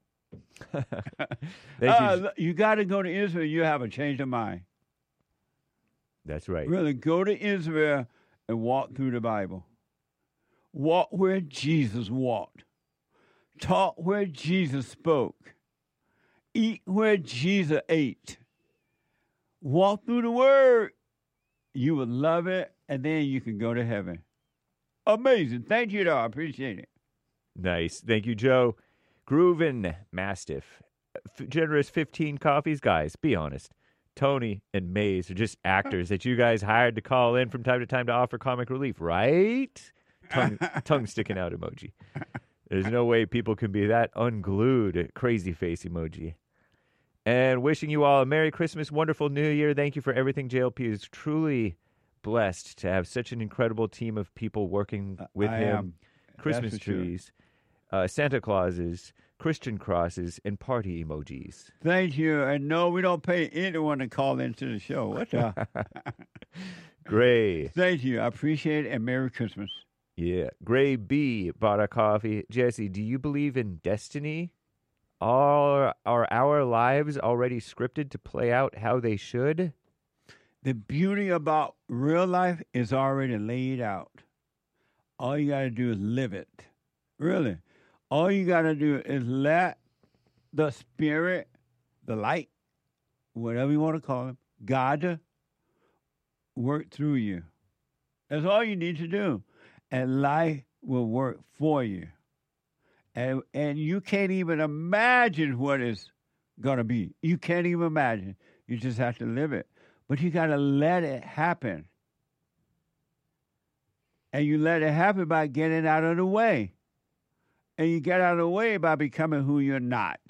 uh, you got to go to Israel. You have a change of mind. That's right. Really, go to Israel and walk through the Bible. Walk where Jesus walked. Talk where Jesus spoke. Eat where Jesus ate. Walk through the Word. You will love it, and then you can go to heaven. Amazing. Thank you, though. I appreciate it. Nice. Thank you, Joe. Groovin' Mastiff. F- generous fifteen coffees. Guys, be honest. Tony and Maze are just actors that you guys hired to call in from time to time to offer comic relief, right? Tongue, tongue sticking out emoji. There's no way people can be that unglued. Crazy face emoji. And wishing you all a Merry Christmas, wonderful New Year. Thank you for everything. J L P is truly blessed to have such an incredible team of people working with I him. am. Christmas That's for sure. trees, uh, Santa Clauses, Christian crosses, and party emojis. Thank you. And no, we don't pay anyone to call into the show. What the? Great. Thank you. I appreciate it, and Merry Christmas. Yeah. Gray B bought a coffee. Jesse, do you believe in destiny? Are, are our lives already scripted to play out how they should? The beauty about real life is already laid out. All you got to do is live it. Really. All you got to do is let the spirit, the light, whatever you want to call him, God, work through you. That's all you need to do. And life will work for you. And, and you can't even imagine what it's going to be. You can't even imagine. You just have to live it. But you got to let it happen. And you let it happen by getting out of the way. And you get out of the way by becoming who you're not.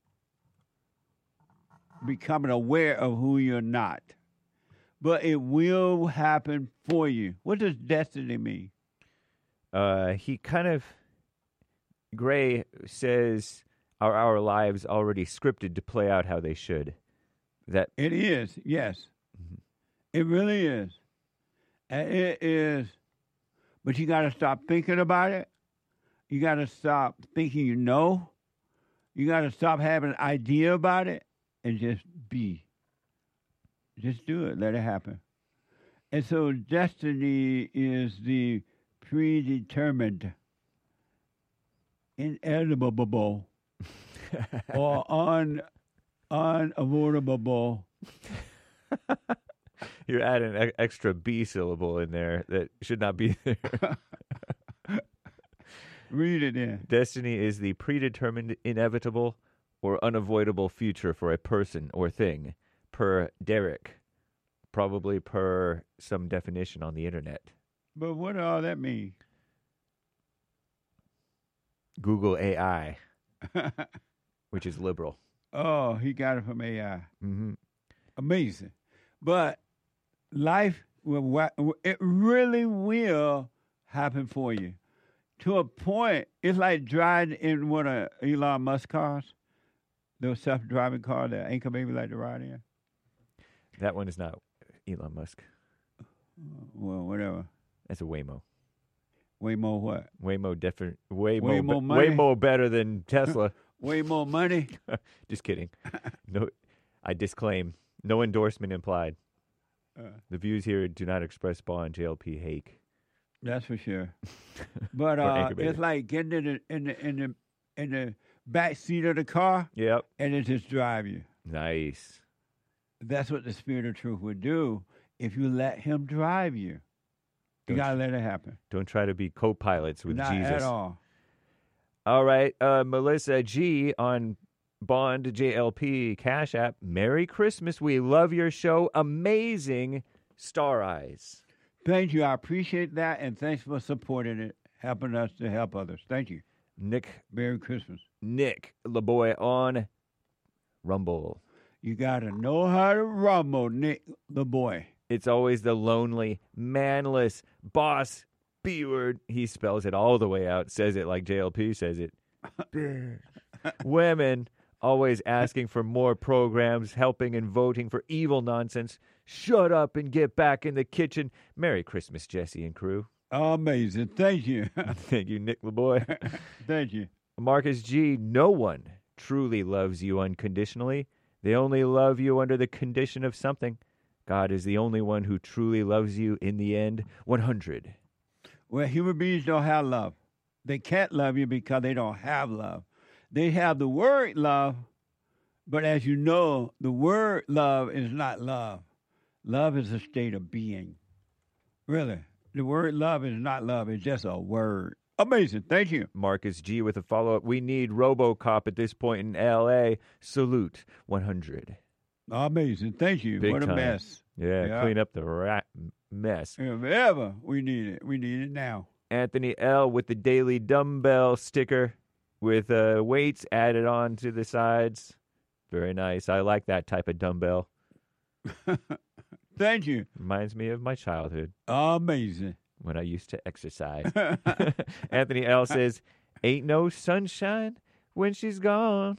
Becoming aware of who you're not. But it will happen for you. What does destiny mean? Uh, he kind of, Gray says, are our lives already scripted to play out how they should? That It is, yes. Mm-hmm. It really is. And it is. But you got to stop thinking about it. You got to stop thinking you know. You got to stop having an idea about it and just be. Just do it. Let it happen. And so destiny is the predetermined, inedible, or un, unavoidable. You're adding an extra B syllable in there that should not be there. Read it in. Destiny is the predetermined, inevitable, or unavoidable future for a person or thing, per Derek, probably per some definition on the internet. But what does all that mean? Google A I, which is liberal. Oh, he got it from A I. Mm-hmm. Amazing. But life, will, it really will happen for you. To a point, it's like driving in one of Elon Musk cars, those self-driving cars that Anchor Baby like to ride in. That one is not Elon Musk. Well, whatever. That's a Waymo. Waymo what? Waymo different. Way, way more, more be- money. way more better than Tesla. Way more money. Just kidding. No, I disclaim. No endorsement implied. Uh, the views here do not express Bond J L P Hake. That's for sure. But uh, it's like getting in the in the in the in the back seat of the car. Yep. And it just drive you. Nice. That's what the Spirit of Truth would do if you let Him drive you. You Don't gotta tr- let it happen. Don't try to be co-pilots with Not Jesus. at all. All right, uh, Melissa G on Bond J L P Cash App. Merry Christmas. We love your show. Amazing Star Eyes. Thank you. I appreciate that, and thanks for supporting it, helping us to help others. Thank you. Nick. Merry Christmas. Nick LeBoy on Rumble. You got to know how to rumble, Nick LeBoy. It's always the lonely, manless boss B word. He spells it all the way out, says it like J L P says it. Bitch. Women always asking for more programs, helping and voting for evil nonsense. Shut up and get back in the kitchen. Merry Christmas, Jesse and crew. Amazing. Thank you. Thank you, Nick LeBoy. Thank you. Marcus G, no one truly loves you unconditionally. They only love you under the condition of something. God is the only one who truly loves you in the end. one hundred. Well, human beings don't have love. They can't love you because they don't have love. They have the word love, but as you know, the word love is not love. Love is a state of being. Really. The word love is not love. It's just a word. Amazing. Thank you. Marcus G with a follow-up. We need RoboCop at this point in L A. Salute. one hundred. Amazing. Thank you. Big what a time. mess. Yeah, Yeah. clean up the rat mess. If ever we need it, we need it now. Anthony L with the daily dumbbell sticker with uh, weights added on to the sides. Very nice. I like that type of dumbbell. Thank you. Reminds me of my childhood. Amazing. When I used to exercise. Anthony L says, ain't no sunshine when she's gone.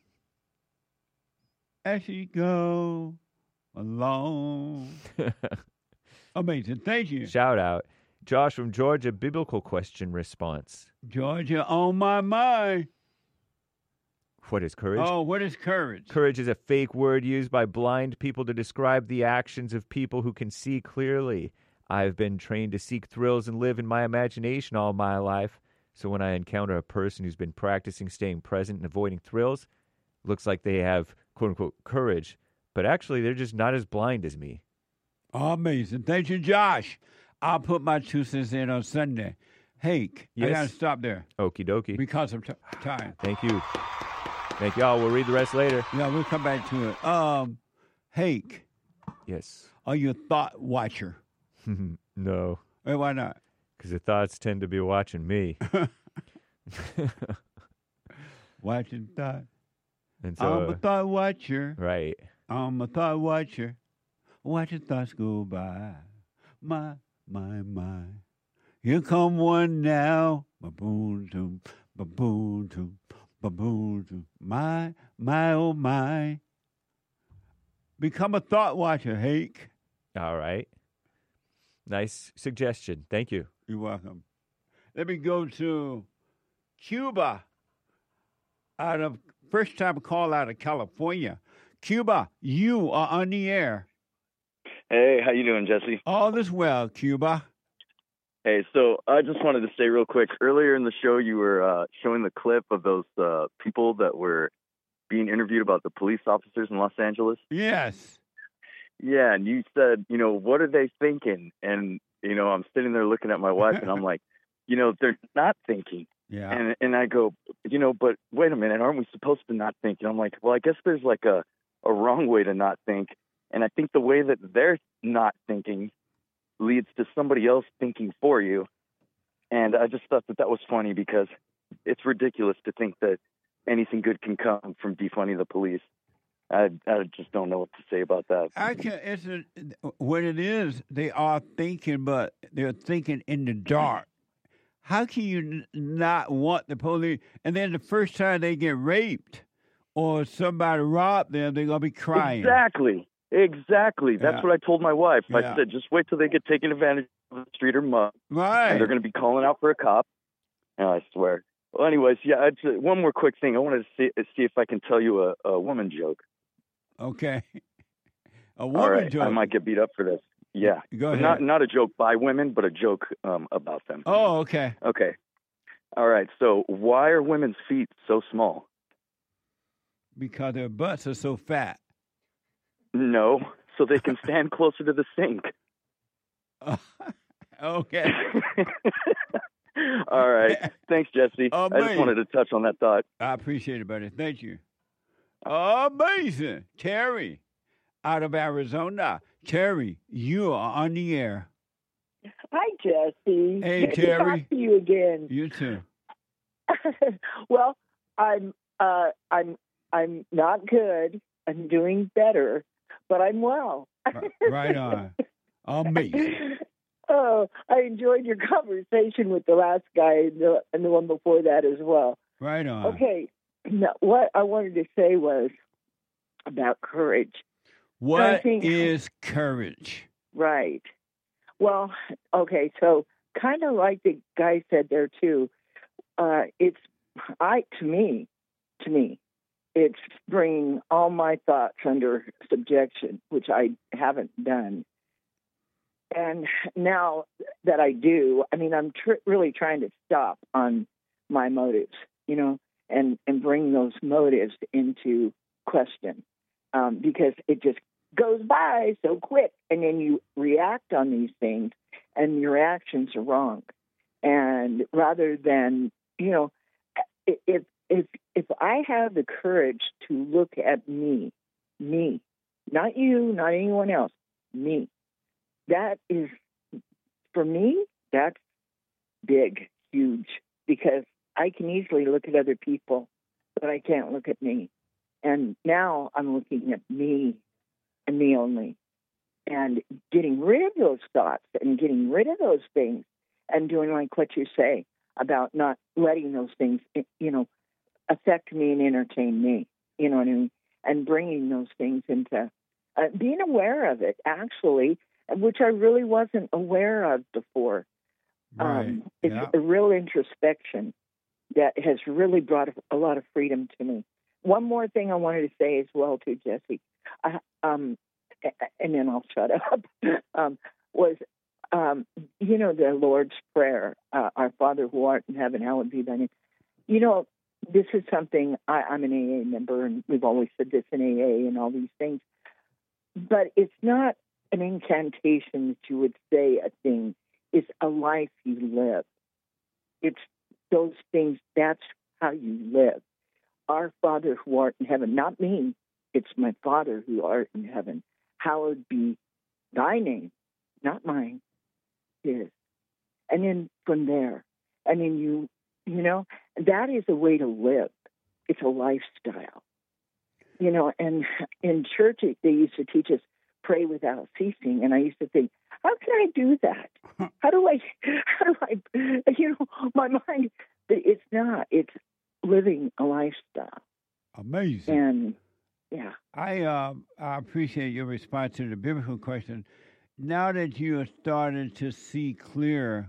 As she go along. Amazing. Thank you. Shout out. Josh from Georgia, biblical question response. Georgia on my mind. What is courage? Oh, what is courage? Courage is a fake word used by blind people to describe the actions of people who can see clearly. I've been trained to seek thrills and live in my imagination all my life. So when I encounter a person who's been practicing staying present and avoiding thrills, looks like they have, quote-unquote, courage. But actually, they're just not as blind as me. Amazing. Thank you, Josh. I'll put my two cents in on Sunday. Hake, Yes. I got to stop there. Okie dokie. Because of t- time. Thank you. Thank y'all. We'll read the rest later. Yeah, we'll come back to it. Um, Hake. Yes. Are you a thought watcher? No. Hey, why not? Because the thoughts tend to be watching me. Watching thought. And so, I'm a thought watcher. right. I'm a thought watcher. Watching thoughts go by. My, my, my. Here come one now. Ba-boom, toom, ba-boom, toom, ba-boom, toom. My, my, oh, my. Become a thought watcher, Hake. All right. Nice suggestion. Thank you. You're welcome. Let me go to Cuba. Out of first time call out of California. Cuba, you are on the air. Hey, how you doing, Jesse? All is well, Cuba. Hey, so I just wanted to say real quick. Earlier in the show, you were uh, showing the clip of those uh, people that were being interviewed about the police officers in Los Angeles. Yes. Yeah, and you said, you know, what are they thinking? And, you know, I'm sitting there looking at my wife, and I'm like, you know, they're not thinking. Yeah. And and I go, you know, but wait a minute, aren't we supposed to not think? And I'm like, well, I guess there's like a, a wrong way to not think. And I think the way that they're not thinking leads to somebody else thinking for you. And I just thought that that was funny because it's ridiculous to think that anything good can come from defunding the police. I, I just don't know what to say about that. I can. It's a, what it is. They are thinking, but they're thinking in the dark. How can you n- not want the police? And then the first time they get raped or somebody robbed them, they're gonna be crying. Exactly. Exactly. That's Yeah. what I told my wife. Yeah. I said, just wait till they get taken advantage of the street or mud. Right. And they're going to be calling out for a cop. And I swear. Well, anyways, yeah, I'd, say- one more quick thing. I wanted to see, see if I can tell you a, a woman joke. Okay. A All woman right. joke. I might get beat up for this. Yeah. Go ahead. Not, not a joke by women, but a joke um, about them. Oh, okay. Okay. All right. So why are women's feet so small? Because their butts are so fat. No, so they can stand closer to the sink. Okay. All right. Thanks, Jesse. I Amazing. just wanted to touch on that thought. I appreciate it, buddy. Thank you. Amazing. Terry, out of Arizona. Terry, you are on the air. Hi, Jesse. Hey, Good to Terry. talk to you again. You too. Well, I'm uh, I'm I'm not good. I'm doing better, but I'm well. Right on. Amazing. Oh, I enjoyed your conversation with the last guy and the, and the one before that as well. Right on. Okay. No, what I wanted to say was about courage. What think, is courage? Right. Well, okay, so kind of like the guy said there too, uh, it's, I, to me, to me, it's bringing all my thoughts under subjection, which I haven't done. And now that I do, I mean, I'm tr- really trying to stop on my motives, you know, and, and bring those motives into question, um, because it just goes by so quick, and then you react on these things, and your actions are wrong. And rather than, you know, if if if I have the courage to look at me, me, not you, not anyone else, me, that is, for me, that's big, huge, because I can easily look at other people, but I can't look at me. And now I'm looking at me and me only, and getting rid of those thoughts and getting rid of those things, and doing like what you say about not letting those things, you know, affect me and entertain me, you know what I mean? And bringing those things into, uh, being aware of it, actually, which I really wasn't aware of before. Right. Um, it's Yeah. a real introspection that has really brought a lot of freedom to me. One more thing I wanted to say as well, too, Jesse, I, um, and then I'll shut up, um, was, um, you know, the Lord's Prayer, uh, our Father who art in heaven, hallowed be thy name. You know, this is something, I, I'm an A A member, and we've always said this in A A and all these things, but it's not an incantation that you would say a thing. It's a life you live. It's those things, that's how you live. Our Father who art in heaven, not me, it's my Father who art in heaven. Hallowed be thy name, not mine, his. And then from there, I mean, you, you know, that is a way to live. It's a lifestyle. You know, and in church, they used to teach us pray without ceasing. And I used to think, how can I do that? How do I, how do I, you know, my mind, it's not, it's living a lifestyle. Amazing. And yeah. I uh, I appreciate your response to the biblical question. Now that you are starting to see clear,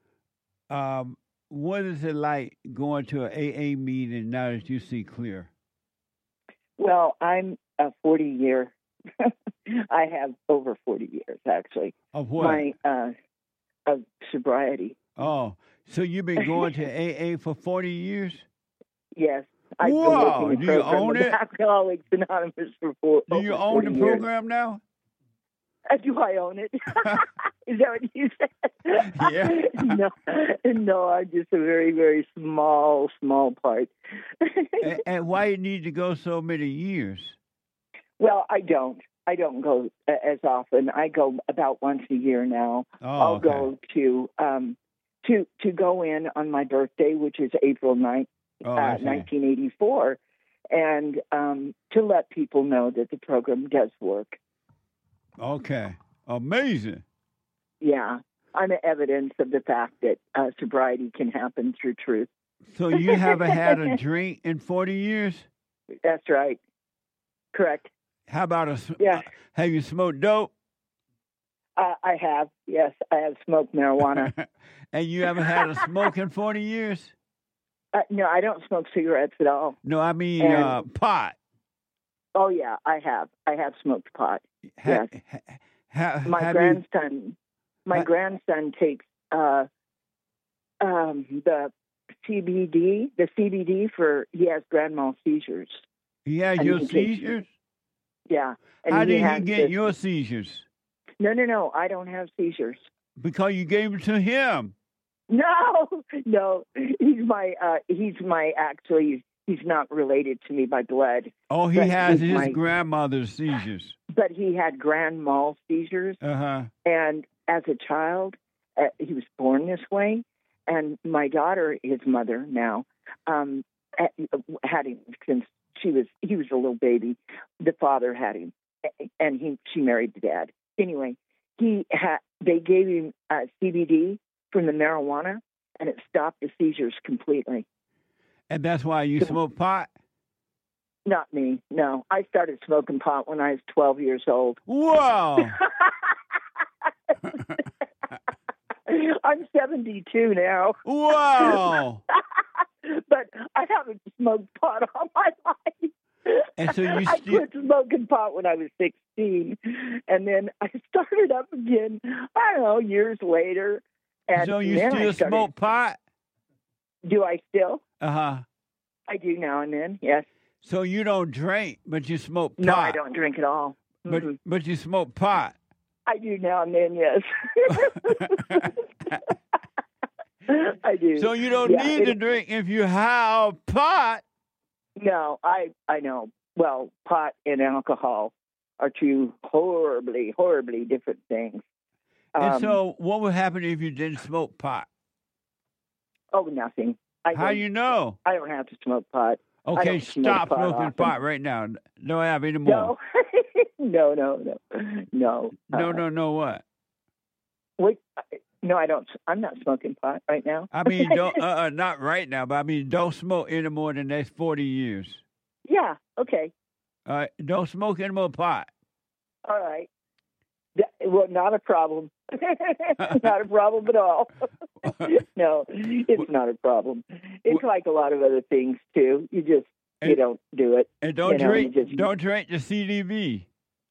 um, what is it like going to an A A meeting now that you see clear? Well, I'm a forty year. I have over forty years, actually. Of what? My uh, of sobriety. Oh, so you've been going to A A for forty years? Yes. I've Whoa! been Do working the you program own with it? Alcoholics Anonymous for four, Do you over own forty the years. program now? Uh, do I own it? Is that what you said? Yeah. no, no, I'm just a very, very small, small part. and, and why you need to go so many years? Well, I don't. I don't go uh, as often. I go about once a year now. Oh, I'll okay. go to um, to to go in on my birthday, which is April ninth, Oh, I uh, see. nineteen eighty-four, and um, to let people know that the program does work. Okay. Amazing. Yeah, I'm evidence of the fact that uh, sobriety can happen through truth. So you haven't had a drink in forty years? That's right. Correct. How about a? Yeah. Have you smoked dope? Uh, I have. Yes, I have smoked marijuana. And you haven't had a smoke in forty years? Uh, no, I don't smoke cigarettes at all. No, I mean And- uh, pot. Oh yeah, I have. I have smoked pot. Ha- yes. ha- ha- My have grandson. My Ha- grandson takes uh, um, the C B D. The C B D for he has grand mal seizures. You, he had And your he takes- seizures? Yeah. And How he did he has get this- your seizures? No, no, no. I don't have seizures. Because you gave them to him. No, no. He's my. Uh, he's my. Actually, he's not related to me by blood. Oh, he but has he's his my- grandmother's seizures. But he had grand mal seizures, Uh huh. and as a child, uh, he was born this way. And my daughter, his mother now, um, uh, had him since she was. He was a little baby. The father had him, and he. She married the dad. Anyway, he had. They gave him uh, C B D from the marijuana, and it stopped the seizures completely. And that's why you smoke pot? Not me. No, I started smoking pot when I was twelve years old. Whoa! I'm seventy-two now. Whoa! But I haven't smoked pot all my life. And so you I still... quit smoking pot when I was sixteen, and then I started up again, I don't know, years later. And So you then I still started- smoke pot? Do I still? Uh-huh. I do now and then, yes. So you don't drink, but you smoke pot? No, I don't drink at all. But, Mm-mm. but you smoke pot? I do now and then, yes. I do. So you don't Yeah, need it- to drink if you have pot? No, I I know. Well, pot and alcohol are two horribly, horribly different things. And Um, so what would happen if you didn't smoke pot? Oh, nothing. I How don't- you know? I don't have to smoke pot. I Okay, don't smoke stop pot smoking often. pot right now. Don't have any more. No, no, no, no, no. No, Uh, no, no, what? Wait, no, I don't. I'm not smoking pot right now. I mean, don't, uh, uh, not right now, but I mean, don't smoke any more than the next forty years. Yeah. Okay. All right, don't smoke any more pot. All right. That, well, not a problem. Not a problem at all. No, it's not a problem. It's like a lot of other things too. You just you And- don't do it. And don't You know, drink, you just- don't drink the C D B.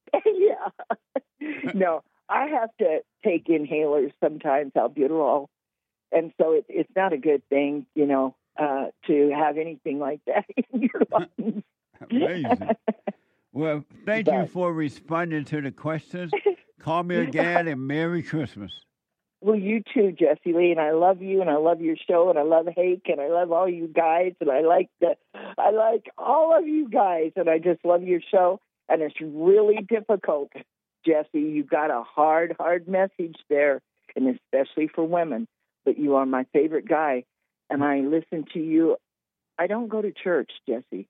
Yeah. No, I have to take inhalers sometimes, albuterol, and so it, it's not a good thing, you know, uh, to have anything like that in your lungs. Amazing. Well, thank you But- for responding to the questions. Call me again, and Merry Christmas. Well, you too, Jesse Lee, and I love you, and I love your show, and I love Hake, and I love all you guys, and I like the, I like all of you guys, and I just love your show, and it's really difficult, Jesse. You got a hard, hard message there, and especially for women. But you are my favorite guy, and I listen to you. I don't go to church, Jesse.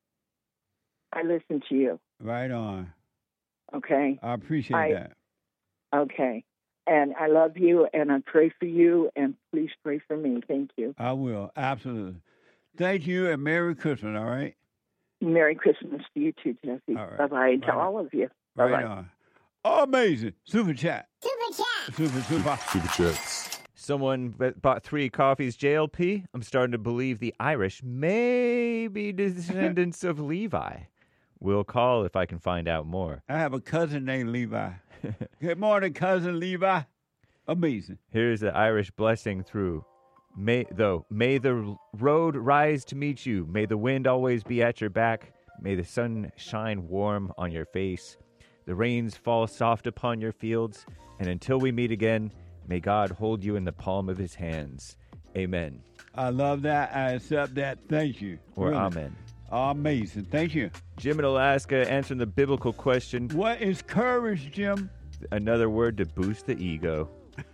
I listen to you. Right on. Okay. I appreciate I- that. Okay. And I love you, and I pray for you, and please pray for me. Thank you. I will, absolutely. Thank you, and Merry Christmas, all right? Merry Christmas to you too, Jesse. All right. Bye-bye. And to Bye-bye. all of you. Right Bye-bye. on. Amazing. Super chat. Super chat. Super, super. Super chats. Someone b- bought three coffees, J L P. I'm starting to believe the Irish may be descendants of Levi. We'll call if I can find out more. I have a cousin named Levi. Good morning, cousin Levi. Amazing. Here's the Irish blessing through. May though, may the road rise to meet you. May the wind always be at your back. May the sun shine warm on your face. The rains fall soft upon your fields. And until we meet again, may God hold you in the palm of his hands. Amen. I love that. I accept that. Thank you. Or Really. amen. Amazing. Thank you. Jim in Alaska answering the biblical question. What is courage, Jim? Another word to boost the ego.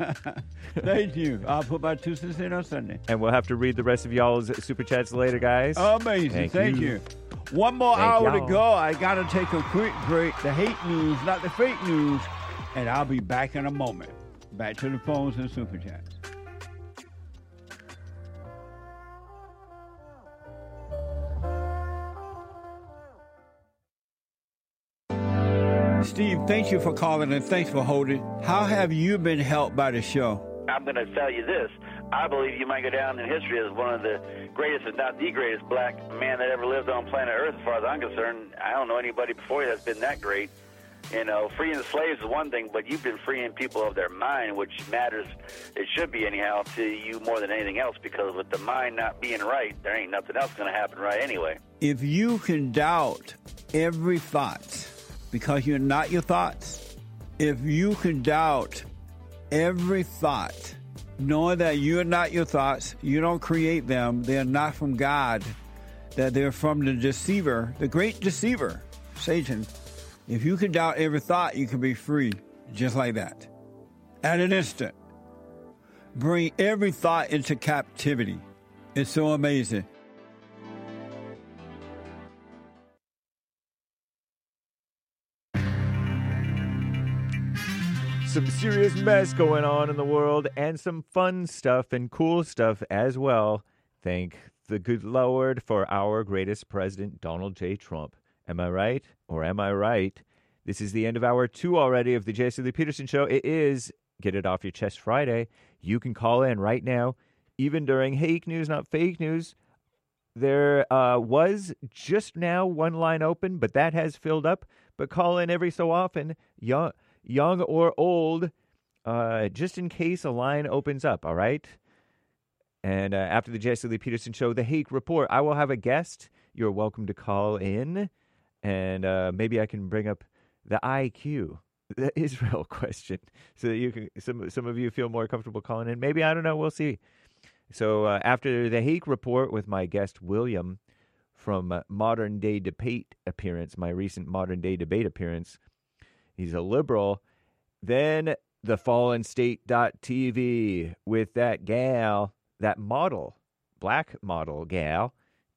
Thank you. I'll put my two cents in on Sunday. And we'll have to read the rest of y'all's super chats later, guys. Amazing. Thank, Thank you. you. One more Thank hour y'all. to go. I got to take a quick break. The hate news, not the fake news. And I'll be back in a moment. Back to the phones and super chats. Steve, thank you for calling and thanks for holding. How have you been helped by the show? I'm going to tell you this. I believe you might go down in history as one of the greatest, if not the greatest, black man that ever lived on planet Earth, as far as I'm concerned. I don't know anybody before you that's been that great. You know, freeing the slaves is one thing, but you've been freeing people of their mind, which matters, it should be anyhow, to you more than anything else, because with the mind not being right, there ain't nothing else going to happen right anyway. If you can doubt every thought because you're not your thoughts, if you can doubt every thought, knowing that you're not your thoughts, you don't create them, they're not from God, that they're from the deceiver, the great deceiver, Satan. If you can doubt every thought, you can be free just like that. At an instant. Bring every thought into captivity. It's so amazing. Some serious mess going on in the world and some fun stuff and cool stuff as well. Thank the good Lord for our greatest president, Donald J. Trump. Am I right? Or am I right? This is the end of hour two already of the Jesse Lee Peterson Show. It is Get It Off Your Chest Friday. You can call in right now, even during Hake News, not fake news. There uh, was just now one line open, but that has filled up. But call in every so often, young, young or old, uh, just in case a line opens up, all right? And uh, after the Jesse Lee Peterson Show, the Hake Report, I will have a guest. You're welcome to call in, and uh, maybe I can bring up the I Q, the Israel question, so that you can some some of you feel more comfortable calling in. Maybe, I don't know. We'll see. So uh, after the Hake Report with my guest, William, from uh, Modern Day Debate appearance, my recent Modern Day Debate appearance, he's a liberal. Then the Fallen State dot T V with that gal, that model, black model gal,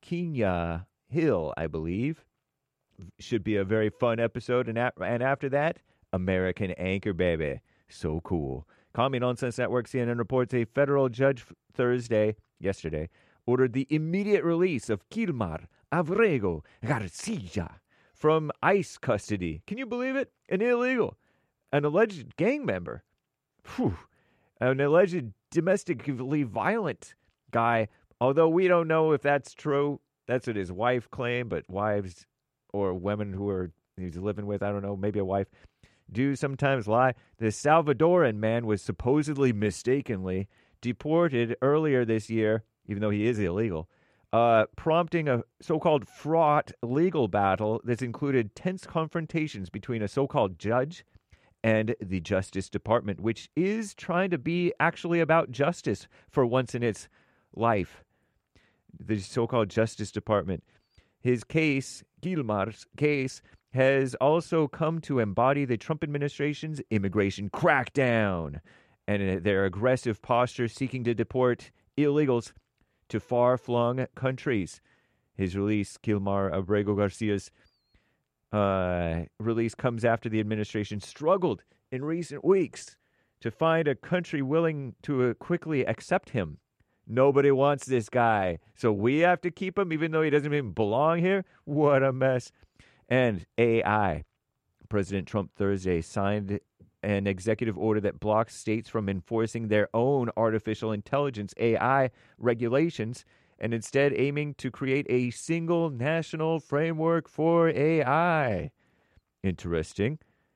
Kenya Hill, I believe. Should be a very fun episode. And, a- and after that, American Anchor Baby. So cool. Commie Nonsense Network, C N N reports a federal judge Thursday, yesterday, ordered the immediate release of Kilmar Abrego Garcia from ICE custody. Can you believe it? An illegal, an alleged gang member, Whew. an alleged domestically violent guy, although we don't know if that's true. That's what his wife claimed, but wives or women who are he's living with, I don't know, maybe a wife, do sometimes lie. The Salvadoran man was supposedly mistakenly deported earlier this year, even though he is illegal, uh, prompting a so-called fraught legal battle that's included tense confrontations between a so-called judge and the Justice Department, which is trying to be actually about justice for once in its life. The so-called Justice Department. His case, Gilmar's case, has also come to embody the Trump administration's immigration crackdown and their aggressive posture seeking to deport illegals to far-flung countries. His release, Kilmar Abrego Garcia's uh, release, comes after the administration struggled in recent weeks to find a country willing to uh, quickly accept him. Nobody wants this guy, so we have to keep him even though he doesn't even belong here? What a mess. And A I. President Trump Thursday signed an executive order that blocks states from enforcing their own artificial intelligence A I regulations and instead aiming to create a single national framework for A I. Interesting.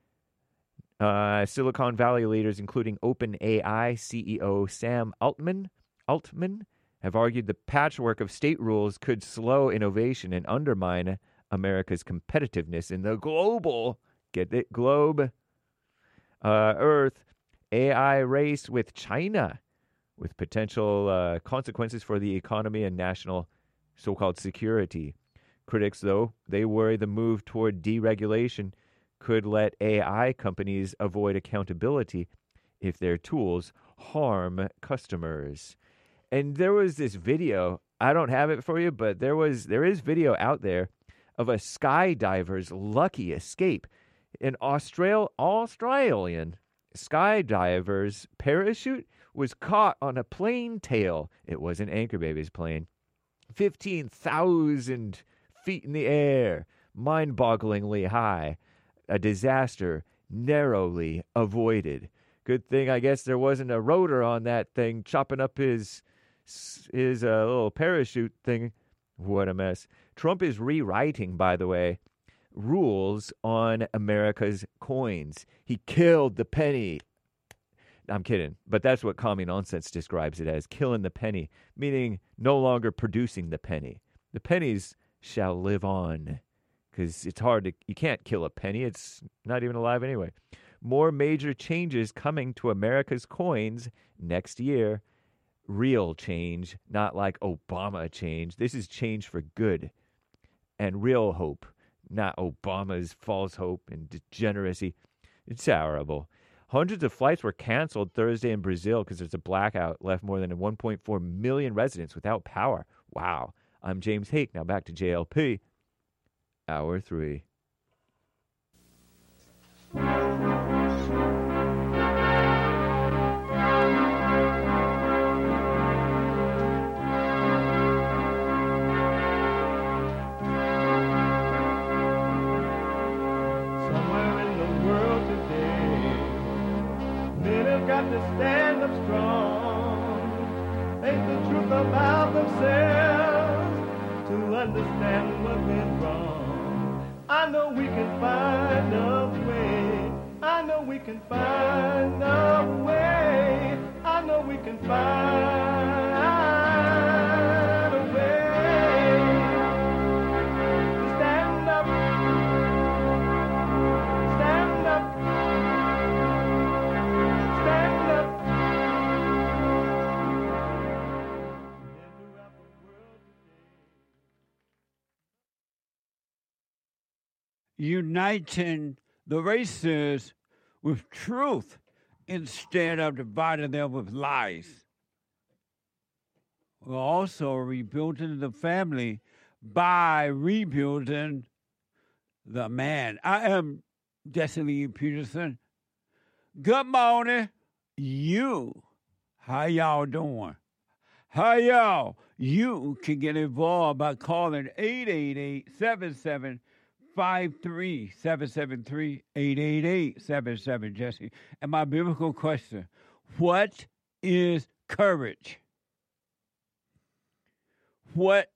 Uh, Silicon Valley leaders, including OpenAI C E O Sam Altman, Altman, have argued the patchwork of state rules could slow innovation and undermine America's competitiveness in the global, get it, globe, uh, Earth, A I race with China, with potential uh, consequences for the economy and national so-called security. Critics, though, they worry the move toward deregulation could let A I companies avoid accountability if their tools harm customers. And there was this video, I don't have it for you, but there was there is video out there of a skydiver's lucky escape. An Austral- Australian skydiver's parachute was caught on a plane tail. It wasn't Anchor Baby's plane. fifteen thousand feet in the air, mind-bogglingly high. A disaster narrowly avoided. Good thing, I guess, there wasn't a rotor on that thing chopping up his his uh, little parachute thing. What a mess. Trump is rewriting, by the way, rules on America's coins. He killed the penny. I'm kidding, but that's what Commie Nonsense describes it as, killing the penny, meaning no longer producing the penny. The pennies shall live on, because it's hard to, you can't kill a penny. It's not even alive anyway. More major changes coming to America's coins next year. Real change, not like Obama change. This is change for good and real hope, not Obama's false hope and degeneracy. It's terrible. Hundreds of flights were canceled Thursday in Brazil because there's a blackout, left more than one point four million residents without power. Wow. I'm James Hake. Now back to J L P. Hour three. got to stand up strong. Think the truth about themselves to understand what went wrong. I know we can find a way. I know we can find a way. I know we can find a way to stand up, stand up, stand up. Uniting the races with truth instead of dividing them with lies. We're also rebuilding the family by rebuilding the man. I am Jesse Lee Peterson. Good morning, you. How y'all doing? How y'all? You can get involved by calling eight eight eight, seven seven five three seven seven three, eight eight eight, seven seven, Jesse. And my biblical question, what is courage? What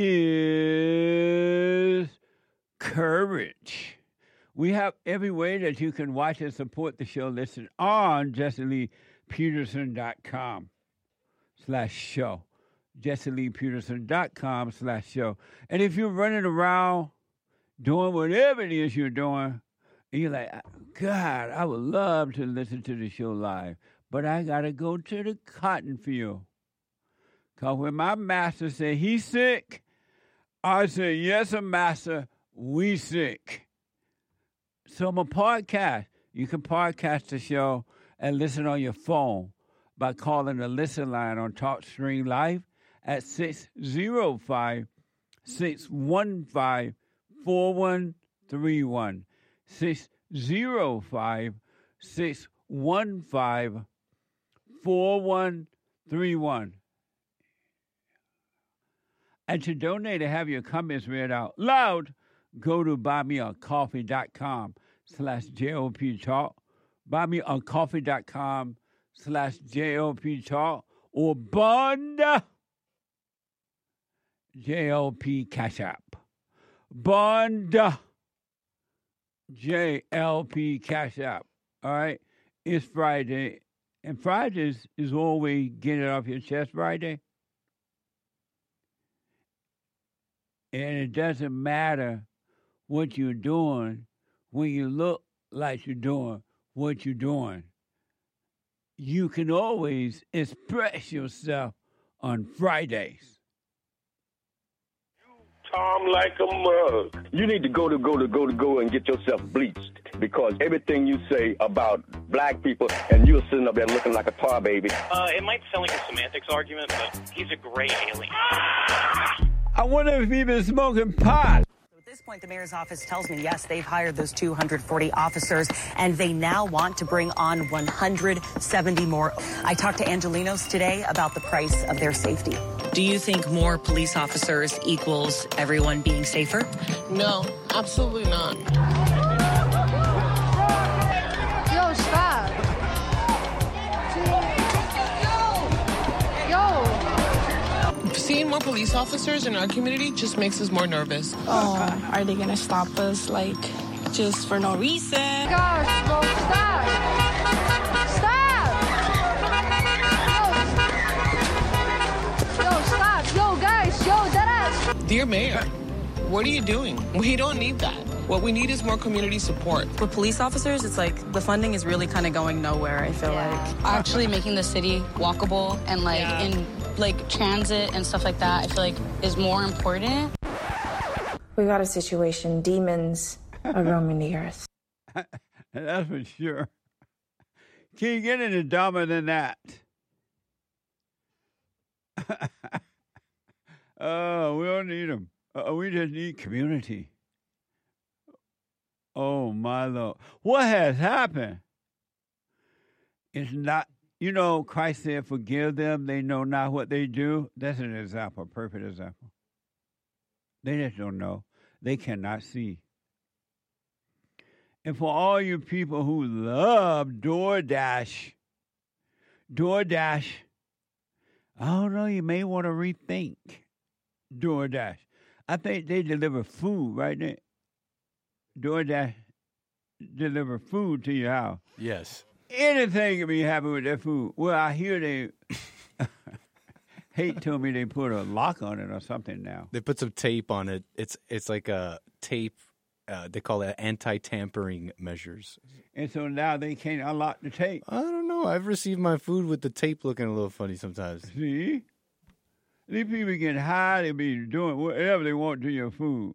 is courage? We have every way that you can watch and support the show listed on jesse lee peterson dot com slash show. jesse lee peterson dot com slash show. And if you're running around doing whatever it is you're doing, and you're like, God, I would love to listen to the show live, but I got to go to the cotton field. Because when my master said he's sick, I said, yes, master, we sick. So I'm a podcast. You can podcast the show and listen on your phone by calling the listen line on TalkStream Live at six oh five, six one five, four one three one. six oh five, six one five, four one three one. And to donate and have your comments read out loud, go to buymeacoffee.com slash JLP Talk, buymeacoffee.com slash JLP Talk, or Bond J L P Cash App. Bond J L P Cash App. All right? It's Friday. And Fridays is always get it off your chest Friday. And it doesn't matter what you're doing when you look like you're doing what you're doing. You can always express yourself on Fridays. Tom like a mug. You need to go to go to go to go and get yourself bleached, because everything you say about black people, and you're sitting up there looking like a tar baby. Uh, it might sound like a semantics argument, but he's a gray alien. I wonder if he's been smoking pot. At this point, the mayor's office tells me, yes, they've hired those two hundred forty officers, and they now want to bring on one hundred seventy more. I talked to Angelinos today about the price of their safety. Do you think more police officers equals everyone being safer? No, absolutely not. Yo, stop. Yo. Seeing more police officers in our community just makes us more nervous. Oh, are they going to stop us, like, just for no reason? Gosh, bro, stop. Stop. Yo, yo, stop. Yo, guys, yo, deadass. Dear Mayor, what are you doing? We don't need that. What we need is more community support. For police officers, it's like the funding is really kind of going nowhere, I feel Yeah. like. Actually making the city walkable and, like, Yeah. in, like, transit and stuff like that, I feel like is more important. We got a situation. Demons are roaming the earth. That's for sure. Can you get any dumber than that? Oh, we don't need them. Uh, we just need community. Oh, my Lord. What has happened? It's not, you know, Christ said, forgive them. They know not what they do. That's an example, a perfect example. They just don't know. They cannot see. And for all you people who love DoorDash, DoorDash, I don't know, you may want to rethink DoorDash. I think they deliver food, right there. DoorDash deliver food to your house. Yes. Anything can be happy with that food. Well, I hear they Hate told me they put a lock on it or something now. They put some tape on it. It's it's like a tape. Uh, they call it anti-tampering measures. And so now they can't unlock the tape. I don't know. I've received my food with the tape looking a little funny sometimes. See? These people get high, they be doing whatever they want to your food.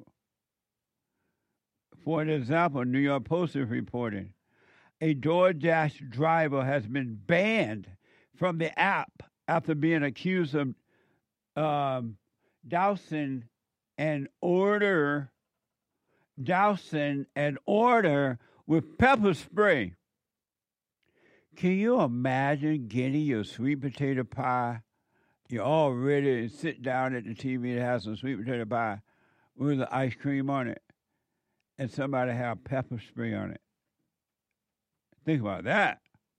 For an example, New York Post is reporting a DoorDash driver has been banned from the app after being accused of um, dousing an order, dousing an order with pepper spray. Can you imagine getting your sweet potato pie? You're all ready to sit down at the T V that has some sweet potato pie with the ice cream on it, and somebody have pepper spray on it. Think about that.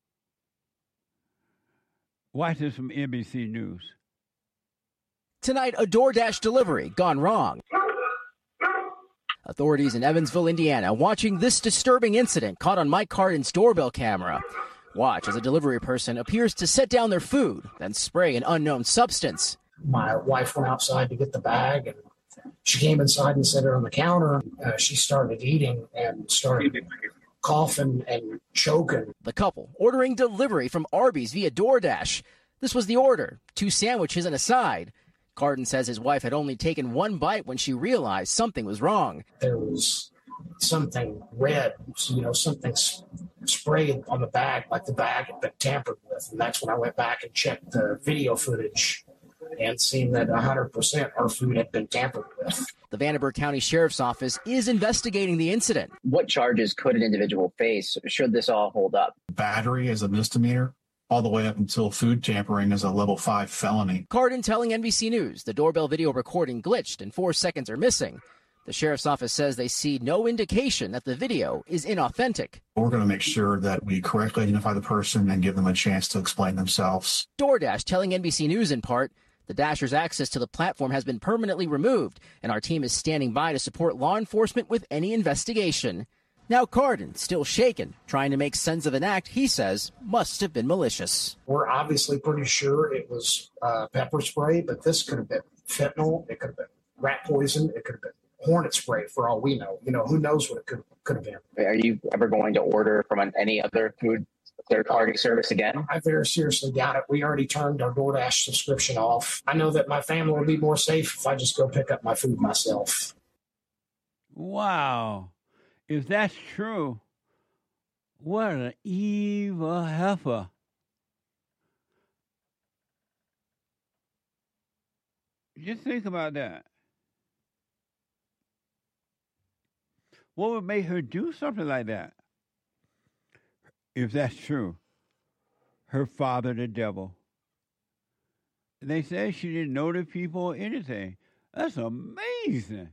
Watch this from N B C News. Tonight, a DoorDash delivery gone wrong. Authorities in Evansville, Indiana, watching this disturbing incident caught on Mike Cardin's doorbell camera. Watch as a delivery person appears to set down their food, then spray an unknown substance. My wife went outside to get the bag, and she came inside and set it on the counter. Uh, she started eating and started coughing and choking. The couple ordering delivery from Arby's via DoorDash. This was the order, two sandwiches and a side. Cardin says his wife had only taken one bite when she realized something was wrong. There was something red, you know, something s- sprayed on the bag, like the bag had been tampered with. And that's when I went back and checked the video footage and seen that one hundred percent our food had been tampered with. The Vanderburgh County Sheriff's Office is investigating the incident. What charges could an individual face should this all hold up? Battery is a misdemeanor, all the way up until food tampering is a level five felony. Cardin telling N B C News the doorbell video recording glitched and four seconds are missing. The Sheriff's Office says they see no indication that the video is inauthentic. We're going to make sure that we correctly identify the person and give them a chance to explain themselves. DoorDash telling N B C News in part, the Dashers' access to the platform has been permanently removed, and our team is standing by to support law enforcement with any investigation. Now Cardin, still shaken, trying to make sense of an act he says must have been malicious. We're obviously pretty sure it was uh, pepper spray, but this could have been fentanyl. It could have been rat poison. It could have been hornet spray for all we know. You know, who knows what it could, could have been. Are you ever going to order from an, any other food third-party service again? I very seriously doubt it. We already turned our DoorDash subscription off. I know that my family will be more safe if I just go pick up my food myself. Wow. If that's true, what an evil heifer. Just think about that. What would make her do something like that? If that's true, her father, the devil. They said she didn't know the people or anything. That's amazing.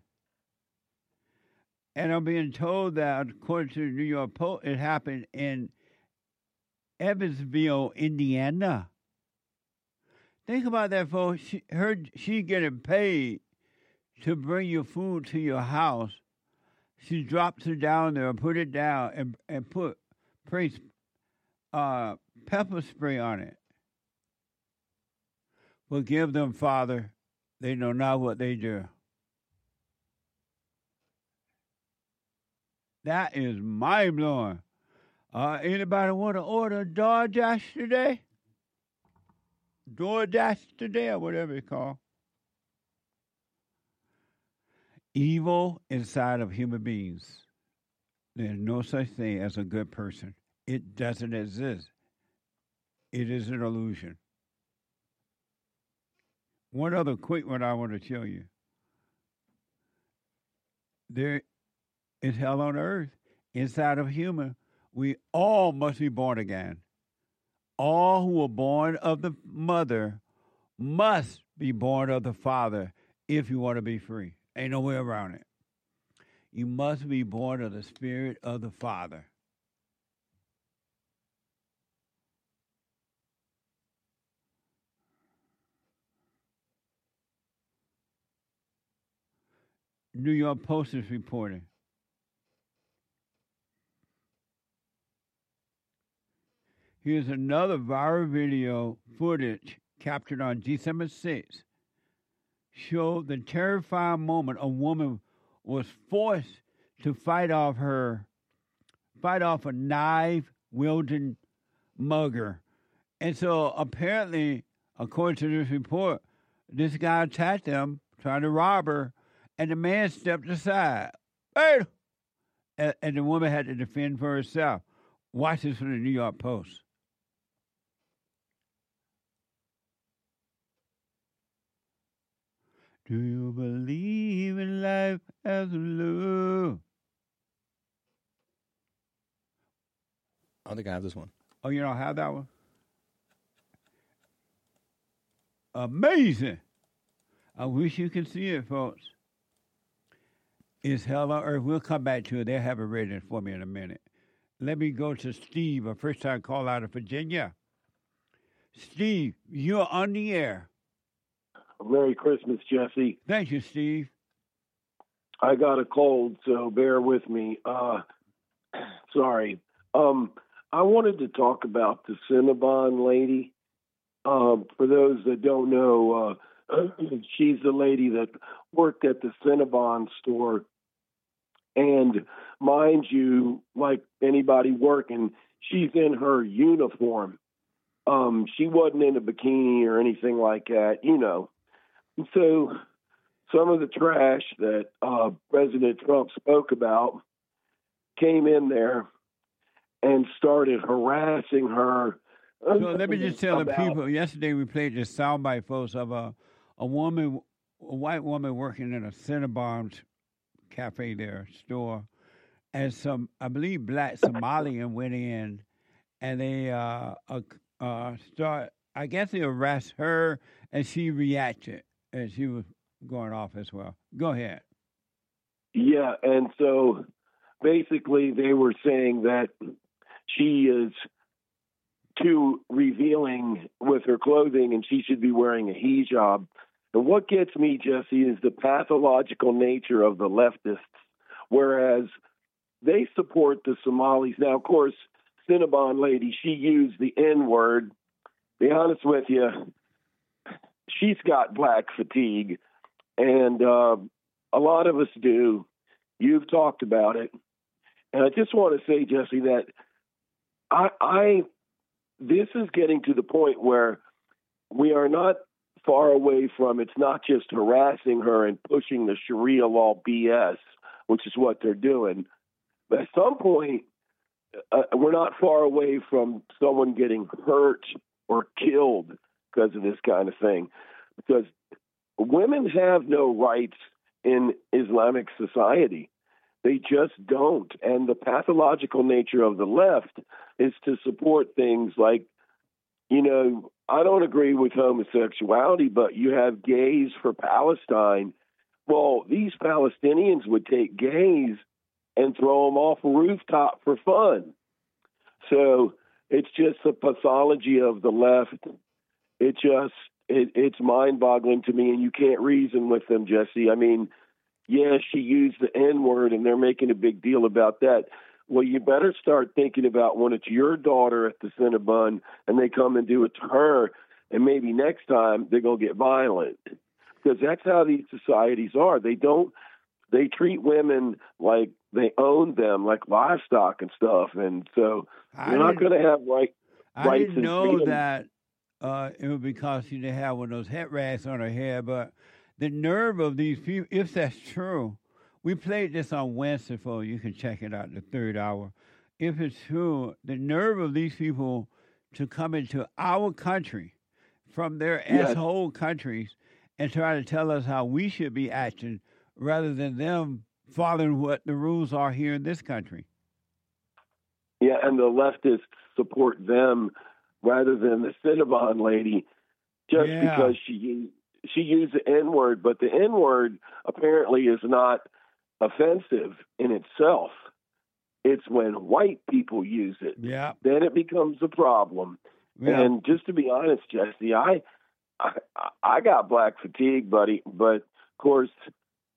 And I'm being told that, according to the New York Post, it happened in Evansville, Indiana. Think about that, folks. She, her, she getting paid to bring your food to your house. She drops it down there, put it down, and, and put praise, uh, pepper spray on it. Forgive them, Father. They know not what they do. That is mind-blowing. Uh, anybody want to order DoorDash today? DoorDash today, or whatever it's called. Evil inside of human beings. There's no such thing as a good person. It doesn't exist. It is an illusion. One other quick one I want to show you. There is hell on earth. Inside of human, we all must be born again. All who are born of the mother must be born of the father if you want to be free. Ain't no way around it. You must be born of the spirit of the Father. New York Post is reporting. Here's another viral video footage captured on December sixth. Showed the terrifying moment a woman was forced to fight off her, fight off a knife-wielding mugger. And so apparently, according to this report, this guy attacked them, trying to rob her, and the man stepped aside. Hey! And, and the woman had to defend for herself. Watch this from the New York Post. Do you believe in life as a love? I don't think I have this one. Oh, you don't have that one? Amazing. I wish you could see it, folks. It's hell on earth. We'll come back to it. They'll have it ready for me in a minute. Let me go to Steve, a first-time call out of Virginia. Steve, you're on the air. Merry Christmas, Jesse. Thank you, Steve. I got a cold, so bear with me. Uh, sorry. Um, I wanted to talk about the Cinnabon lady. Um, for those that don't know, uh, she's the lady that worked at the Cinnabon store. And mind you, like anybody working, she's in her uniform. Um, she wasn't in a bikini or anything like that, you know. And so some of the trash that uh, President Trump spoke about came in there and started harassing her. So let me just tell about, the people, yesterday we played this soundbite, folks, of a, a woman, a white woman working in a Cinnabon cafe there, store, and some, I believe, black Somalian went in and they uh, uh, uh, start, I guess they harassed her and she reacted. And she was going off as well. Go ahead. Yeah, and so basically they were saying that she is too revealing with her clothing and she should be wearing a hijab. And what gets me, Jesse, is the pathological nature of the leftists, whereas they support the Somalis. Now, of course, Cinnabon lady, she used the N-word. Be honest with you, she's got black fatigue, and uh, a lot of us do. You've talked about it. And I just want to say, Jesse, that I, I this is getting to the point where we are not far away from, it's not just harassing her and pushing the Sharia law B S, which is what they're doing. But at some point, uh, we're not far away from someone getting hurt or killed because of this kind of thing. Because women have no rights in Islamic society. They just don't. And the pathological nature of the left is to support things like, you know, I don't agree with homosexuality, but you have gays for Palestine. Well, these Palestinians would take gays and throw them off a rooftop for fun. So it's just the pathology of the left. It just, it, it's mind-boggling to me, and you can't reason with them, Jesse. I mean, yeah, she used the N-word, and they're making a big deal about that. Well, you better start thinking about when it's your daughter at the Cinnabon and they come and do it to her, and maybe next time they're going to get violent. Because that's how these societies are. They don't, they treat women like they own them, like livestock and stuff. And so I you're not going to have right, I rights didn't and know freedom. that uh, it was because she didn't have one of those head racks on her head, but the nerve of these people, if that's true, we played this on Wednesday for you. You can check it out, the third hour. If it's true, the nerve of these people to come into our country from their Yes. asshole countries and try to tell us how we should be acting rather than them following what the rules are here in this country. Yeah, and the leftists support them rather than the Cinnabon lady just Yeah. because she used, she used the N-word. But the N-word apparently is not offensive in itself. It's when white people use it. Yeah. Then it becomes a problem. Yeah. And just to be honest, Jesse, I, I I got black fatigue, buddy. But of course,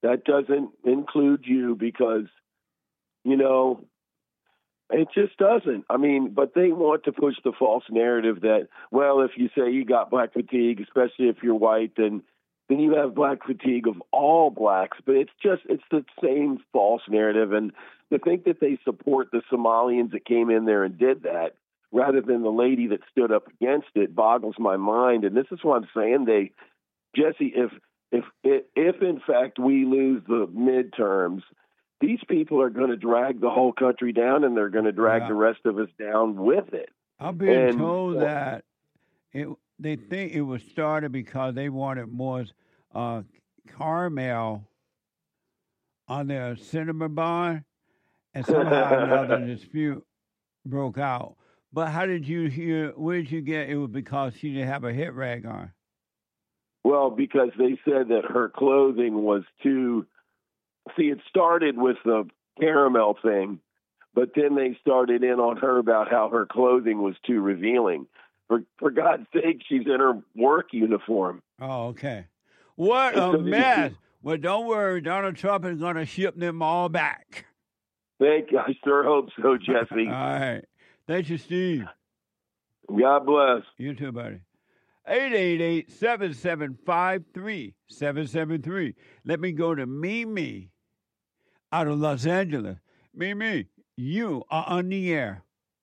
That doesn't include you because, you know, it just doesn't. I mean, but they want to push the false narrative that, well, if you say you got black fatigue, especially if you're white, then then you have black fatigue of all blacks. But it's just, it's the same false narrative. And to think that they support the Somalians that came in there and did that rather than the lady that stood up against it boggles my mind. And this is what I'm saying. They, Jesse, if, if, if, if in fact we lose the midterms, these people are going to drag the whole country down, and they're going to drag Yeah. the rest of us down with it. I'm being And- told that it they think it was started because they wanted more uh, caramel on their cinnamon bun, and somehow another dispute broke out. But how did you hear? Where did you get it was because she didn't have a hit rag on? Well, because they said that her clothing was too. See, it started with the caramel thing, but then they started in on her about how her clothing was too revealing. For for God's sake, she's in her work uniform. Oh, okay. What a mess! Well, don't worry, Donald Trump is going to ship them all back. Thank you. I sure hope so, Jesse. All right. Thank you, Steve. God bless. You too, buddy. eight eight eight, seven seven five, three seven seven three. Let me go to Mimi out of Los Angeles. Mimi, you are on the air.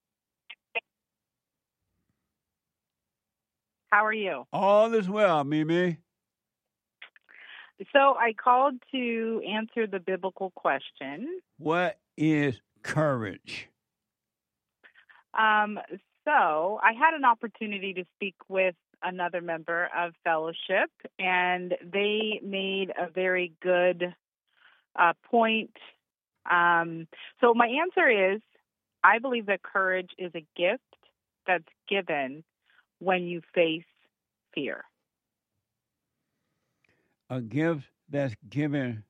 How are you? All is well, Mimi. So I called to answer the biblical question. What is courage? Um, so I had an opportunity to speak with another member of Fellowship, and they made a very good uh, point. Um, so my answer is, I believe that courage is a gift that's given when you face fear. A gift that's given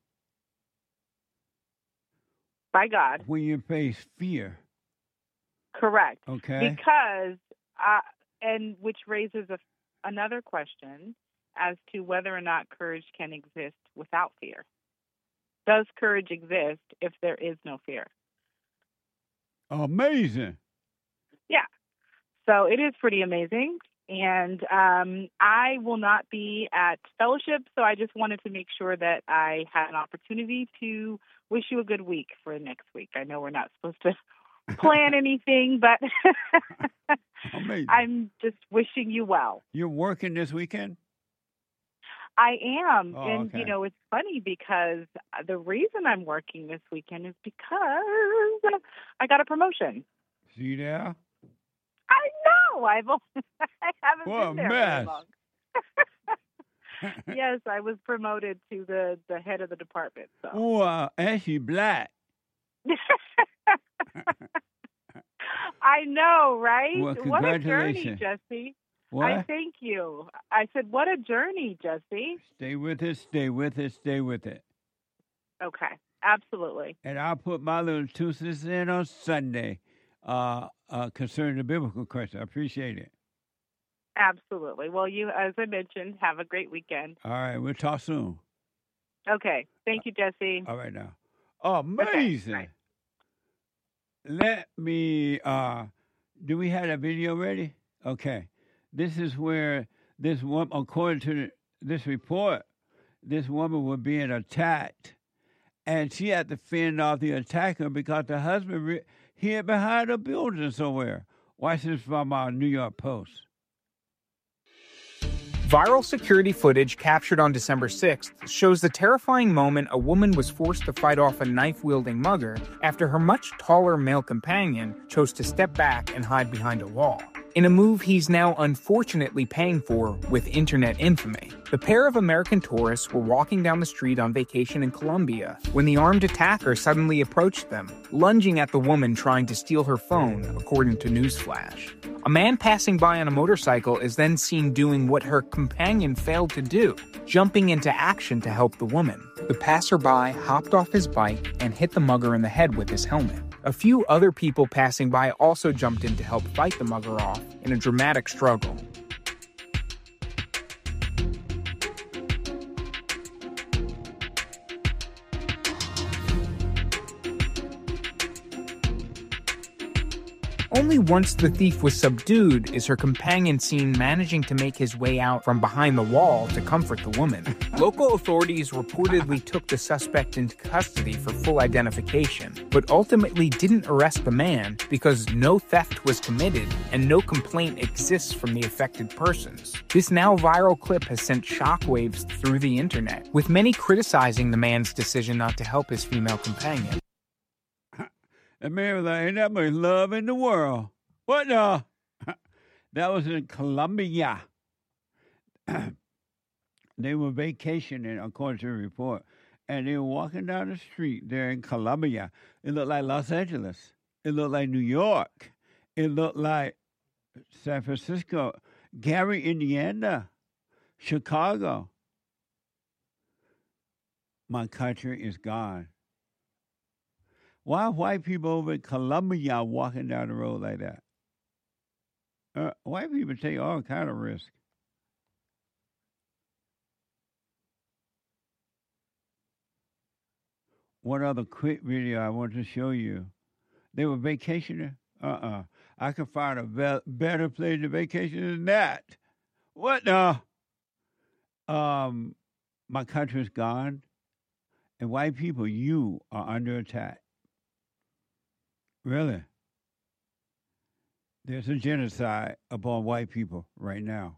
by God when you face fear. Correct. Okay. Because, uh, and which raises a, another question as to whether or not courage can exist without fear. Does courage exist if there is no fear? Amazing. Yeah. So it is pretty amazing. And um, I will not be at Fellowship, so I just wanted to make sure that I had an opportunity to wish you a good week for next week. I know we're not supposed to plan anything, but I'm just wishing you well. You're working this weekend? I am. Oh, and, okay. you know, it's funny because the reason I'm working this weekend is because I got a promotion. See there? I know. I've I haven't What been there a very mess. long. Yes, I was promoted to the, the head of the department. So. Oh, uh, and she black. I know, right? Well, what a journey, congratulations. Jesse. What? I thank you. I said, what a journey, Jesse. Stay with it, stay with it, stay with it. Okay, absolutely. And I'll put my little two cents in on Sunday uh, uh, concerning the biblical question. I appreciate it. Absolutely. Well, you, as I mentioned, have a great weekend. All right, we'll talk soon. Okay. Thank you, Jesse. All right now. Amazing. Okay, Let me, uh, do we have a video ready? Okay. This is where this woman, according to the, this report, this woman was being attacked. And she had to fend off the attacker because the husband re- hid behind a building somewhere. Watch this from our New York Post. Viral security footage captured on December sixth shows the terrifying moment a woman was forced to fight off a knife-wielding mugger after her much taller male companion chose to step back and hide behind a wall. In a move he's now unfortunately paying for with internet infamy. The pair of American tourists were walking down the street on vacation in Colombia when the armed attacker suddenly approached them, lunging at the woman trying to steal her phone, according to Newsflash. A man passing by on a motorcycle is then seen doing what her companion failed to do, jumping into action to help the woman. The passerby hopped off his bike and hit the mugger in the head with his helmet. A few other people passing by also jumped in to help fight the mugger off in a dramatic struggle. Only once the thief was subdued is her companion seen managing to make his way out from behind the wall to comfort the woman. Local authorities reportedly took the suspect into custody for full identification, but ultimately didn't arrest the man because no theft was committed and no complaint exists from the affected persons. This now viral clip has sent shockwaves through the internet, with many criticizing the man's decision not to help his female companion. The man was like, ain't that much love in the world. What the? That was in Colombia. They were vacationing, according to the report, and they were walking down the street there in Colombia. It looked like Los Angeles. It looked like New York. It looked like San Francisco, Gary, Indiana, Chicago. My country is gone. Why are white people over in Colombia walking down the road like that? Uh, white people take all kind of risk. One other quick video I want to show you. They were vacationing. Uh-uh. I could find a be- better place to vacation than that. What the? Um, my country's gone, and white people, you are under attack. Really? There's a genocide upon white people right now.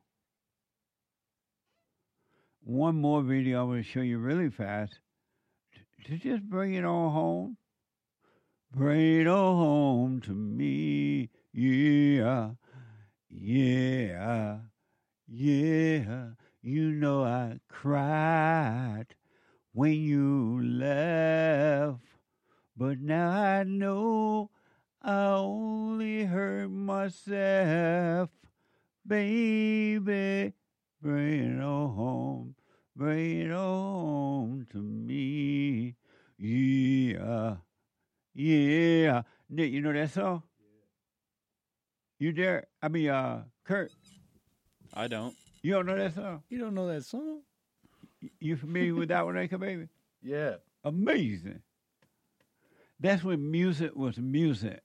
One more video I'm going to show you really fast to just bring it on home. Bring it on home to me. Yeah, yeah, yeah. You know I cried when you left, but now I know I only hurt myself. Baby, bring it on home. Bring it on to me. Yeah, yeah. Nick, you know that song? You there? I mean, uh, Kurt. I don't. You don't know that song? You don't know that song? You familiar with that one, Anchor Baby? Yeah. Amazing. That's when music was music.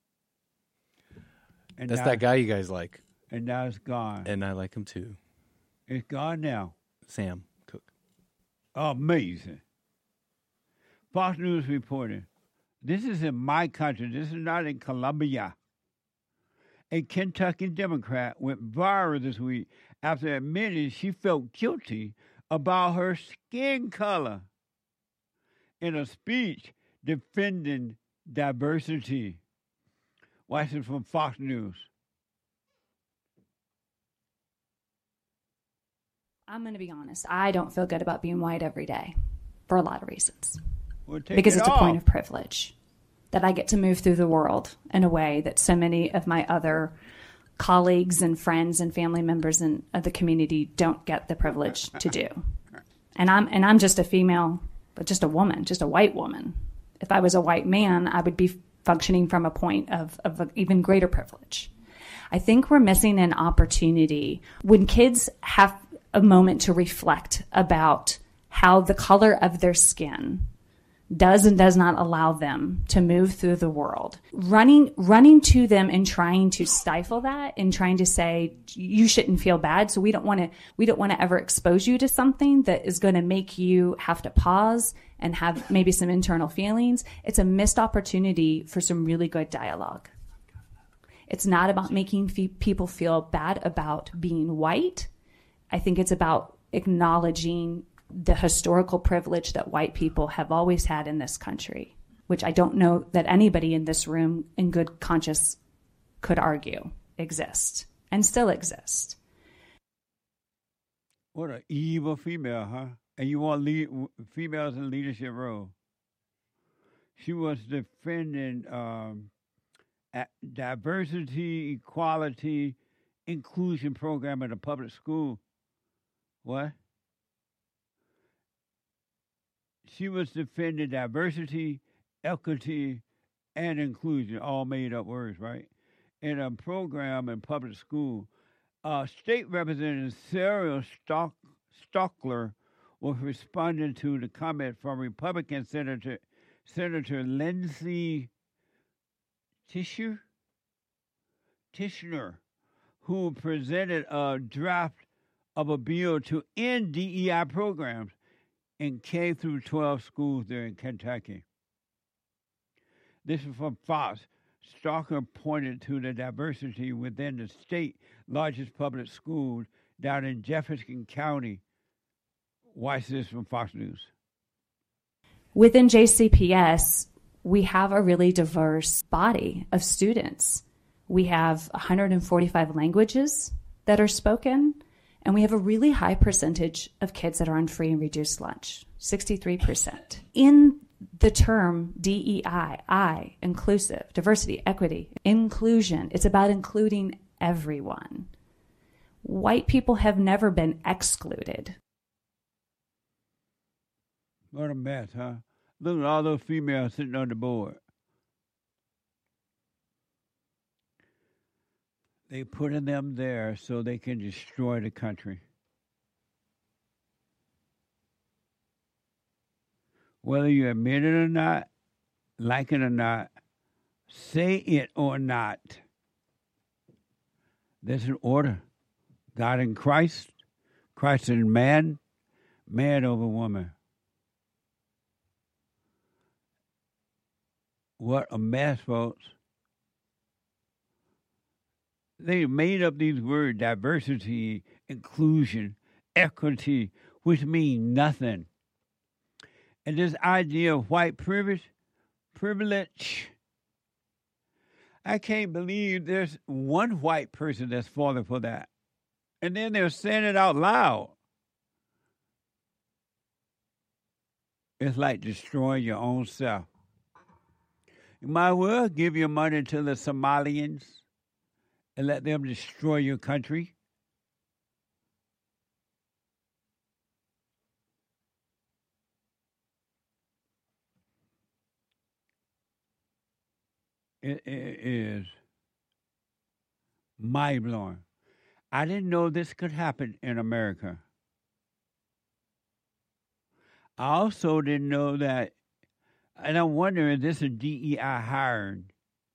And That's now, that guy you guys like. And now it's gone. And I like him too. It's gone now. Sam Cooke. Amazing. Fox News reporting. This is in my country. This is not in Colombia. A Kentucky Democrat went viral this week after admitting she felt guilty about her skin color in a speech defending diversity. Watch it from Fox News. I'm going to be honest. I don't feel good about being white every day for a lot of reasons. Well, take because it it's off. a point of privilege that I get to move through the world in a way that so many of my other colleagues and friends and family members in, of the community don't get the privilege to do. And I'm and I'm just a female, but just a woman, just a white woman. If I was a white man, I would be functioning from a point of, of an even greater privilege. I think we're missing an opportunity when kids have a moment to reflect about how the color of their skin does and does not allow them to move through the world. Running, running to them and trying to stifle that and trying to say, you shouldn't feel bad. So we don't want to, we don't want to ever expose you to something that is going to make you have to pause and have maybe some internal feelings. It's a missed opportunity for some really good dialogue. It's not about making fe- people feel bad about being white. I think it's about acknowledging the historical privilege that white people have always had in this country, which I don't know that anybody in this room in good conscience could argue exist and still exist. What an evil female, huh? And you want lead, females in leadership role. She was defending um, diversity, equality, inclusion program at a public school. What? She was defending diversity, equity, and inclusion, all made up words, right? In a program in public school. Uh, State Representative Cyril Stock, Stockler was responding to the comment from Republican Senator Senator Lindsay Tisher practitioner who presented a draft of a bill to end D E I programs in K through twelve schools there in Kentucky. This is from Fox. Stalker pointed to the diversity within the state largest public schools down in Jefferson County. Watch this from Fox News. Within J C P S, we have a really diverse body of students. We have one hundred forty-five languages that are spoken, and we have a really high percentage of kids that are on free and reduced lunch, sixty-three percent. In the term D E I, I, inclusive, diversity, equity, inclusion, it's about including everyone. White people have never been excluded. What a mess, huh? Look at all those females sitting on the board. They putting them there so they can destroy the country. Whether you admit it or not, like it or not, say it or not, there's an order. God in Christ, Christ in man, man over woman. What a mess, folks. They made up these words, diversity, inclusion, equity, which mean nothing. And this idea of white privilege, privilege, I can't believe there's one white person that's falling for that. And then they're saying it out loud. It's like destroying your own self. You might well give your money to the Somalians and let them destroy your country. It, it is mind-blowing. I didn't know this could happen in America. I also didn't know that, and I'm wondering, is this a D E I hiring?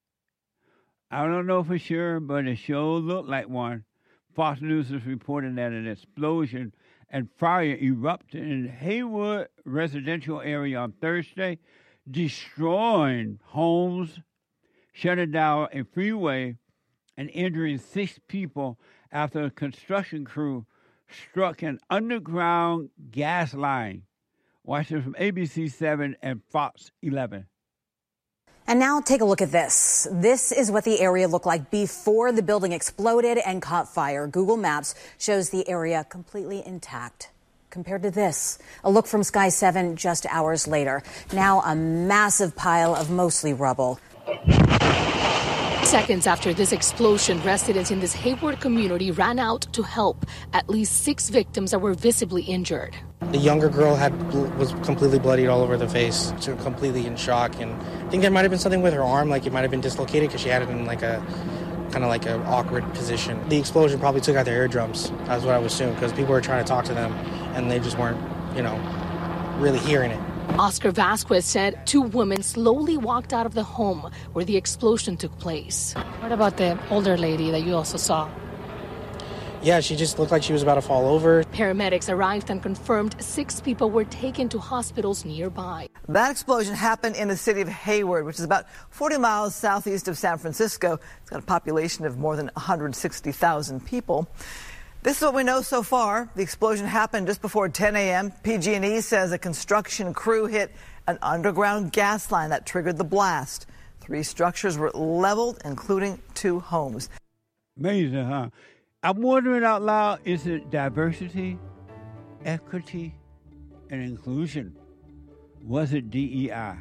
I don't know for sure, but it sure looked like one. Fox News is reporting that an explosion and fire erupted in Haywood residential area on Thursday, destroying homes, shutting down a freeway, and injuring six people after a construction crew struck an underground gas line. Watch it from A B C seven and Fox eleven. And now take a look at this. This is what the area looked like before the building exploded and caught fire. Google Maps shows the area completely intact. Compared to this, a look from Sky seven just hours later. Now a massive pile of mostly rubble. Seconds after this explosion, residents in this Hayward community ran out to help at least six victims that were visibly injured. The younger girl had was completely bloodied all over the face, so completely in shock. And I think there might have been something with her arm, like it might have been dislocated because she had it in like a kind of like an awkward position. The explosion probably took out their eardrums. That's what I would assume, because people were trying to talk to them and they just weren't, you know, really hearing it. Oscar Vasquez said two women slowly walked out of the home where the explosion took place. What about the older lady that you also saw? Yeah, she just looked like she was about to fall over. Paramedics arrived and confirmed six people were taken to hospitals nearby. That explosion happened in the city of Hayward, which is about forty miles southeast of San Francisco. It's got a population of more than one hundred sixty thousand people. This is what we know so far. The explosion happened just before ten a.m. P G and E says a construction crew hit an underground gas line that triggered the blast. Three structures were leveled, including two homes. Amazing, huh? I'm wondering out loud, is it diversity, equity, and inclusion? Was it D E I?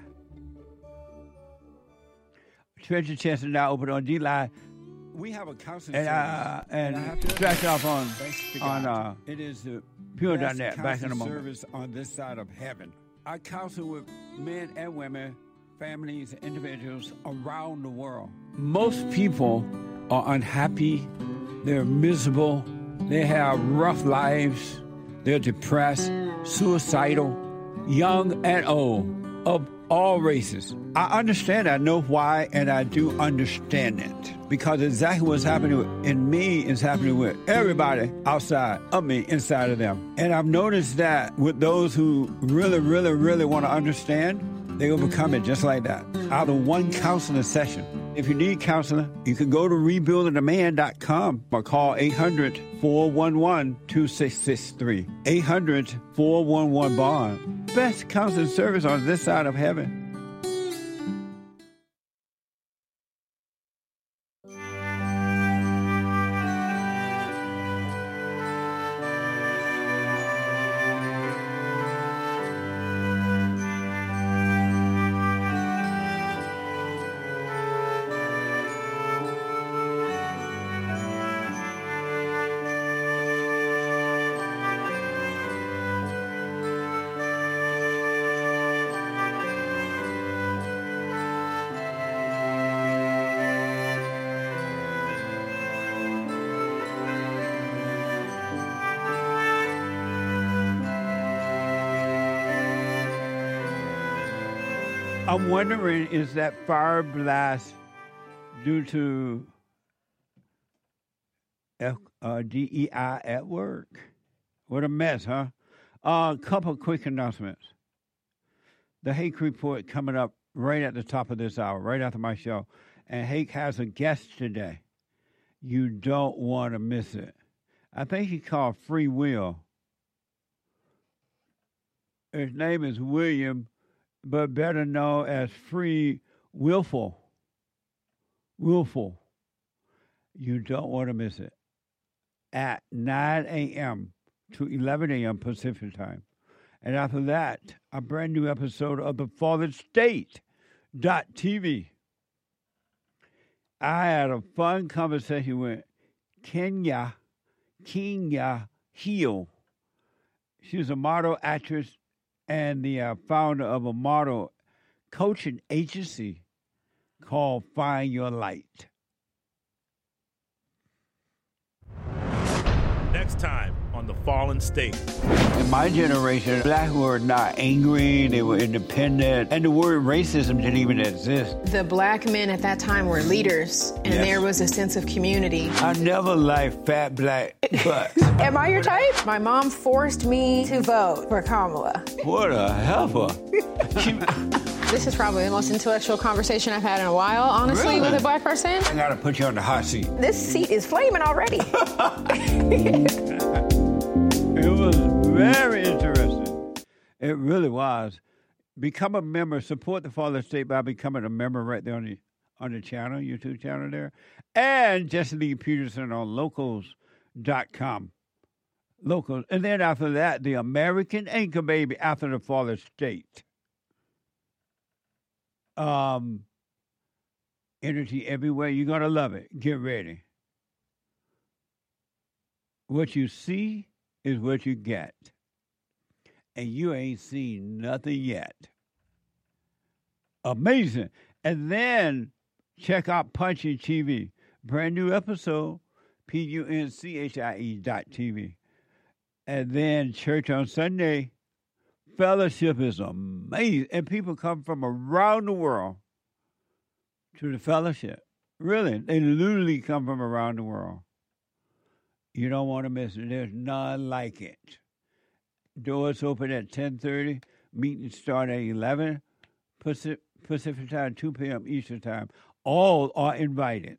Treasure chest is now open on D-Line. We have a counseling and, uh, and, and scratch off on on uh, it is the pure dot net. Back in a moment. Service on this side of heaven. I counsel with men and women, families, individuals around the world. Most people are unhappy. They're miserable. They have rough lives. They're depressed, suicidal, young and old, of all races. I understand. I know why, and I do understand it. Because exactly what's happening in me is happening with everybody outside of me, inside of them. And I've noticed that with those who really, really, really want to understand, they overcome it just like that, out of one counseling session. If you need counseling, you can go to rebuilding the man dot com or call eight hundred, four one one, two six six three. eight hundred, four one one, bond. Best counseling service on this side of heaven. I'm wondering, is that fire blast due to F, uh, D E I at work? What a mess, huh? A uh, couple of quick announcements. The Hake Report coming up right at the top of this hour, right after my show. And Hake has a guest today. You don't want to miss it. I think he called Free Will. His name is William, but better known as Free Willful. Willful. You don't want to miss it. At nine a.m. to eleven a.m. Pacific time. And after that, a brand new episode of The Fallen State dot T V. I had a fun conversation with Kenya, Kenya Hill. She's a model actress and the uh, founder of a model coaching agency called Find Your Light. Next time on The Fallen State. In my generation, black were not angry, they were independent, and the word racism didn't even exist. The black men at that time were leaders, and yes. There was a sense of community. I never liked fat black butts. Am I your type? My mom forced me to vote for Kamala. What a heifer. This is probably the most intellectual conversation I've had in a while, honestly, really? with a black person. I gotta put you on the hot seat. This seat is flaming already. It was very interesting. It really was. Become a member. Support the Fallen State by becoming a member right there on the on the channel, YouTube channel there. And Jesse Lee Peterson on locals dot com. Locals. And then after that, the American Anchor Baby after the Fallen State. Um, energy everywhere. You're going to love it. Get ready. What you see is what you get. And you ain't seen nothing yet. Amazing. And then check out Punchy T V. Brand new episode, P U N C H I E dot T V. And then Church on Sunday. Fellowship is amazing. And people come from around the world to the fellowship. Really. They literally come from around the world. You don't want to miss it. There's none like it. Doors open at ten thirty. Meetings start at eleven Pacific, Pacific time, two p.m. Eastern time. All are invited.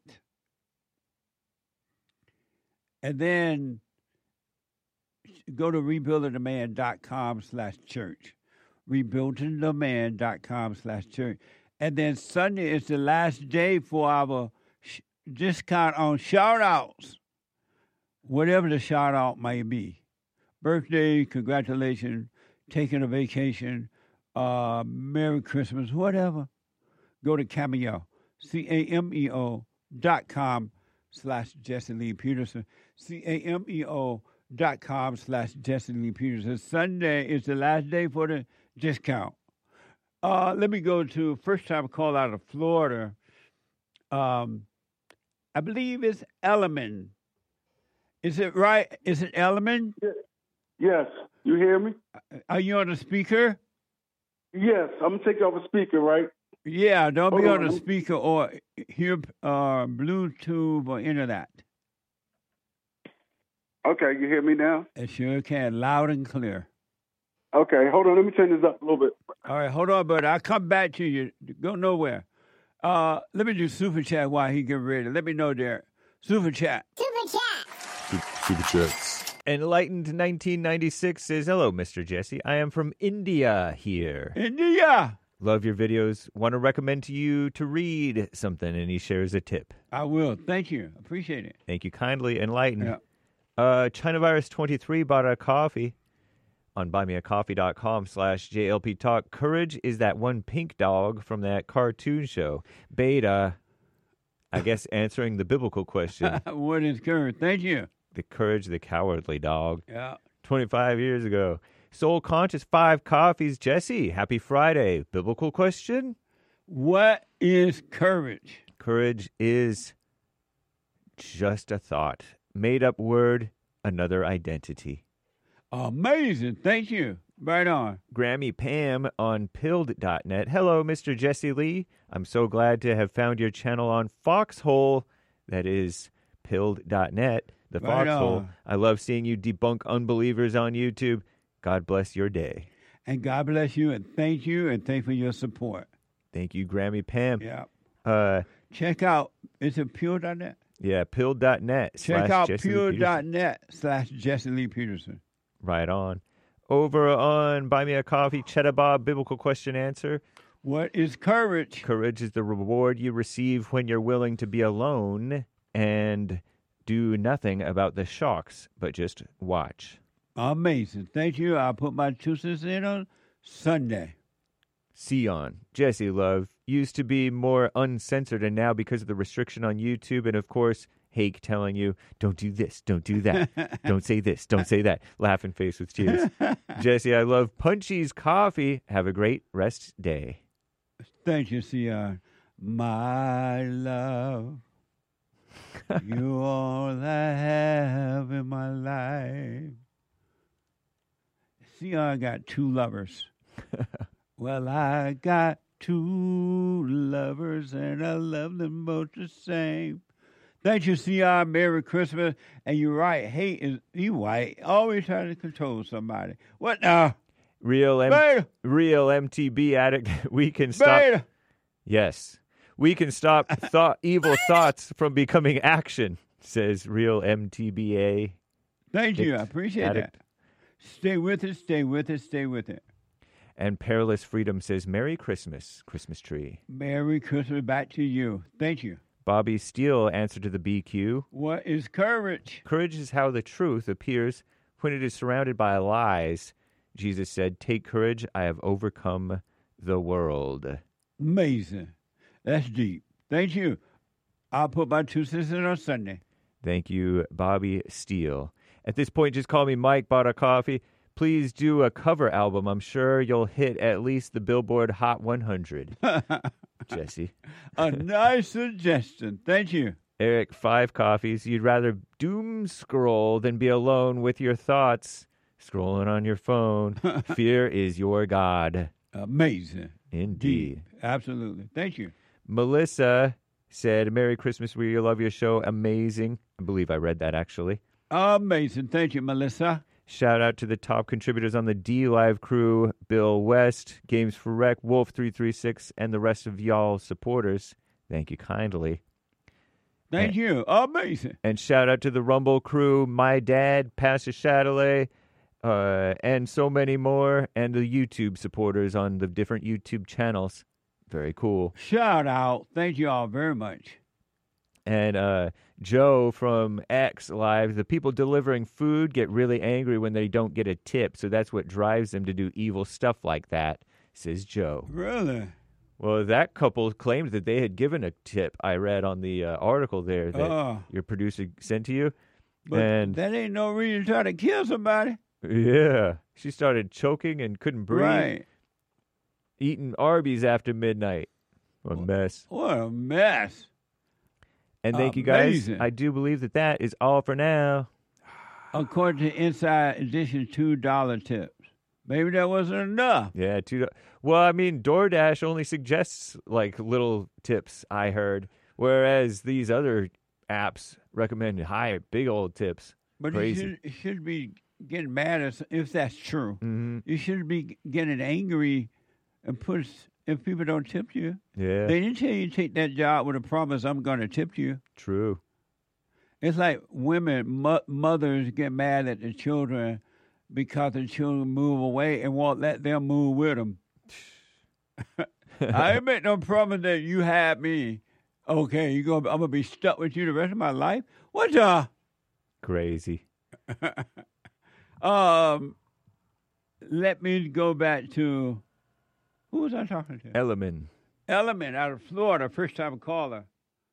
And then go to rebuilding the man dot com slash church. rebuilding the man dot com slash church. And then Sunday is the last day for our sh- discount on shout-outs. Whatever the shout-out may be. Birthday, congratulations, taking a vacation, uh, Merry Christmas, whatever. Go to Cameo, C A M E O dot com slash Jesse Lee Peterson. C A M E O dot com slash Jesse Lee Peterson. Sunday is the last day for the discount. Uh, let me go to first time call out of Florida. Um, I believe it's Elliman. Is it right? Is it Elliman? Yes. You hear me? Are you on the speaker? Yes, I'm gonna take you off a speaker, right? Yeah, don't Hold be on. on the speaker or hear uh, Bluetooth or any of that. Okay, you hear me now? It sure can, loud and clear. Okay, hold on. Let me turn this up a little bit. All right, hold on, but I'll come back to you. Go nowhere. Uh, let me do super chat while he get ready. Let me know there. Super chat. Super chat. Super chats. Enlightened nineteen ninety-six says, hello, Mister Jesse. I am from India here. India. Love your videos. Want to recommend to you to read something, and he shares a tip. I will. Thank you. Appreciate it. Thank you kindly. Enlightened. Yeah. Uh, China Virus twenty-three bought a coffee on buymeacoffee.com slash JLP Talk. Courage is that one pink dog from that cartoon show. Beta, I guess answering the biblical question. What is courage? Thank you. The courage, the cowardly dog. Yeah. twenty-five years ago. Soul Conscious, five coffees. Jesse, happy Friday. Biblical question? What is courage? Courage is just a thought. Made up word, another identity. Amazing. Thank you. Right on. Grammy Pam on pilled dot net. Hello, Mister Jesse Lee. I'm so glad to have found your channel on Foxhole. That is pilled dot net. The Right Foxhole. on. I love seeing you debunk unbelievers on YouTube. God bless your day. And God bless you, and thank you, and thank you for your support. Thank you, Grammy Pam. Yeah. Uh, Check out, is it pure dot net? yeah, pilled dot net. Check slash out Jesse Lee pure Peterson. dot net slash Jesse Lee Peterson. Right on. Over on Buy Me a Coffee, Cheddar Bob, biblical question answer. What is courage? Courage is the reward you receive when you're willing to be alone and do nothing about the shocks, but just watch. Amazing. Thank you. I'll put my two cents in on Sunday. Sion, Jesse Love, used to be more uncensored, and now because of the restriction on YouTube, and of course, Hake telling you, don't do this, don't do that, don't say this, don't say that, laughing face with tears. Jesse, I love Punchy's coffee. Have a great rest day. Thank you, Sion. My love, you're all I have in my life. Sion got two lovers. Well, I got two lovers, and I love them both the same. Thank you, C R. Merry Christmas. And you're right. Hate is you white. Always trying to control somebody. What now? Real M- Beta. Real M T B addict. We can stop. Beta. Yes, we can stop thought evil thoughts from becoming action. Says Real M T B A. Thank you. I appreciate addict. that. Stay with it. Stay with it. Stay with it. And Perilous Freedom says, Merry Christmas, Christmas tree. Merry Christmas back to you. Thank you. Bobby Steele answered to the B Q. What is courage? Courage is how the truth appears when it is surrounded by lies. Jesus said, take courage, I have overcome the world. Amazing. That's deep. Thank you. I'll put my two cents in on Sunday. Thank you, Bobby Steele. At this point, just call me Mike, bought a coffee. Please do a cover album. I'm sure you'll hit at least the Billboard Hot one hundred. Jesse. A nice suggestion. Thank you. Eric, five coffees. You'd rather doom scroll than be alone with your thoughts. Scrolling on your phone. Fear is your God. Amazing. Indeed. Deep. Absolutely. Thank you. Melissa said, Merry Christmas. We love your show. Amazing. I believe I read that, actually. Amazing. Thank you, Melissa. Shout out to the top contributors on the D Live crew, Bill West, Games for Rec, Wolf three three six, and the rest of y'all supporters. Thank you kindly. Thank and, you. Amazing. And shout out to the Rumble crew, my dad, Pastor Chatelet, uh, and so many more, and the YouTube supporters on the different YouTube channels. Very cool. Shout out. Thank you all very much. And uh, Joe from X Live, the people delivering food get really angry when they don't get a tip, so that's what drives them to do evil stuff like that, says Joe. Really? Well, that couple claimed that they had given a tip, I read on the uh, article there that Oh. your producer sent to you. But and that ain't no reason to try to kill somebody. yeah, she started choking and couldn't breathe. Right. Eating Arby's after midnight. What a mess. What a mess. And thank you guys. Amazing. I do believe that that is all for now. According to Inside Edition, two dollar tips. Maybe that wasn't enough. Yeah, two. Well, I mean, DoorDash only suggests like little tips. I heard, whereas these other apps recommend high, big old tips. But Crazy. you should, you should be getting mad if, if that's true. Mm-hmm. You should be getting angry and put if people don't tip you. Yeah. They didn't tell you to take that job with a promise, I'm going to tip you. True. It's like women, mo- mothers get mad at the children because the children move away and won't let them move with them. I ain't make no promise that you had me. Okay, you gonna, I'm going to be stuck with you the rest of my life? What the? Crazy. um, let me go back to, who was I talking to? Element. Element out of Florida, first time caller.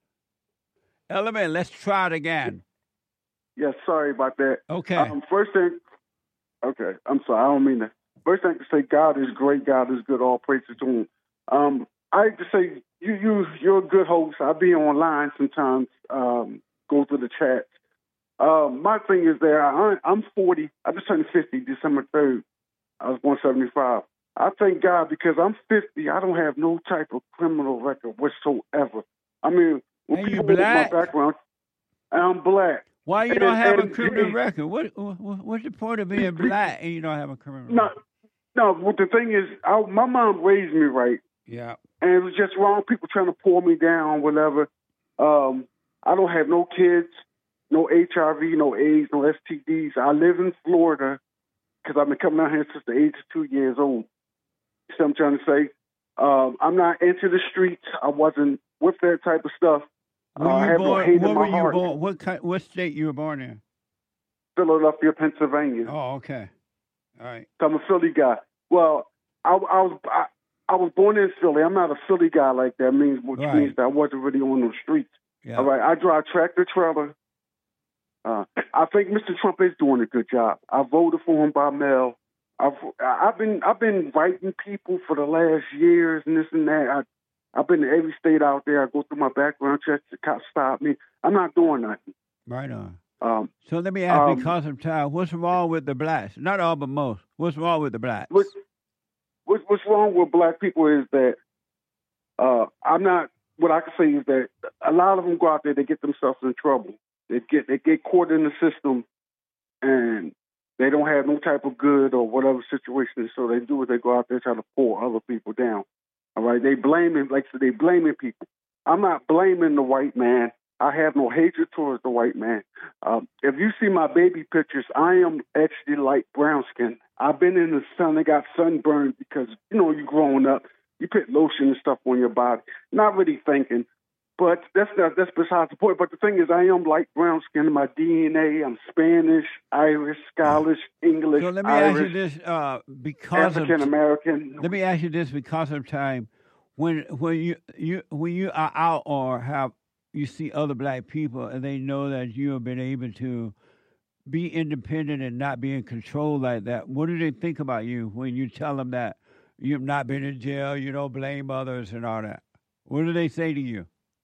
Element, let's try it again. Yes, sorry about that. Okay. Um, first thing, okay, I'm sorry, I don't mean that. First thing to say, God is great, God is good, all praises to him. Um, I like to say, you, you, you're a good host. I be online sometimes, um, go through the chats. Uh, my thing is that I, I'm forty. I just turned fifty December third. I was born seventy-five. I thank God because I'm fifty. I don't have no type of criminal record whatsoever. I mean, when and you people look black? at my background, I'm black. Why you and, don't have and, a criminal and, record? What, what What's the point of being black and you don't have a criminal no, record? No, well, the thing is, I, my mom raised me right. Yeah. And it was just wrong. People trying to pull me down, whatever. Um, I don't have no kids, no H I V, no AIDS, no S T Ds. I live in Florida because I've been coming out here since the age of two years old. See what I'm trying to say? Um, I'm not into the streets. I wasn't with that type of stuff. Were uh, I you have no born, hate where in my were you heart. born? What kind, what state you were born in? Philadelphia, Pennsylvania. Oh, okay. All right. So I'm a Philly guy. Well, I, I was I, I was born in Philly. I'm not a Philly guy like that. Means which Right. means that I wasn't really on the streets. Yeah. All right. I drive tractor trailer. Uh, I think Mister Trump is doing a good job. I voted for him by mail. I've I've been I've been writing people for the last years and this and that. I I've been to every state out there. I go through my background checks. The cops stop me. I'm not doing nothing. Right on. Um, So let me ask um, you, because of time, what's wrong with the blacks? Not all, but most. What's wrong with the blacks? What, what, what's wrong with black people is that uh, I'm not. What I can say is that a lot of them go out there, they get themselves in trouble. They get they get caught in the system, and they don't have no type of good or whatever situation. So they do is they go out there try to pull other people down. All right, they blaming like so they blaming people. I'm not blaming the white man. I have no hatred towards the white man. Um, if you see my baby pictures, I am actually light brown skin. I've been in the sun. I got sunburned because, you know, you growing up, you put lotion and stuff on your body. Not really thinking, but that's not, that's besides the point. But the thing is, I am light brown skin. My D N A, I'm Spanish, Irish, Scottish, English, So let me Irish, ask you this, uh, because African of American. let me ask you this, because of time, when when you you when you are out or have you see other black people and they know that you have been able to be independent and not be in control like that, what do they think about you when you tell them that you've not been in jail, you don't blame others and all that? What do they say to you?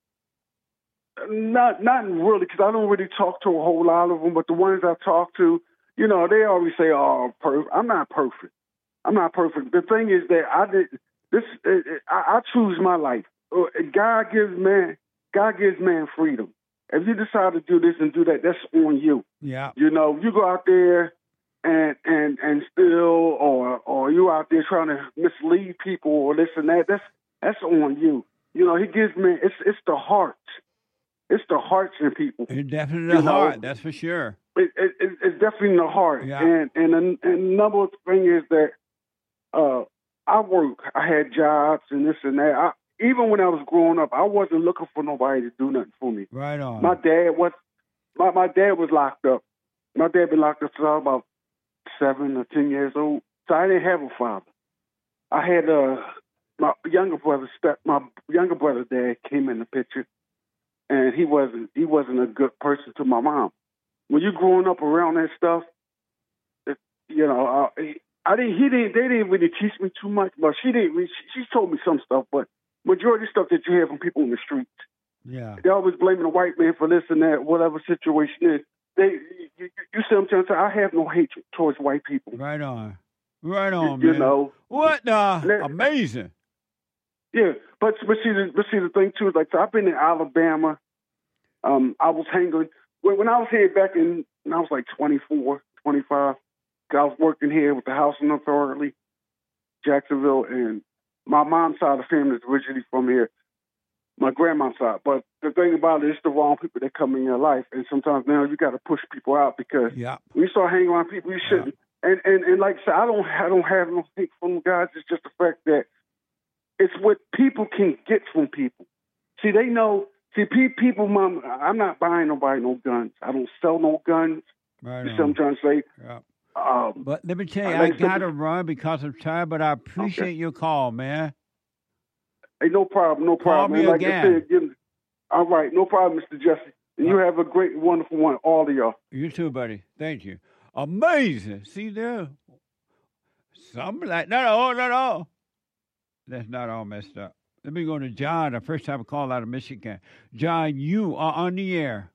Not not really, because I don't really talk to a whole lot of them. But the ones I talk to, you know, they always say, "Oh, per- I'm not perfect. I'm not perfect." The thing is that I did this. It, it, I, I choose my life. Uh, God gives man. God gives man freedom. If you decide to do this and do that, that's on you. Yeah. You know, you go out there and and and steal, or or you out there trying to mislead people or this and that. That's that's on you. You know, he gives man. It's it's the heart. It's the hearts in people. It's definitely the You know, heart, that's for sure. It, it, it, it's definitely in the heart. Yeah. And and and another thing is that uh, I work. I had jobs and this and that. I, even when I was growing up, I wasn't looking for nobody to do nothing for me. Right on. My dad was my my dad was locked up. My dad been locked up since I was about seven or ten years old. So I didn't have a father. I had uh, my younger brother. Step my younger brother dad came in the picture. And he wasn't he wasn't a good person to my mom. When you're growing up around that stuff, it, you know, uh, I didn't. He didn't. They didn't really teach me too much. But she didn't. Really, she, she told me some stuff. But majority of stuff that you hear from people in the streets, Yeah. they always blaming the white man for this and that, whatever situation is. They, you, you see what I'm trying to say? I have no hatred towards white people. Right on. Right on, you man. know. What? Uh, Let- amazing. Yeah, but but see the but see the thing too is like so I've been in Alabama. Um, I was hanging when, when I was here back in when I was like twenty-four, twenty-five. I was working here with the Housing Authority, Jacksonville, and my mom's side of the family is originally from here, my grandma's side. But the thing about it is the wrong people that come in your life, and sometimes now you got to push people out because yeah. when you start hanging around people you shouldn't. Yeah. And, and and like I said, I don't I don't have no hate from guys. It's just the fact that it's what people can get from people. See, they know. See, people, mom, I'm not buying nobody no guns. I don't sell no guns. Right. You see what I'm trying to say? Yeah. Um, but let me tell you, like I got to run because of time, but I appreciate okay. your call, man. Hey, no problem, no Call problem. me like again. I said, you, all right, no problem, Mister Jesse. And you have a great, wonderful one, all of y'all. You too, buddy. Thank you. Amazing. See there? Something like, no, no, no, no. That's not all messed up. Let me go to John, the first time I called out of Michigan. John, you are on the air.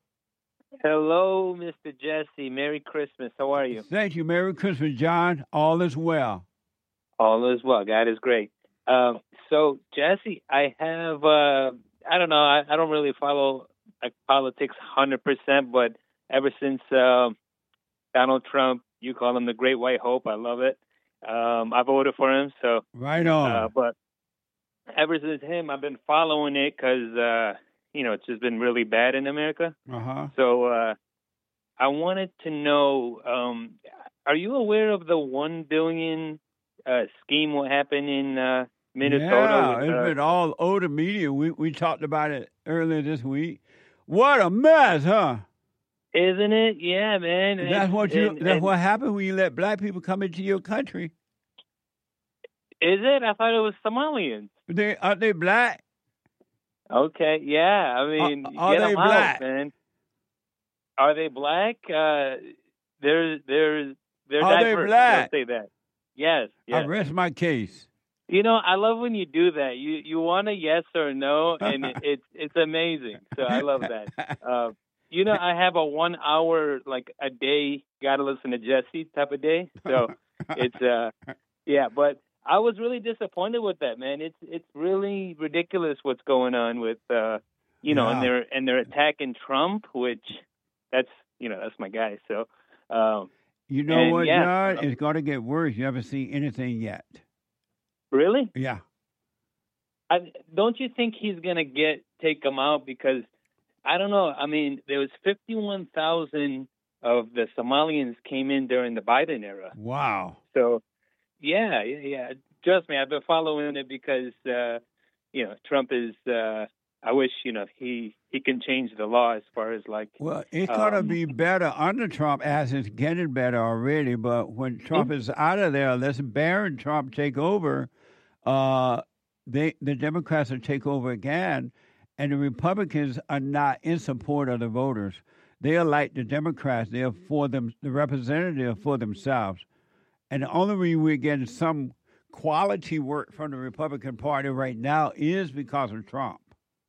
Hello, Mister Jesse. Merry Christmas. How are you? Thank you. Merry Christmas, John. All is well. All is well. God is great. Um, so, Jesse, I have, uh, I don't know, I, I don't really follow like, politics one hundred percent, but ever since uh, Donald Trump, you call him the Great White Hope, I love it. Um, I voted for him, so. Right on. Uh, but ever since him, I've been following it because, uh, you know, it's just been really bad in America. Uh-huh. So uh, I wanted to know, um, are you aware of the one billion dollars uh, scheme what happened in uh, Minnesota? Yeah, with, it's uh, been all over the media. We, we talked about it earlier this week. What a mess, huh? Isn't it? Yeah, man. That's And- what you. and- that's and- what happened when you let black people come into your country. Is it? I thought it was Somalians. They are they black? Okay, yeah. I mean, are get they 'em black? out, man. Are they black? Uh, they're they're they're Are they diverse. black? I'll say that. Yes. I yes. rest my case. You know, I love when you do that. You you want a yes or no, and it, it's it's amazing. So I love that. Uh, you know, I have a one hour like a day, gotta listen to Jesse type of day. So it's uh, yeah. But I was really disappointed with that, man. It's it's really ridiculous what's going on with uh, you know, Yeah. and they're and they're attacking Trump, which that's you know that's my guy. So um, You know And, what, yeah. John? It's going to get worse. You haven't seen anything yet. really. Yeah. I, don't you think he's gonna get take them out because I don't know. I mean, there was fifty-one thousand of the Somalians came in during the Biden era. Wow. So, yeah, yeah, yeah. Trust me, I've been following it because uh, you know Trump is. Uh, I wish you know he he can change the law as far as like. Well, it's going to um, be better under Trump as it's getting better already. But when Trump is out of there, let's Barron Trump take over. Uh, they the Democrats will take over again, and the Republicans are not in support of the voters. They are like the Democrats. They are for them. The representative for themselves, and the only reason we're getting some quality work from the Republican Party right now is because of Trump.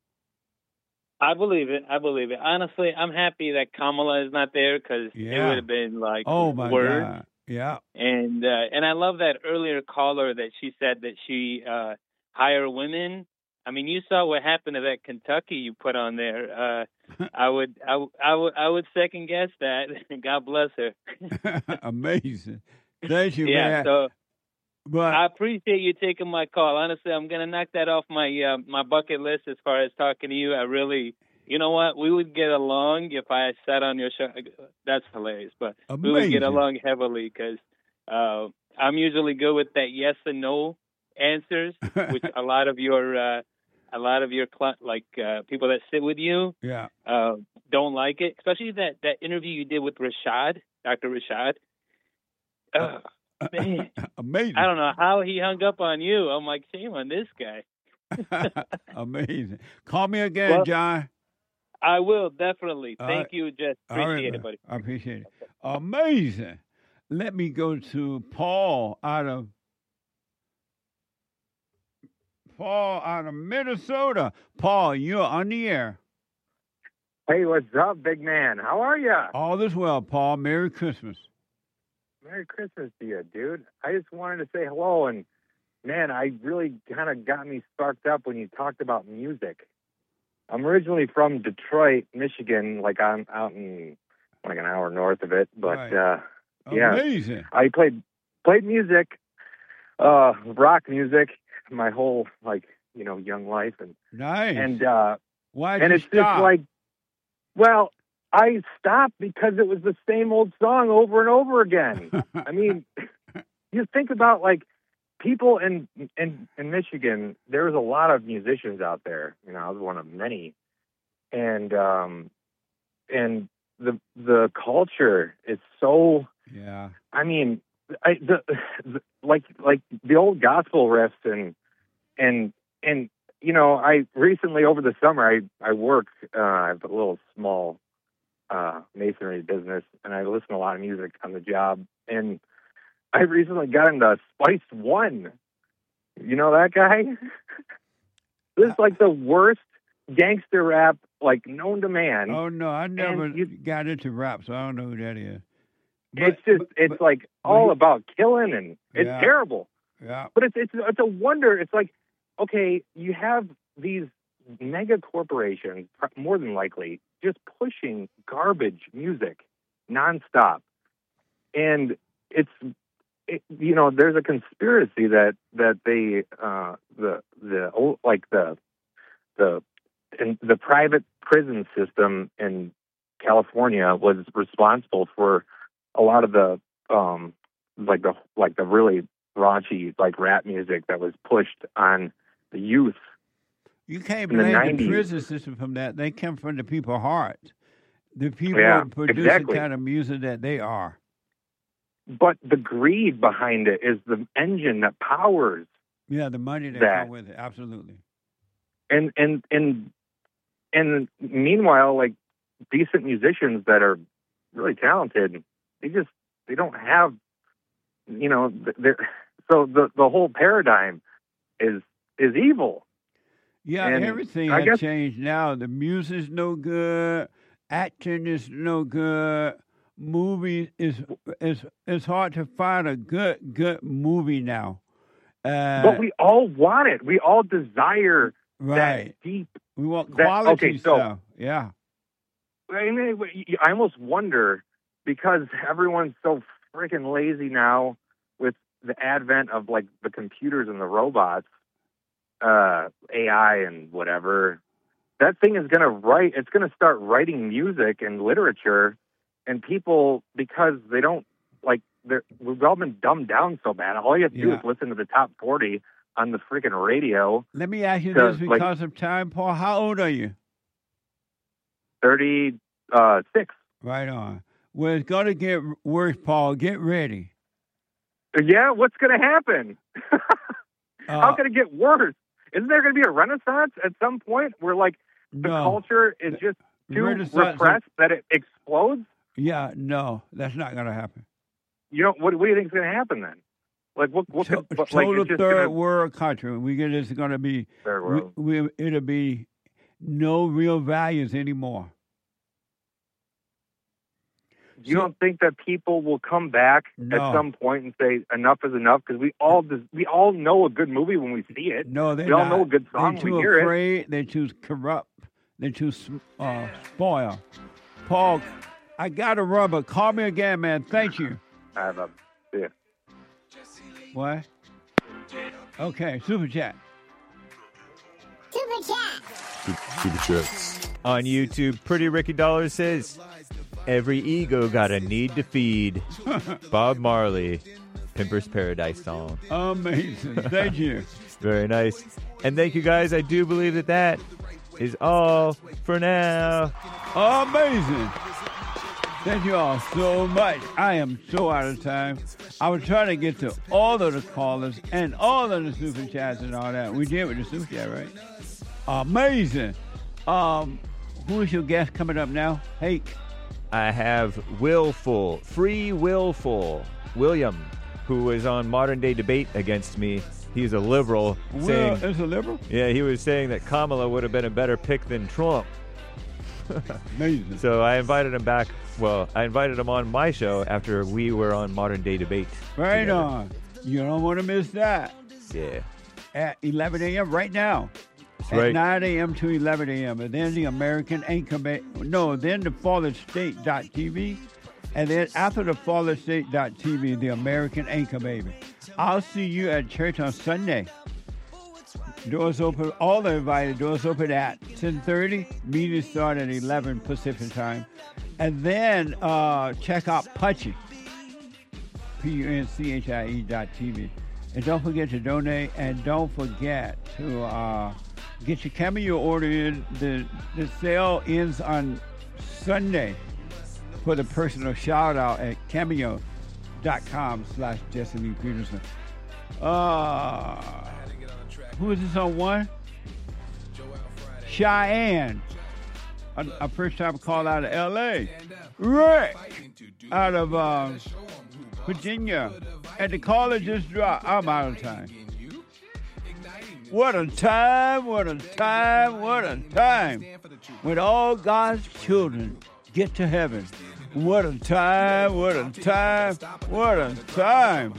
I believe it. I believe it. Honestly, I'm happy that Kamala is not there because it Yeah. would have been like Oh my words. God! Yeah. And uh, and I love that earlier caller that she said that she uh, hire women. I mean, you saw what happened to that Kentucky you put on there. Uh, I would I, w- I would I would second guess that. God bless her. Amazing. Thank you, yeah. man. So But I appreciate you taking my call. Honestly, I'm gonna knock that off my uh, my bucket list as far as talking to you. I really. You know what? We would get along if I sat on your show. That's hilarious, but we would get Amazing. along heavily because uh, I'm usually good with that yes and no answers, which a lot of your uh, a lot of your cl- like uh, people that sit with you yeah. uh, don't like it. Especially that, that interview you did with Rashad, Doctor Rashad. Uh, man, Amazing. I don't know how he hung up on you. I'm like, shame on this guy. Amazing. Call me again, Well, John. I will, definitely. All Thank right. you, Jess. All right, Appreciate man. it, buddy. I appreciate it. Amazing. Let me go to Paul out of Paul out of Minnesota. Paul, you're on the air. Hey, what's up, big man? How are you? All is well, Paul. Merry Christmas. Merry Christmas to you, dude. I just wanted to say hello, and man, I really kind of got me sparked up when you talked about music. I'm originally from Detroit, Michigan, like I'm out in like an hour north of it, but Right. uh, yeah, Amazing. I played played music, uh, rock music, my whole like you know young life, and Nice. and uh, Why'd and you it's stop? just like, well, I stopped because it was the same old song over and over again. I mean, you think about like people in in in Michigan. There was a lot of musicians out there. You know, I was one of many, and um, and the the culture is so. Yeah. I mean, I the, the like like the old gospel riffs and and and you know, I recently over the summer I I work uh, I have a little small uh, masonry business, and I listen to a lot of music on the job. And I recently got into Spiced One. You know that guy? This is like the worst gangster rap like known to man. Oh no, I never And you- got into rap, so I don't know who that is. it's just it's like all he- about killing, and it's Yeah. terrible. Yeah. But it's it's it's a wonder. It's like, okay, you have these mega corporations, pr- more than likely, just pushing garbage music nonstop, and it's it, you know there's a conspiracy that that they uh, the the oh, like the the in the private prison system in California was responsible for a lot of the um like the like the really raunchy like rap music that was pushed on the youth. You can't in the blame the, nineties. prison system from that. They come from the people's heart. The people Yeah, produce exactly. the kind of music that they are. But the greed behind it is the engine that powers Yeah, the money that That. come with it. Absolutely. and and and and meanwhile, like decent musicians that are really talented, they just they don't have, you know, they're, so the the whole paradigm is is evil. Yeah, And everything I has guess- changed now. The music's no good. Acting is no good. Movie is is it's hard to find a good good movie now. Uh, But we all want it. We all desire right. that deep. We want that- quality okay, so- stuff. Yeah. I mean, I almost wonder because everyone's so freaking lazy now with the advent of like the computers and the robots, uh, A I and whatever. That thing is going to write. It's going to start writing music and literature, and people because they don't like. They're, we've all been dumbed down so bad. All you have to do Yeah. is listen to the top forty on the freaking radio. Let me ask you to, this like, because of time, Paul. How old are you? thirty-six. Right on. Well, it's going to get worse, Paul. Get ready. Yeah, what's going to happen? How Uh, can it get worse? Isn't there going to be a renaissance at some point where, like, the No. culture is just too Renaissance- repressed that it explodes? Yeah, no, that's not going to happen. You know, what, what do you think is going to happen then? Like, what? what, To- could, what like, total it's just third gonna, world country. We get it's going to be. Third we- world. We, it'll be no real values anymore. you don't think that people will come back No. at some point and say enough is enough? Because we all des- we all know a good movie when we see it. No, they're we all not. know a good song They're when too we hear it. afraid. They're too corrupt. They're too uh, spoiled. Paul, I got to run, but call me again, man. Thank you. I have a yeah. What? Okay, super chat. Super chat. Super chats. On YouTube, Pretty Ricky Dollar says, every ego got a need to feed. Bob Marley, Pimper's Paradise song. Amazing. Thank you. Very nice. And thank you guys. I do believe that that is all for now. Amazing. Thank you all so much. I am so out of time. I was trying to get to all of the callers and all of the super chats and all that. We did with the super chat, right? Amazing. Um, who is your guest coming up now? Hey. I have Willful, Free Willful, William, who was on Modern Day Debate against me. He's a liberal. Will saying, is a liberal? Yeah, he was saying that Kamala would have been a better pick than Trump. Amazing. So I invited him back. Well, I invited him on my show after we were on Modern Day Debate. Right together. on. You don't want to miss that. Yeah. At eleven a.m. right now. That's At right. nine a.m. to eleven a.m. And then the American Anchor Ba- No, then the Fallen State dot T V. And then after the Fallen State dot T V, the American Anchor Baby. I'll see you at church on Sunday. Doors open, all are invited. Doors open at ten thirty. Meetings start at eleven Pacific time. And then uh, check out Punchy, P U N C H I E dot T V. And don't forget to donate. And don't forget to uh, get your Cameo order in. The, the sale ends on Sunday for the personal shout out at cameo.com slash Jesse Lee Peterson. Uh, who is this on one? Cheyenne. A, a first time call out of L A. Rick out of uh, Virginia. And the caller just dropped. I'm out of time. What a time, what a time, what a time. When all God's children get to heaven. What a time, what a time, what a time.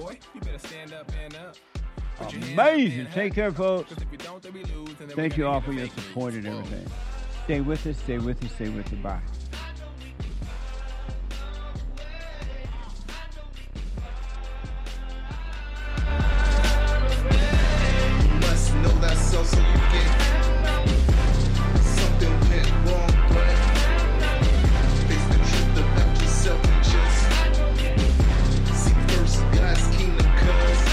Amazing. Take care, folks. Thank you all for your support and everything. Stay with us, stay with us, stay with us. Bye. You must know that so so you get something went wrong, but face the truth about yourself and just seek first God's kingdom, cause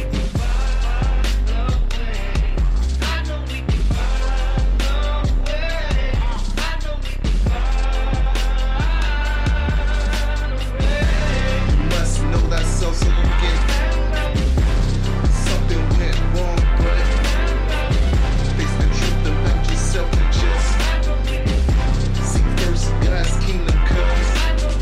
so so you get something went wrong, but face the truth about yourself and just seek first God's kingdom, cause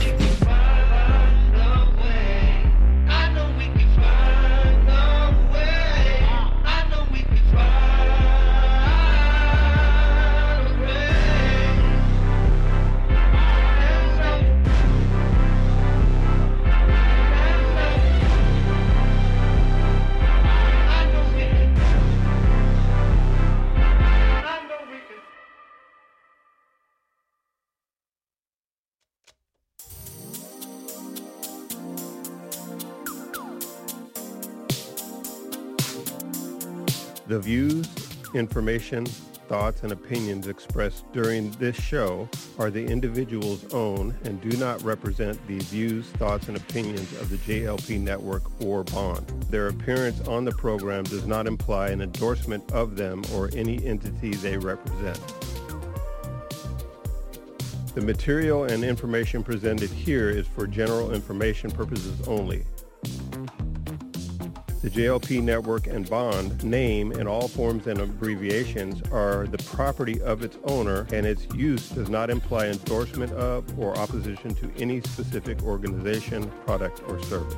I know we can find a way. I know we can find a way. The views, information, thoughts, and opinions expressed during this show are the individual's own and do not represent the views, thoughts, and opinions of the J L P Network or Bond. Their appearance on the program does not imply an endorsement of them or any entity they represent. The material and information presented here is for general information purposes only. The J L P Network and Bond name and all forms and abbreviations are the property of its owner, and its use does not imply endorsement of or opposition to any specific organization, product, or service.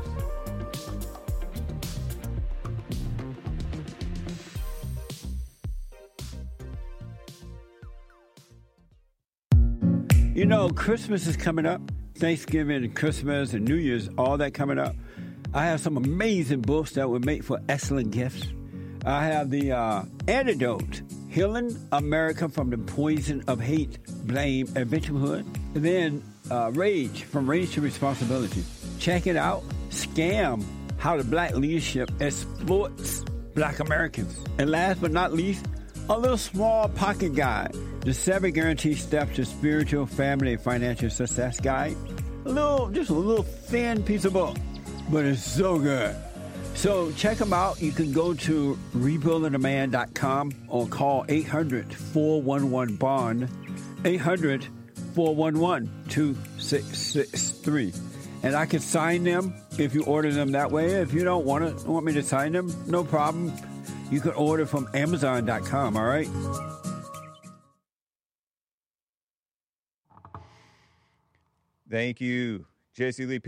You know, Christmas is coming up. Thanksgiving and Christmas and New Year's, all that coming up. I have some amazing books that would make for excellent gifts. I have the uh, Antidote, Healing America from the Poison of Hate, Blame, and Victimhood. And then uh, Rage, From Rage to Responsibility. Check it out. Scam, How the Black Leadership Exploits Black Americans. And last but not least, a little small pocket guide, the seven guaranteed steps to spiritual, family, and financial success guide. A little, just a little thin piece of book, but it's so good. So check them out. You can go to rebuilding a man dot com or call eight hundred, four one one, BOND, eight hundred, four one one, two six six three. And I can sign them if you order them that way. If you don't want to, want me to sign them, no problem. You can order from amazon dot com, all right? Thank you, Jesse Lee.